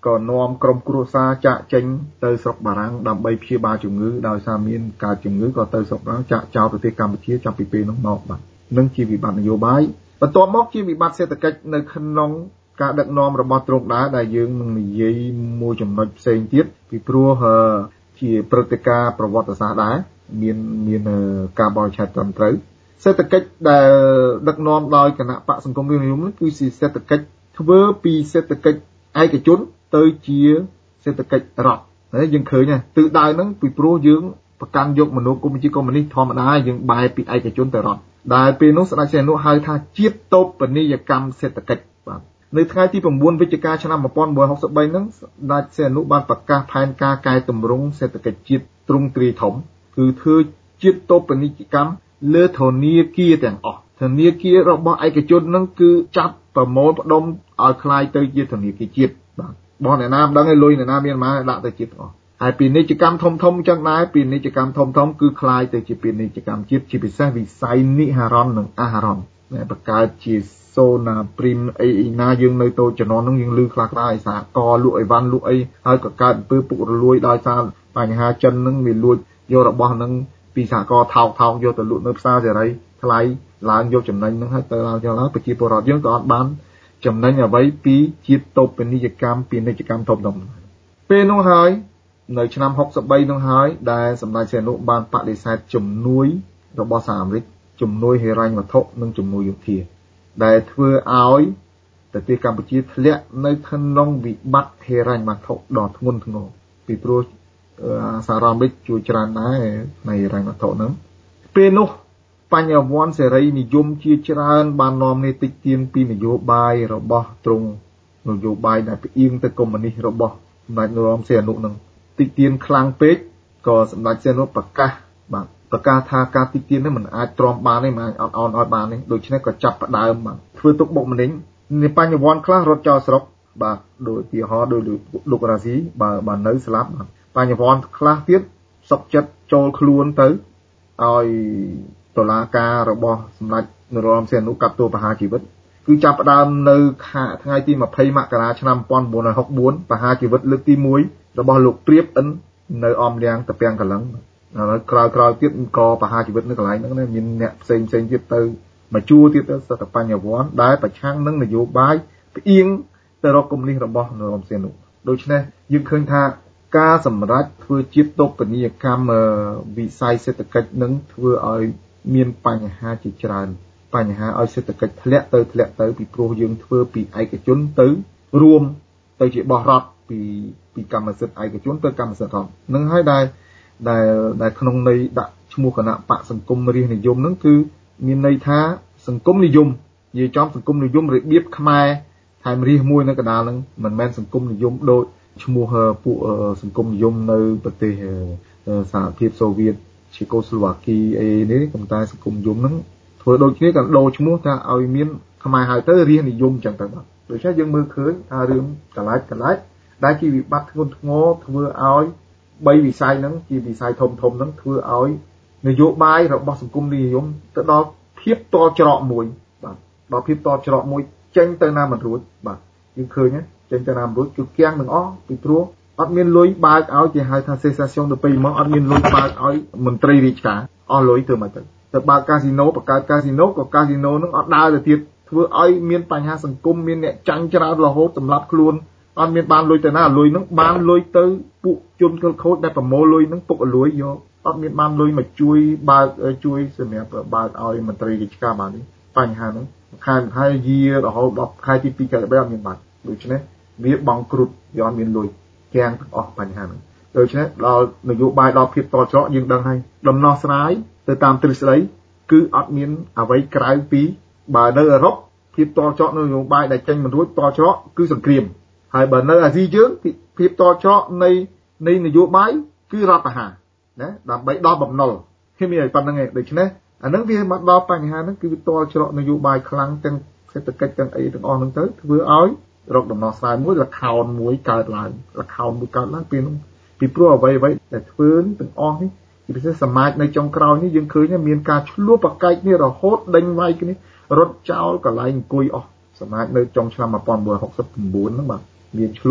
ក៏នាំក្រុមគ្រួសារចាក់ចេញទៅស្រុកបារាំងដើម្បីព្យាបាលជំងឺដោយសារមានកើតជំងឺក៏ទៅស្រុកបារាំងចាក់ចោលប្រទេសកម្ពុជាចាប់ពីពេលនោះមកបាទនឹងជាវិបត្តិនយោបាយបន្ទាប់មកជាវិបត្តិសេដ្ឋកិច្ចនៅក្នុងការដឹកនាំរបស់ទ្រង់ដែរដែលយើងនឹងនិយាយមួយចំណុចផ្សេងទៀតពីព្រោះជាព្រឹត្តិការណ៍ប្រវត្តិសាស្ត្រដែរមានការបរិច្ឆេទត្រឹមត្រូវសេដ្ឋកិច្ចដែលដឹកនាំដោយគណៈបកសង្គមរាស្ត្រនិយមនេះគឺជាសេដ្ឋកិច្ចធ្វើពីសេដ្ឋកិច្ចឯកជនទៅជាសេដ្ឋកិច្ចរដ្ឋហើយយើងឃើញទិសដៅហ្នឹងពីព្រោះយើងប្រកាន់យកមនោគមវិជ្ជាកុម្មុយនីសធម្មតាយើងបែរពីឯកជនទៅរដ្ឋដែលពេលនោះស្ដេចសីហនុហៅថាជាតិតូបនីយកម្មសេដ្ឋកិច្ចបាទនៅថ្ងៃទី9វិច្ឆិកាឆ្នាំ1963ហ្នឹងស្ដេចសីហនុបានប្រកាសផែនការកែតម្រង់សេដ្ឋកិច្ចជាតិទ្រង់ទ្រាយធំគឺធ្វើជាតិតូបនីយកម្មលើធនាគារទាំងអស់ធនាគាររបស់ឯកជនហ្នឹងគឺចាប់ប្រមូលផ្ដុំឲ្យคล้ายទៅជាធនាគារជាតិបាទបងអ្នកណាមិនដឹងឯលុយអ្នកណាមានប៉ុន្មានដាក់ទៅជាតិទាំងអស់ហើយពាណិជ្ជកម្មធំអញ្ចឹងដែរពាណិជ្ជកម្មធំគឺคล้ายទៅជាពាណិជ្ជកម្មជាតិជាពិសេសវិស័យនិហរណ៍និងអាហរណ៍បង្កើតជាសូណាព្រីមអីណាយើងនៅតូចជំនាន់ហ្នឹងយើងឮខ្លះៗឯសាកលក់អីវ៉ាន់លក់អីហើយក៏កើតអំពើពុករលួយដោយសារបញ្ហាចិនហ្នឹងវាលួចយករបស់ហ្នឹងពីសហគមន៍ថោកយកទៅលក់នៅផ្សារសេរីថ្លៃឡើងយកចំណេញហ្នឹងហើយទៅឡើងយកឡើងប្រជាពលរដ្ឋយើងក៏អត់បានចំណេញអ្វីពីជាតិតូបនីយកម្មពាណិជ្ជកម្មធំពេលនោះហើយនៅឆ្នាំ63នោះហើយដែលសម្ដេចសីហនុបានបដិសេធជំនួយរបស់សហអាមេរិកជំនួយហិរញ្ញវត្ថុនិងជំនួយយោធាដែលធ្វើឲ្យប្រទេសកម្ពុជាធ្លាក់នៅក្នុងវិបត្តិហិរញ្ញវត្ថុដ៏ធ្ងន់ធ្ងរពីព្រោះសហរដ្ឋអាមេរិកជួយច្រើនដែរនៃហិរញ្ញវត្ថុហ្នឹងពេលនោះបញ្ញវន្តសេរីនិយមជាច្រើនបាននាំនេះតិចទៀនពីនយោបាយរបស់ទ្រង់នយោបាយដែលផ្អៀងទៅកុម្មុយនីសរបស់សម្ដេចនរោត្តមសីហនុនឹងតិចទៀនខ្លាំងពេកក៏សម្ដេចសីហនុប្រកាសថាការតិចទៀននេះមិនអាចទ្រាំបានទេមិនអាចអត់អន់ឲ្យបានទេដូច្នេះក៏ចាប់ផ្ដើមធ្វើទុកបុកម្នេញបញ្ញវន្តខ្លះរត់ចោលស្រុកបាទដោយឧទាហរណ៍ដោយលោករ៉ាស៊ីបើនៅស្លាប់បញ្ញវន្តខ្លះទៀតសុកចិត្តចូលខ្លួនទៅឲ្យតុលាការរបស់សម្ដេចនរោត្តមសីហនុកាត់ទោសប្រហារជីវិតគឺចាប់ផ្ដើមនៅថ្ងៃទី20មករាឆ្នាំ1964ប្រហារជីវិតលើកទី1របស់លោកព្រាបអិននៅអមលាងតាពាំងកលឹងហើយក្រោយទៀតក៏ប្រហារជីវិតនៅកន្លែងហ្នឹងមានអ្នកផ្សេងទៀតទៅមកជួទៀតទៅសតបញ្ញវន្តដែលប្រឆាំងនឹងនយោបាយផ្អៀងទៅរកកុម្មុយនីសរបស់នរោត្តមសីហនុដូច្នេះយើងឃើញថាការសម្រេចធ្វើជាតិតូបនីយកម្មវិស័យសេដ្ឋកិច្ចនឹងធ្វើឲ្យមានបញ្ហាជាច្រើនបញ្ហាឲ្យសេដ្ឋកិច្ចធ្លាក់ទៅពីព្រោះយើងធ្វើពីឯកជនទៅរួមទៅជាបោះរដ្ឋពីកម្មសិទ្ធិឯកជនទៅកម្មសិទ្ធិរដ្ឋនឹងហើយដែលក្នុងន័យដាក់ឈ្មោះគណៈបកសង្គមរាស្ត្រនិយមហ្នឹងគឺមានន័យថាសង្គមនិយមនិយាយចំសង្គមនិយមរបៀបខ្មែរថែមរាស្ត្រមួយនៅកណ្ដាលហ្នឹងមិនមែនសង្គមនិយមដូចឈ្មោះពួកសង្គមនិយមនៅប្រទេសសហភាពសូវៀតឈេកូស្លូវ៉ាគីអីនេះប៉ុន្តែសង្គមនិយមហ្នឹងធ្វើដូចគ្នាក៏ដូរឈ្មោះថាឲ្យមានខ្មែរហៅទៅរាស្ត្រនិយមចឹងទៅបាទដូច្នេះយើងមើលឃើញថារឿងកន្លែកដែលជាវិបត្តិធ្ងន់ធ្ងរធ្វើឲ្យ3វិស័យហ្នឹងជាវិស័យធំហ្នឹងធ្វើឲ្យនយោបាយរបស់សង្គមនិយមទៅដល់ភាពតល់ច្រកមួយបាទដល់ភាពតល់ច្រកមួយចេញទៅណាមិនរួចបាទយើងឃើញចេញទៅណាមិនរួចគឺគាំងនឹងអស់ពីព្រោះអត់មានលុយបើកឲ្យគេហៅថា cessation de paiement អត់មានលុយបើកឲ្យមន្ត្រីរាជការអស់លុយធ្វើមកទៅបើកកាស៊ីណូបង្កើតកាស៊ីណូក៏កាស៊ីណូនឹងអត់ដើរទៅទៀតធ្វើឲ្យមានបញ្ហាសង្គមមានអ្នកចាញ់ច្រើនរហូតសម្រាប់ខ្លួនអត់មានបានលុយទៅណាលុយនឹងបានលុយទៅពួកជនខិលខូចដែលប្រមូលលុយនឹងពុករលួយយកអត់មានបានលុយមកជួយបើកជួយសម្រាប់បើកឲ្យមន្ត្រីរាជការបាននេះបញ្ហាហ្នឹងខែយារហូតដល់ខែទី2ខែ3អត់មានបានដូច្នេះវាបង់គ្រុតវាអត់មានលុយគាំងទាំងអស់បញ្ហាហ្នឹងដូច្នេះដល់នយោបាយដល់ភាពតល់ច្រកយើងដឹងហើយដំណោះស្រាយទៅតាមទ្រឹស្ដីគឺអត់មានអ្វីក្រៅពីបើនៅអឺរ៉ុបភាពតល់ច្រកនយោបាយដែលចេញមិនរួចតល់ច្រកគឺសង្គ្រាមហើយបើនៅអាស៊ីយើងភាពតល់ច្រកនៃនយោបាយគឺរដ្ឋប្រហារណាដើម្បីដល់បំណុលគេមានតែប៉ុណ្្នឹងឯងដូច្នេះអានឹងវាមកដល់បញ្ហាហ្នឹងគឺវាតល់ច្រកនយោបាយខ្លាំងទាំងសេដ្ឋកិច្ចទាំងអីទាំងអស់ហ្នឹងទៅធ្វើឲ្យរកដំណោះស្រាយមួយលខោនមួយកើតឡើងពេលនោះពីព្រោះអ្វីដែលធ្វើទាំងអស់នេះជាពិសេសសមាជនៅចុងក្រោយនេះយើងឃើញមានការឆ្លោះប្រកែកនេះរហូតដេញវាយគ្នារត់ចោលកន្លែងអង្គុយអស់សមាជនៅចុងឆ្នាំ1969ហ្នឹងបាទមានឆ្លោះនេះ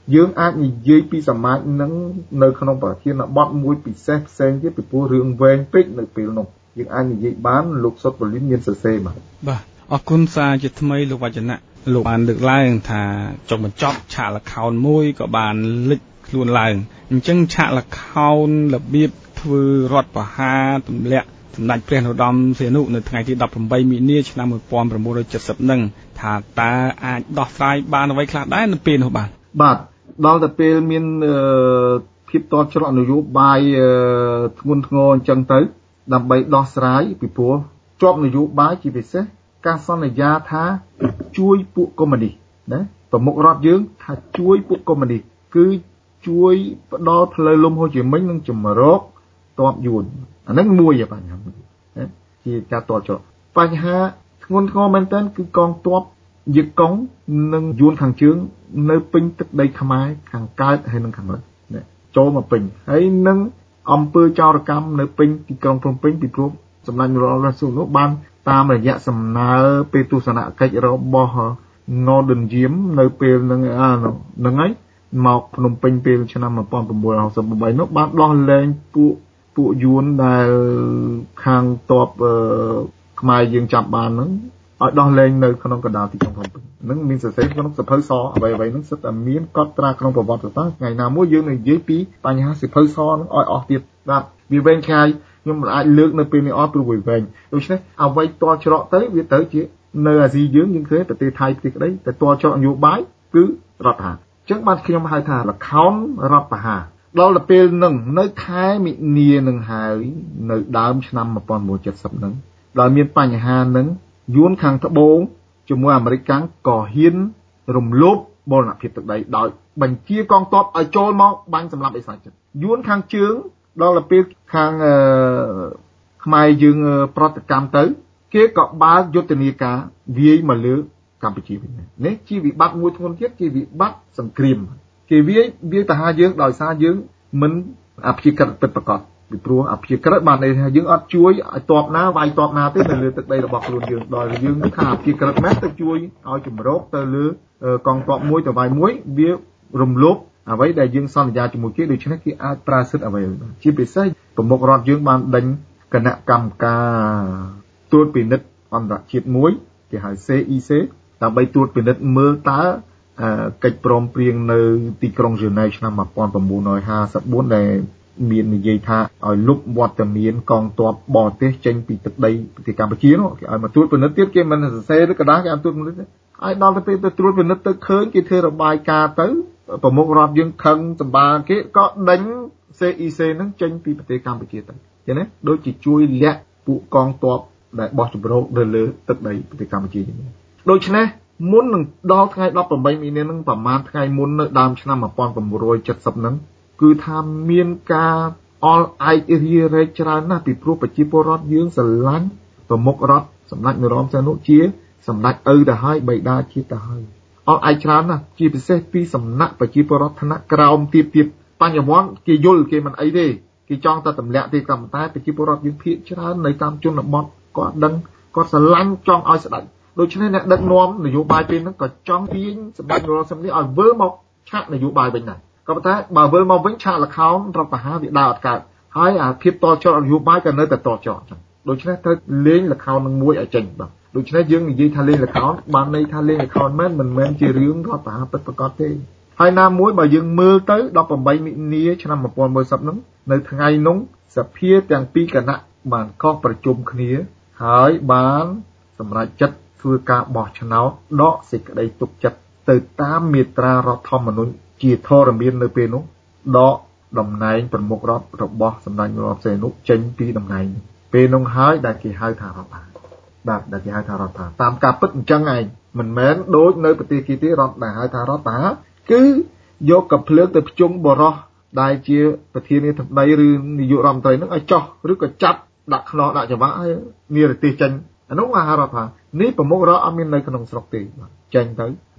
យើងអាចនិយាយពីសមាជនឹងនៅក្នុងប្រធានបទមួយពិសេសផ្សេងទៀតពីព្រោះរឿងវែងពេកនៅពេលនោះយើងអាចនិយាយបានលោកសុតប៉ូលីនមានសរសេរបាទអរគុណសារជាថ្មីលោកវចនៈលោកបានលើកឡើងថាចុងបញ្ចប់ឆាកល្ខោនមួយក៏បានលេចខ្លួនឡើងអញ្ចឹងឆាកល្ខោនរបៀបធ្វើរដ្ឋប្រហារទម្លាក់សម្ដេចព្រះនរោត្តមសីហនុនៅថ្ងៃទី18មីនាឆ្នាំ1970នឹងថាតើអាចដោះស្រាយបានអ្វីខ្លះដែរនៅពេលនោះបាទដល់តែពេលមានភាពតច្រកនយោបាយធ្ងន់ធ្ងរអញ្ចឹងទៅដើម្បីដោះស្រាយពីព្រោះជាប់នយោបាយជាពិសេសការសន្យាថាជួយពួកកុម្មុយនីសណាប្រមុខរដ្ឋយើងថាជួយពួកកុម្មុយនីសគឺជួយផ្ដល់ផ្លូវលំហូជីមិញនិងជំរកតបយួនអាហ្នឹងមួយបញ្ហាណាជាការតច្រកបញ្ហាធ្ងន់ធ្ងរមែនទែនគឺកងទ័ពយឹកកុងនិងយួនខាងជើងនៅពេញទឹកដីខ្មែរខាងកើតហើយនិងខាងលិចចូលមកពេញហើយនឹងអំពើចោរកម្មនៅពេញទីក្រុងភ្នំពេញពីព្រោះសម្ដេចនរោត្តមសីហនុបានតាមរយៈសំណើពេលទស្សនកិច្ចរបស់ Northern Jim នៅពេលហ្នឹងហើយមកភ្នំពេញពេលឆ្នាំ1968នោះបានដោះលែងពួកយួនដែលខាងតបខ្មែរយើងចាប់បានហ្នឹងឲ្យដោះលែងនៅក្នុងកណ្ដាលទីក្រុងភ្នំពេញហ្នឹងមានសរសេរក្នុងសភៅសអ្វីហ្នឹងសិតតែមានកត់ត្រាក្នុងប្រវត្តិសាស្ត្រថ្ងៃណាមួយយើងនឹងនិយាយពីបញ្ហាសភៅសហ្នឹងឲ្យអស់ទៀតបាទវាវែងឆ្ងាយខ្ញុំមិនអាចលើកនៅពេលនេះអត់ព្រោះវាវែងដូច្នេះអ្វីតច្រកទៅវាទៅជានៅអាស៊ីយើងឃើញប្រទេសថៃប្រទេសក្តីតែតច្រកនយោបាយគឺរដ្ឋប្រហារអញ្ចឹងបានខ្ញុំហៅថាល្ខោនរដ្ឋប្រហារដល់ទៅពេលហ្នឹងនៅខែមិនិនានឹងហើយនៅដើមឆ្នាំ1970ហ្នឹងដល់មានបញ្ហាហ្នឹងយួនខាងត្បូងជាមួយអាមេរិកក៏ហ៊ានរំលោភបូរណភាពទឹកដីដោយបញ្ជាកងទ័ពឲ្យចូលមកបាញ់សម្លាប់អេសាចិត្តយួនខាងជើងដល់ទៅពេលខាងខ្មែរយើងប្រតិកម្មទៅគេក៏បើកយុទ្ធនាការវាយមកលើកម្ពុជាវិញនេះជាវិបត្តិមួយធ្ងន់ទៀតជាវិបត្តិសង្គ្រាមគេវាយទៅហៅយើងដោយសារយើងមិនអព្យាក្រឹតពិតប្រាកដពីព្រោះអព្យាក្រឹតបានន័យថាយើងអត់ជួយឲ្យតបណាវាយតបណាទេនៅលើទឹកដីរបស់ខ្លួនយើងដល់យើងថាអព្យាក្រឹតមែនទៅជួយឲ្យជំរកទៅលើកងទ័ពមួយទៅវាយមួយវារំលោភអ្វីដែលយើងសន្យាជាមួយគេដូច្នេះគេអាចប្រើសិទ្ធិអ្វីជាពិសេសប្រមុខរដ្ឋយើងបានដេញគណៈកម្មការត្រួតពិនិត្យអន្តរជាតិមួយគេហៅ CIC ដើម្បីត្រួតពិនិត្យមើលតើកិច្ចព្រមព្រៀងនៅទីក្រុងហ្សឺណែវឆ្នាំ1954ដែលមាននិយាយថាឲ្យលុបវត្តមានកងទ័ពបរទេសចេញពីទឹកដីប្រទេសកម្ពុជានោះគេឲ្យមកត្រួតពិនិត្យទៀតគេមិនសរសេរឬក៏ដែរគេឲ្យត្រួតពិនិត្យឲ្យដល់ទៅពេលទៅត្រួតពិនិត្យទៅឃើញគេធ្វើរបាយការណ៍ទៅប្រមុខរដ្ឋយើងខឹងសម្បាគេក៏ដេញ CIC ហ្នឹងចេញពីប្រទេសកម្ពុជាទៅឃើញទេដូចជាជួយលាក់ពួកកងទ័ពដែលបោះជំរកនៅលើទឹកដីប្រទេសកម្ពុជាដូច្នេះមុននឹងដល់ថ្ងៃ18មីនាហ្នឹងប្រហែលថ្ងៃមុននៅដើមឆ្នាំ1970ហ្នឹងគឺថាមានការអល់ឯករារែកច្រើនណាស់ពីព្រោះប្រជាពលរដ្ឋយើងស្រឡាញ់ប្រមុខរដ្ឋសម្ដេចនរោត្តមសីហនុជាសម្ដេចឪទៅហើយបិតាជាតិទៅហើយអល់ឯកច្រើនណាស់ជាពិសេសពីសំណាក់ប្រជាពលរដ្ឋថ្នាក់ក្រោមទៀតបញ្ញវន្តគេយល់គេមិនអីទេគេចង់តែទម្លាក់ទេតែប្រជាពលរដ្ឋយើងភាគច្រើននៅតាមជនបទគាត់ដឹងគាត់ស្រឡាញ់ចង់ឲ្យស្ដេចដូច្នេះអ្នកដឹកនាំនយោបាយពេលហ្នឹងក៏ចង់ទាញសម្ដេចនរោត្តមសីហនុឲ្យវិលមកឆាកនយោបាយវិញដែរក៏ប៉ុន្តែបើវិលមកវិញឆាកល្ខោនរដ្ឋប្រហារវាដើរអត់កើតហើយអាភាពតច្រកនយោបាយក៏នៅតែតច្រកអញ្ចឹងដូច្នេះត្រូវលេងល្ខោននឹងមួយឲ្យចេញបាទដូច្នេះយើងនិយាយថាលេងល្ខោនបានន័យថាលេងល្ខោនមិនមែនជារឿងរដ្ឋប្រហារពិតប្រាកដទេហើយណាមួយបើយើងមើលទៅ18មិនិនាឆ្នាំ1970ហ្នឹងនៅថ្ងៃនោះសភាទាំងពីរគណៈបានកោះប្រជុំគ្នាហើយបានសម្រេចចិត្តធ្វើការបោះឆ្នោតដកសេចក្តីទុកចិត្តទៅតាមមាត្រារដ្ឋធម្មនុញ្ញជាធរមាននៅពេលនោះដកតំណែងប្រមុខរដ្ឋរបស់សម្ដេចនរោត្តមសីហនុចេញពីតំណែងពេលនោះហើយដែលគេហៅថារដ្ឋាភិបាលដែលគេហៅថារដ្ឋាភិបាលតាមការពិតអញ្ចឹងឯងមិនមែនដូចនៅប្រទេសគេទេរដ្ឋដែលហៅថារដ្ឋាភិបាលគឺយកកាភ្លើងទៅភ្ជុំបរោះដែលជាប្រធានាធិបតីឬនាយករដ្ឋមន្ត្រីនឹងឲ្យចោះឬក៏ចាប់ដាក់ខ្នោះដាក់ច្បាប់ឲ្យនិរទេសចេញអានោះអាហារដ្ឋាភិបាលនេះប្រមុខរដ្ឋអត់មាននៅក្នុងស្រុកទេចេញទៅ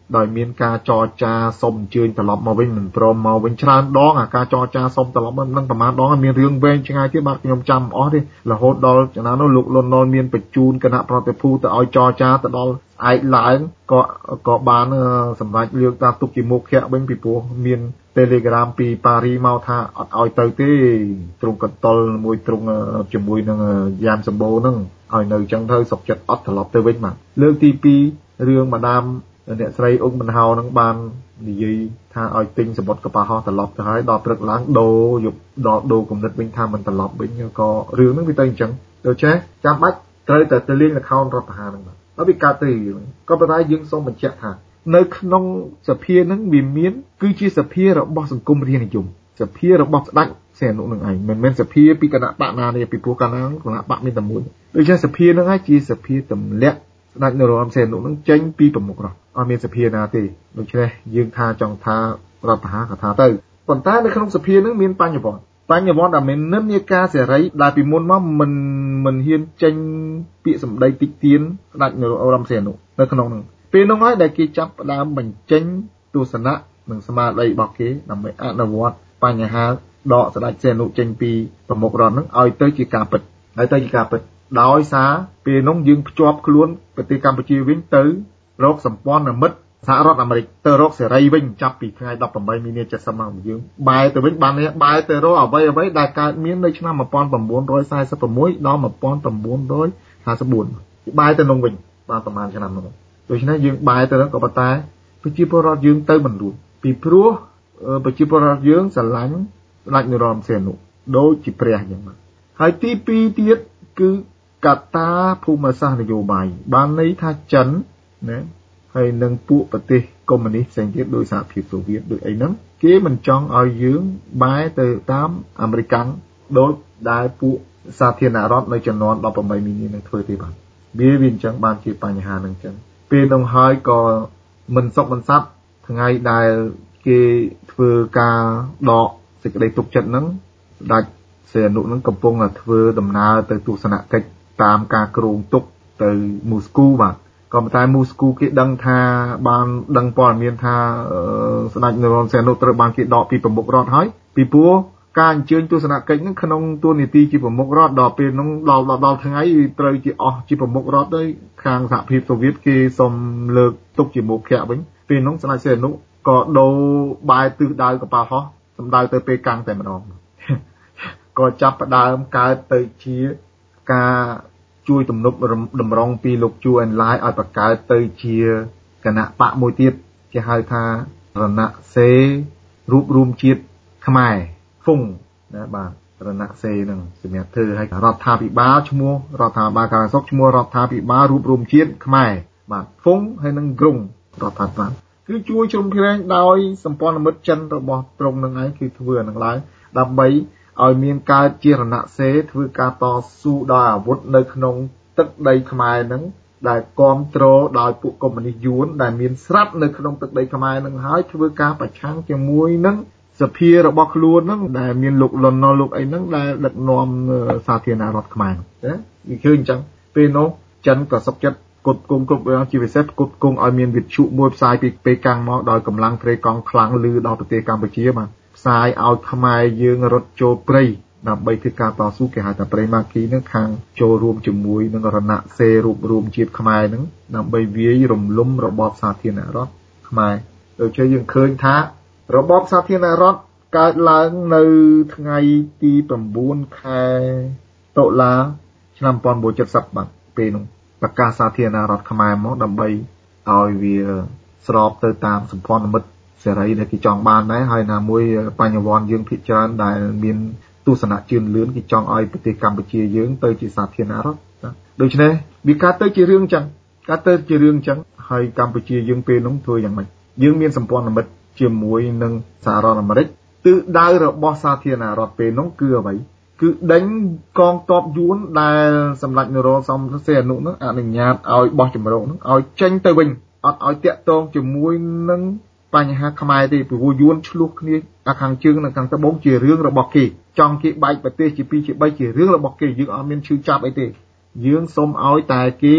ដោយមានការចរចាសុំអញ្ជើញត្រឡប់មកវិញមិនព្រមមកវិញច្រើនដងអាការចរចាសុំត្រឡប់នឹងប្រហែលដងមានរឿងវែងឆ្ងាយទៀតបាទខ្ញុំចាំអស់ទេរហូតដល់ចំណាននោះលោកលន់នល់មានបញ្ជូនគណៈប្រតិភូទៅឲ្យចរចាទៅដល់ឯកឡើងក៏បានសម្រាប់លើកតាទុកជាមុខខៈវិញពីព្រោះមាន Telegram ពីប៉ារីមកថាអត់ឲ្យទៅទេទ្រង់កន្តលមួយទ្រង់ជាមួយនឹងយ៉ានសម្បូរហ្នឹងឲ្យនៅអញ្ចឹងទៅសុខចិត្តអត់ត្រឡប់ទៅវិញបាទលើកទី2រឿងម្ដាមអ្នកស្រីអ៊ុំបណ្ហោហ្នឹងបាននិយាយថាឲ្យទិញសមុទ្រកប៉ាល់ហោះត្រឡប់ទៅហើយដល់ព្រឹកឡើងដូរគំនិតវិញថាមិនត្រឡប់វិញក៏រឿងហ្នឹងវាទៅអញ្ចឹងដូច្នេះចាំបាច់ត្រូវតែទៅលេងល្ខោនរដ្ឋប្រហារហ្នឹងបាទដល់វាកើតទៅក៏ប៉ុន្តែយើងសូមបញ្ជាក់ថានៅក្នុងសភាហ្នឹងវាមានគឺជាសភារបស់សង្គមរាជនិយមសភារបស់ស្ដេចសីហនុនឹងឯងមិនមែនសភាពីគណៈបកណាទេពីព្រោះកាលណាគណៈបកមានតែមួយដូច្នេះសភាហ្នឹងឯងជាសភាទម្លាក់ស្ដេចនរោត្តមសីហនុនឹងចេញពីប្រមុខរដ្ឋអត់មានសភាណាទេដូច្នេះយើងថាចង់ថារដ្ឋប្រហារក៏ថាទៅប៉ុន្តែនៅក្នុងសភាហ្នឹងមានបញ្ញវន្តដែលមាននិន្នាការសេរីដែលពីមុនមកមិនហ៊ានចេញពាក្យសម្ដីតិចទៀនស្ដេចនរោត្តមសីហនុនៅក្នុងហ្នឹងពេលនោះហើយដែលគេចាប់ផ្ដើមបញ្ចេញទស្សនៈនិងស្មារតីរបស់គេដើម្បីអនុវត្តបញ្ហាដកស្ដេចសីហនុចេញពីប្រមុខរដ្ឋហ្នឹងឲ្យទៅជាការពិតដោយសារពេលនោះយើងភ្ជាប់ខ្លួនប្រទេសកម្ពុជាវិញទៅរកសម្ព័ន្ធមិត្តសហរដ្ឋអាមេរិកទៅរកសេរីវិញចាប់ពីថ្ងៃ18មីនា70មកយើងបែរទៅវិញបានបែរទៅរកអ្វីដែលកើតមាននៅឆ្នាំ1946ដល់1954បែរទៅនោះវិញបានប្រហែលឆ្នាំនោះដូច្នេះយើងបែរទៅក៏ប៉ុន្តែប្រជាពលរដ្ឋយើងទៅមិនរួចពីព្រោះប្រជាពលរដ្ឋយើងស្រឡាញ់ស្ដេចនរោត្តមសីហនុដូចជាព្រះអញ្ចឹងបាទហើយទី2ទៀតគឺកត្តាភូមិសាស្ត្រនយោបាយបានន័យថាចិនណាហើយនឹងពួកប្រទេសកុម្មុយនីសផ្សេងទៀតដោយសហភាពសូវៀតដូចអីហ្នឹងគេមិនចង់ឲ្យយើងបែរទៅតាមអាមេរិកដូចដែលពួកសាធារណរដ្ឋនៅចំនួន18មីនានឹងធ្វើទេបាទវាអញ្ចឹងបានជាបញ្ហានឹងអញ្ចឹងពេលនោះហើយក៏មិនសុខមិនសាប់ថ្ងៃដែលគេធ្វើការដកសេចក្តីទុកចិត្តហ្នឹងស្ដេចសីហនុហ្នឹងកំពុងតែធ្វើដំណើរទៅទស្សនកិច្ចតាមការគ្រោងទុកទៅមូស្គូបាទក៏ប៉ុន្តែមូស្គូគេដឹងថាបានដឹងព័ត៌មានថាស្ដេចនរោត្តមសីហនុត្រូវបានគេដកពីប្រមុខរដ្ឋហើយពីព្រោះការអញ្ជើញទស្សនកិច្ចហ្នឹងក្នុងតួនាទីជាប្រមុខរដ្ឋដល់ពេលហ្នឹងដល់ថ្ងៃត្រូវជាអស់ជាប្រមុខរដ្ឋទៅខាងសហភាពសូវៀតគេសុំលើកទុកជាមុខខៈវិញពេលហ្នឹងស្ដេចសីហនុក៏ដូរបែរទិសដៅកប៉ាល់ហោះសម្ដៅទៅពេលកាំងតែម្ដងក៏ចាប់ផ្ដើមកើតទៅជាការជួយទំនប់តម្រង់ពីលោកជួអេនឡាយឲ្យបង្កើតទៅជាគណៈបកមួយទៀតគេហៅថារណសេររួបរวมជាតិខ្មែរហ្វុងណាបាទរណសេរនឹងសម្រាប់ធ្វើឲ្យរដ្ឋាភិបាលឈ្មោះរដ្ឋាភិបាលការសុខឈ្មោះរដ្ឋាភិបាលរួបរวมជាតិខ្មែរបាទហ្វុងហើយនឹងក្រុងរដ្ឋាភិបាលគឺជួយជ្រោមជ្រែងដោយសម្ព័ន្ធមិត្តចិនរបស់ត្រង់នឹងឯងគឺធ្វើអានឹងឡើងដើម្បីឲ្យមានកើតជារណសេរធ្វើការតស៊ូដោយអាវុធនៅក្នុងទឹកដីខ្មែរនឹងដែលគ្រប់គ្រងដោយពួកកុម្មុយនីសយួនដែលមានស្រាប់នៅក្នុងទឹកដីខ្មែរនឹងហើយធ្វើការប្រឆាំងជាមួយនឹងសភារបស់ខ្លួននឹងដែលមានលោកលន់ណុលលោកអីហ្នឹងដែលដឹកនាំសាធារណរដ្ឋខ្មែរណាវាឃើញអញ្ចឹងពេលនោះចិនក៏សុខចិត្តគុតគង់គ្រប់ជាពិសេសគុតគង់ឲ្យមានវិទ្យុមួយផ្សាយពីពេលកាំងមកដោយកម្លាំងត្រេកង់ខ្លាំងលឺដល់ប្រទេសកម្ពុជាបាទផ្សាយឲ្យខ្មែរយើងរត់ចូលព្រៃដើម្បីធ្វើការតស៊ូគេហៅថាព្រៃម៉ាគីនឹងខាងចូលរួមជាមួយនឹងរណសេររួបរวมជាតិខ្មែរនឹងដើម្បីវាយរំលំរបបសាធារណរដ្ឋខ្មែរដូចជាយើងឃើញថារបបសាធារណរដ្ឋកើតឡើងនៅថ្ងៃទី9ខែតុលាឆ្នាំ1970បាទពេលនោះប្រកាសសាធារណរដ្ឋខ្មែរមកដើម្បីឲ្យវាស្របទៅតាមសម្ព័ន្ធមិត្តសេរីដែលគេចង់បានដែរហើយណាមួយបញ្ញវន្តយើងភាគច្រើនដែលមានទស្សនៈជឿនលឿនគេចង់ឲ្យប្រទេសកម្ពុជាយើងទៅជាសាធារណរដ្ឋដូច្នេះវាកើតទៅជារឿងចឹងហើយកម្ពុជាយើងពេលនោះធ្វើយ៉ាងម៉េចយើងមានសម្ព័ន្ធមិត្តជាមួយនឹងសហរដ្ឋអាមេរិកទិសដៅរបស់សាធារណរដ្ឋពេលនោះគឺអ្វីគឺដេញកងទ័ពយួនដែលសម្ដេចនរោត្តមសីហនុនោះអនុញ្ញាតឲ្យបោះជំរកនោះឲ្យចេញទៅវិញអត់ឲ្យតាក់ទងជាមួយនឹងបញ្ហាខ្មែរទេព្រោះយួនឆ្លោះគ្នាខាងជើងនិងខាងត្បូងជារឿងរបស់គេចង់គេបែកប្រទេសជា2ជា3ជារឿងរបស់គេយើងអត់មានឈឺចាប់អីទេយើងសុំឲ្យតែគេ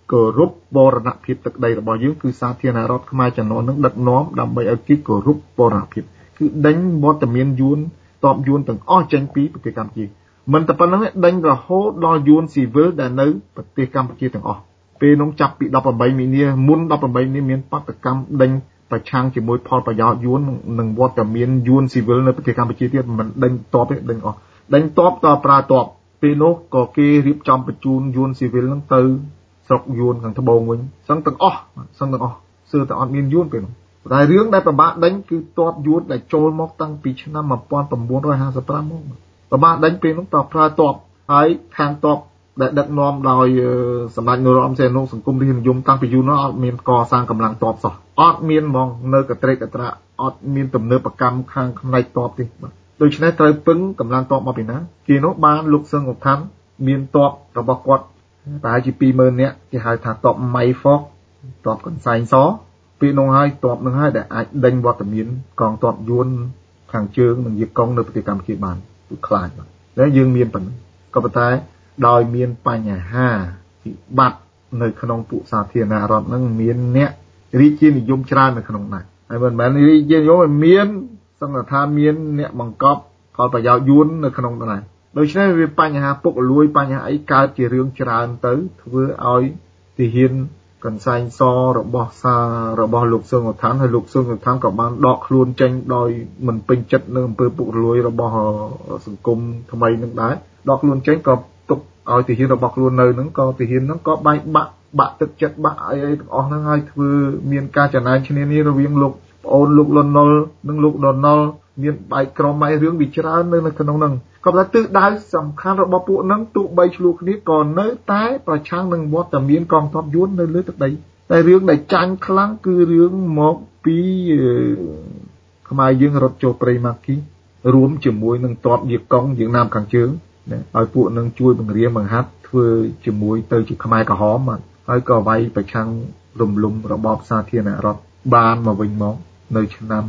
គោរពបរណភាពទឹកដីរបស់យើងគឺសាធារណរដ្ឋខ្មែរចំនួននឹងដឹកនាំដើម្បីឲ្យគេគោរពបរណភាពគឺដេញវត្តមានយួនតបយួនទាំងអស់ចេញពីប្រទេសកម្ពុជាមិនតែប៉ុណ្្នឹងទេដេញរហូតដល់យួនស៊ីវិលដែលនៅប្រទេសកម្ពុជាទាំងអស់ពេលនោះចាប់ពី18មីនាមុន18មីនាមានបាតកម្មដេញប្រឆាំងជាមួយផលប្រយោជន៍យួននិងវត្តមានយួនស៊ីវិលនៅប្រទេសកម្ពុជាទៀតមិនដេញតបទេដេញអស់ដេញតបតប្រើតបពេលនោះក៏គេរៀបចំបញ្ជូនយួនស៊ីវិលហ្នឹងទៅស្រុកយួនខាងត្បូងវិញសឹងទាំងអស់សឹងទាំងអស់សឺតែអត់មានយួនពេលនោះតែរឿងដែលប្របាក់ដេញគឺតបយួនដែលចូលមកតាំងពីឆ្នាំ1955មកប្របាក់ដេញពេលនោះតប្រើតបហើយខាងតបដែលដឹកនាំដោយសម្ដេចនរោត្តមសីហនុសង្គមរាស្ត្រនិយមតាំងពីយូរនោះអត់មានកសាងកម្លាំងតបសោះអត់មានហ្មងនៅកត្រេកកត្រាអត់មានទំនើបកម្មខាងផ្នែកតបទេបាទដូច្នេះត្រូវពឹងកម្លាំងតបមកពីណាគេនោះបានលោកសឹងឧថានមានតបរបស់គាត់ប្រហែលជា 20000 នាក់គេហៅថាតបម៉ៃហ្វកតបកន្សែងសពេលនោះហើយតបនឹងហើយដែលអាចដេញវត្តមានកងតបយួនខាងជើងនិងយាកុងនៅប្រទេសកម្ពុជាបានគឺខ្លាចបាទតែយើងមានប៉ុណ្ណឹងក៏ប៉ុន្តែដោយមានបញ្ហាវិបត្តិនៅក្នុងពួកសាធារណរដ្ឋហ្នឹងមានអ្នករាជានិយមច្រើននៅក្នុងហ្នឹងហើយមិនមែនរាជានិយមមានសង្ឃថាមានអ្នកបង្កប់ផលប្រយោជន៍យួននៅក្នុងហ្នឹងដូច្នេះវាបញ្ហាពុករលួយបញ្ហាអីកើតជារឿងច្រើនទៅធ្វើឲ្យទាហានកន្សែងសរបស់លោកសឹងឧថានហើយលោកសឹងឧថានក៏បានដកខ្លួនចេញដោយមិនពេញចិត្តនៅអំពើពុករលួយរបស់សង្គមថ្មីនឹងដែរដកខ្លួនចេញក៏ទុកឲ្យទាហានរបស់ខ្លួននៅហ្នឹងក៏ទាហានហ្នឹងក៏បែកបាក់ទឹកចិត្តបាក់អីទាំងអស់ហ្នឹងហើយធ្វើមានការចំណាយឈ្នានីរវាងលោកប្អូនលោកលន់ណុលនិងលោកដុនណុលមានបែកក្រុមឯរឿងវាច្រើននៅក្នុងហ្នឹងក៏តែទិសដៅសំខាន់របស់ពួកហ្នឹងទោះបីឆ្លោះគ្នាក៏នៅតែប្រឆាំងនឹងវត្តមានកងទ័ពយួននៅលើទឹកដីតែរឿងដែលចាញ់ខ្លាំងគឺរឿងមកពីខ្មែរយើងរត់ចូលព្រៃម៉ាគីរួមជាមួយនឹងទ័ពយាកុងយើងណាមខាងជើងឲ្យពួកនឹងជួយបង្រៀនបង្ហាត់ធ្វើជាមួយទៅជាខ្មែរក្រហមហើយក៏វាយប្រឆាំងរំលំរបបសាធារណរដ្ឋបានមកវិញមកនៅឆ្នាំ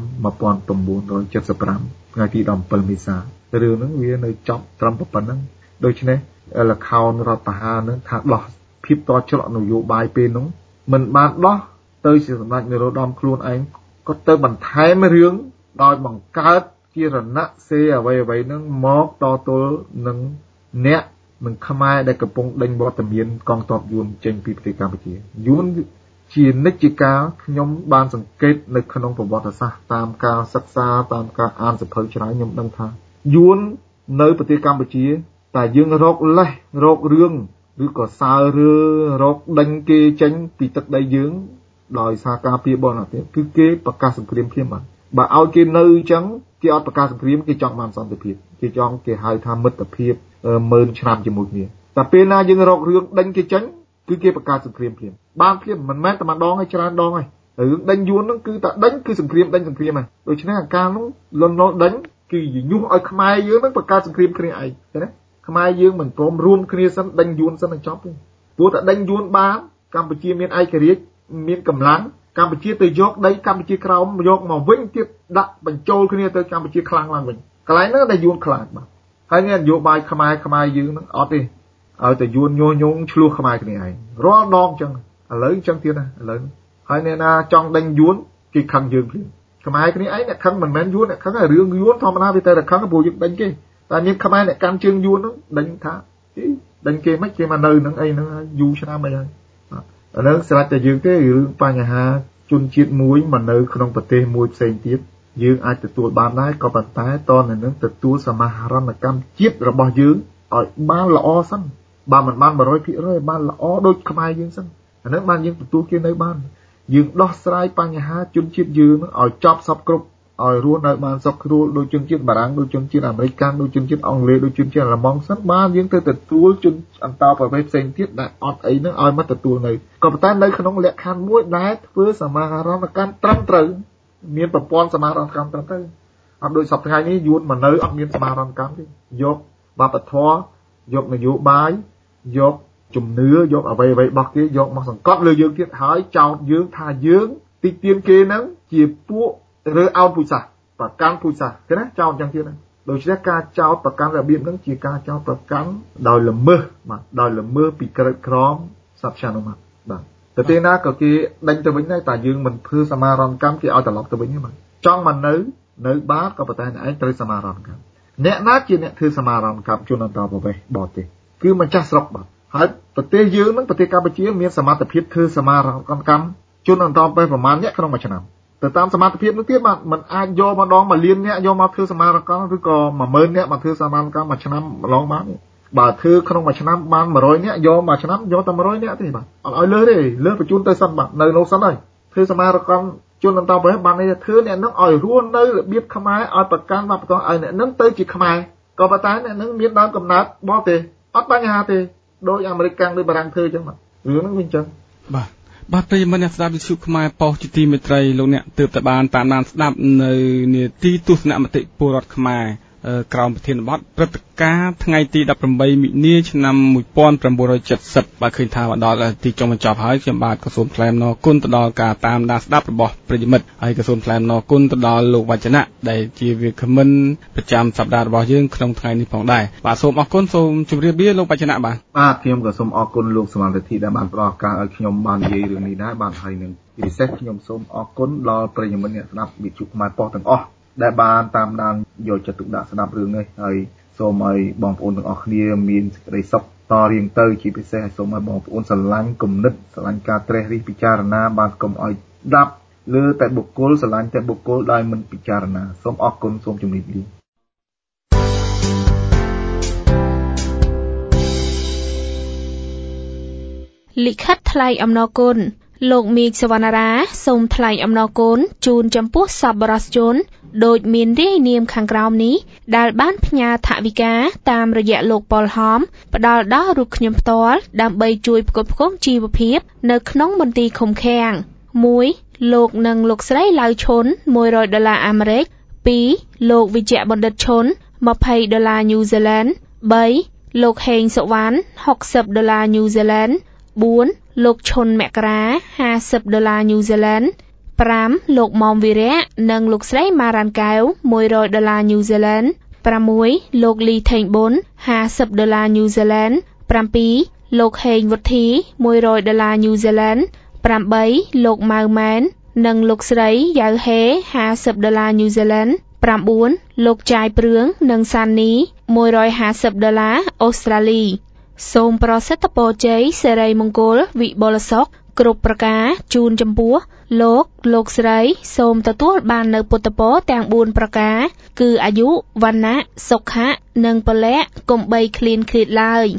1975ថ្ងៃទី17មេសារឿងហ្នឹងវានៅចប់ត្រឹមប៉ុណ្្នឹងដូច្នេះលខោនរដ្ឋបហានឹងថាដោះភាពតច្រកនយោបាយពេលនោះមិនបានដោះទៅជាសម្ដេចនរោត្តមខ្លួនឯងក៏ទៅបន្ថែមរឿងដោយបង្កើតជារណសេអ្វីហ្នឹងមកតទល់នឹងអ្នកនឹងខ្មែរដែលកំពុងដេញវត្តមានកងទ័ពយួនចេញពីប្រទេសកម្ពុជាយួនជានិច្ចកាលខ្ញុំបានសង្កេតនៅក្នុងប្រវត្តិសាស្ត្រតាមការសិក្សាតាមការអានសៀវភៅច្រើនខ្ញុំដឹងថាយួននៅប្រទេសកម្ពុជាតែយើងរកលេសរករឿងឬក៏សើរើរកដេញគេចេញពីទឹកដីយើងដោយសារការពារបរណភាពគឺគេប្រកាសសង្គ្រាមភ្លាមបាទបើឲ្យគេនៅអញ្ចឹងគេអត់ប្រកាសសង្គ្រាមគេចង់បានសន្តិភាពគេហៅថាមិត្តភាព10000 ឆ្នាំជាមួយគ្នាតែពេលណាយើងរករឿងដេញគេចេញគឺគេប្រកាសសង្គ្រាមភ្លាមបានភ្លាមមិនមែនតែម្ដងហើយច្រើនដងហើយរឿងដេញយួនហ្នឹងគឺតែដេញគឺសង្គ្រាមដេញសង្គ្រាមហើយដូច្នេះអាការនោះលន់ណុលដេញគឺញុះឲ្យខ្មែរយើងហ្នឹងប្រកាសសង្គ្រាមគ្នាឯងឃើញទេខ្មែរយើងមិនព្រមរួមគ្នាសិនដេញយួនសិនឲ្យចប់ទេព្រោះតែដេញយួនបានកម្ពុជាមានឯករាជ្យមានកម្លាំងកម្ពុជាទៅយកដីកម្ពុជាក្រោមយកមកវិញទៀតដាក់បញ្ចូលគ្នាទៅកម្ពុជាខ្លាំងឡើងវិញកន្លែងហ្នឹងដែលយួនខ្លាចបាទហើយនេះនយោបាយខ្មែរយើងហ្នឹងអត់ទេឲ្យតែយួនញុះញង់ឆ្លោះខ្មែរគ្នាឯងរាល់ដងអញ្ចឹងឥឡូវអញ្ចឹងទៀតណាឥឡូវហើយអ្នកណាចង់ដេញយួនគេខឹងយើងភ្លាមខ្មែរគ្នាឯងអ្នកខឹងមិនមែនយួនអ្នកខឹងរឿងយួនធម្មតាវាតែខឹងព្រោះយើងដេញគេតែមានខ្មែរអ្នកកាន់ជើងយួនហ្នឹងដេញថាដេញគេមិនគេមកនៅហ្នឹងអីហ្នឹងយូរឆ្នាំអីហើយឥឡូវស្រេចតែយើងទេរឿងបញ្ហាជនជាតិមួយមកនៅក្នុងប្រទេសមួយផ្សេងទៀតយើងអាចទទួលបានដែរក៏ប៉ុន្តែតនៅនឹងទទួលសមាហរណកម្មជាតិរបស់យើងឲ្យបានល្អសិនបើមិនបាន 100% បានល្អដូចខ្មែរយើងសិនអានឹងបានយើងទទួលគេនៅបានយើងដោះស្រាយបញ្ហាជនជាតិយើងឲ្យចប់សពគ្រប់ឲ្យរស់នៅបានសុខស្រួលដូចជនជាតិបារាំងដូចជនជាតិអាមេរិកដូចជនជាតិអង់គ្លេសដូចជនជាតិអាល្លឺម៉ង់សិនបានយើងទៅទទួលជនអន្តោប្រវេសន៍ផ្សេងទៀតដែលអត់អីហ្នឹងឲ្យមកទទួលនៅក៏ប៉ុន្តែនៅក្នុងលក្ខខណ្ឌមួយដែលធ្វើសមាហរណកម្មត្រឹមត្រូវមានប្រព័ន្ធសមាហរណកម្មត្រឹមត្រូវអត់ដូចសប្តាហ៍នេះយួនមកនៅអត់មានសមាហរណកម្មទេយកវប្បធម៌យកនយោបាយយកជំនឿយកអ្វីរបស់គេយកមកសង្កត់លើយើងទៀតហើយចោទយើងថាយើងទីទានគេហ្នឹងជាពួករើអោនពូជសាសន៍ប្រកាន់ពូជសាសន៍គេណាចោទយ៉ាងទៀតណាដូច្នេះការចោទប្រកាន់របៀបហ្នឹងជាការចោទប្រកាន់ដោយល្មើសបាទដោយល្មើសពីក្រិតក្រមសព្វសានុម័តបាទទៅទីណាក៏គេដេញទៅវិញដែរតែយើងមិនធ្វើសមារណកម្មគេឲ្យត្រឡប់ទៅវិញទេបាទចង់មកនៅបាតក៏ប៉ុន្តែអ្នកឯងត្រូវសមារណកម្មអ្នកណាជាអ្នកធ្វើសមារណកម្មជនអន្តោប្រវេសន៍បរទេសគឺម្ចាស់ស្រុកបាទហើយប្រទេសយើងនឹងប្រទេសកម្ពុជាមានសមត្ថភាពធ្វើសមារណកម្មជនអន្តោប្រវេសន៍ប្រមាណអ្នកក្នុងមួយឆ្នាំទៅតាមសមត្ថភាពនោះទៀតបាទมันអាចយកម្ដង1លានអ្នកយកមកធ្វើសមារណកម្មឬក៏10000អ្នកមកធ្វើសមារណកម្មមួយឆ្នាំម្ដងបានបើធ្វើក្នុងមួយឆ្នាំបាន100អ្នកយកមួយឆ្នាំយកតែ100អ្នកទេបាទអត់ឲ្យលើសទេលើសបញ្ជូនទៅសិនបាទនៅនោះសិនហើយធ្វើសមារណកម្មជនអន្តោប្រវេសន៍បាននេះធ្វើអ្នកនឹងឲ្យរស់នៅរបៀបខ្មែរឲ្យប្រកាន់វប្បធម៌ឲ្យអ្នកនឹងទៅជាខ្មែរក៏ប៉ុន្តែអ្នកនឹងមានដើមកំណើតបរទេសអត់បញ្ហាទេដោយអាមេរិកកាំងដោយបារាំងធ្វើអញ្ចឹងបាទរឿងហ្នឹងវាអញ្ចឹងបាទប្រិយមិត្តអ្នកស្ដាប់វិទ្យុខ្មែរប៉ុស្តិ៍ជាទីមេត្រីលោកអ្នកទើបតែបានតាមដានស្ដាប់នៅនាទីទស្សនមតិពលរដ្ឋខ្មែរក្រោមប្រធានបទព្រឹត្តិការណ៍ថ្ងៃទី18មិនិនាឆ្នាំ1970បាទឃើញថាមកដល់ទីចុងបញ្ចប់ហើយខ្ញុំបាទក៏សូមថ្លែងអំណរគុណទៅដល់ការតាមដានស្ដាប់របស់ប្រិយមិត្តហើយក៏សូមថ្លែងអំណរគុណទៅដល់លោកវចនៈដែលជាវាគ្មិនប្រចាំសប្ដាហ៍របស់យើងក្នុងថ្ងៃនេះផងដែរបាទសូមអរគុណសូមជម្រាបលាលោកវចនៈបាទខ្ញុំក៏សូមអរគុណលោកសវណ្ណរិទ្ធិដែលបានផ្ដល់ឱកាសឲ្យខ្ញុំបាននិយាយរឿងនេះដែរបាទហើយនឹងពិសេសខ្ញុំសូមអរគុណដល់ប្រិយមិត្តអ្នកស្ដាប់វិទ្យុខ្មែរប៉ុស្តិ៍ទាំងអស់ដែលបានតាមដានយកចិត្តទុកដាក់ស្ដាប់រឿងនេះហើយសូមឲ្យបងប្អូនទាំងអស់គ្នាមានសេចក្តីសុខតរៀងទៅជាពិសេសសូមឲ្យបងប្អូនស្រឡាញ់គំនិតស្រឡាញ់ការត្រេះរិះពិចារណាបានកុំឲ្យដាប់លើតែបុគ្គលស្រឡាញ់តែបុគ្គលដោយមិនពិចារណាសូមអរគុណសូមជម្រាបលាលិខិតថ្លែងអំណរគុណលោកមីកសវណ្ណារាសូមថ្លែងអំណរគុណជូនចំពោះសប្បុរសជនដោយមានរាយនាមខាងក្រោមនេះដែលបានផ្ញើថវិកាតាមរយៈលោកប៉ុលហមផ្ដល់ដល់រូបខ្ញុំផ្ទាល់ដើម្បីជួយផ្គត់ផ្គង់ជីវភាពនៅក្នុងមន្ទីរឃុំឃាំង 1. លោកនិងលោកស្រីឡៅឈុន$100អាមេរិក 2. លោកវិជ្ជបណ្ឌិតឈុន$20ញូហ្សេឡង់ 3. លោកហេងសុវណ្ណ$60ញូហ្សេឡង់ 4. លោកឈុនមករា$50ញូហ្សេឡង់ 5. លោកមុំវីរៈនិងលោកស្រីម៉ារ៉ាន់កែវ$100ញូហ្សេឡង់ 6. លោកលីថេងប៊ុន$50ញូហ្សេឡង់ 7. លោកហេងវុទ្ធី$100ញូហ្សេឡង់ 8. លោកម៉ៅម៉ែននិងលោកស្រីយ៉ៅហេ$50ញូហ្សេឡង់ 9. លោកចាយព្រឿងនិងសាននី$150អូស្ត្រាលីសូមប្រសិទ្ធពរជ័យសិរីមង្គលវិបុលសុខគ្រប់ប្រការជូនចំពោះលោកស្រីសូមទទួលបាននៅពុទ្ធពរទាំង4ប្រការគឺអាយុវណ្ណៈសុខៈនិងពលៈកុំបីឃ្លានឃ្លាតឡើយ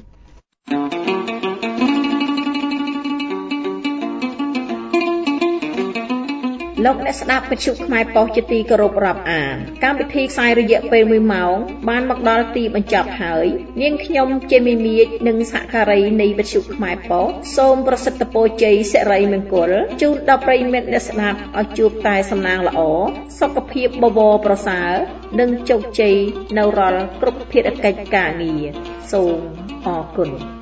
លោកអ្នកស្ដាប់វិទ្យុខ្មែរប៉ុស្តិ៍ជាទីគោរពរាប់អានកម្មវិធីផ្សាយរយៈពេល1ម៉ោងបានមកដល់ទីបញ្ចប់ហើយនាងខ្ញុំចេមីមៀចនិងសហការីនៃវិទ្យុខ្មែរប៉ុស្តិ៍សូមប្រសិទ្ធពរជ័យសិរីមង្គលជូនដល់ប្រិយមិត្តអ្នកស្ដាប់ឲ្យជួបតែសំណាងល្អសុខភាពបបរប្រសើរនិងជោគជ័យនៅរាល់គ្រប់ភារកិច្ចការងារសូមអរគុណ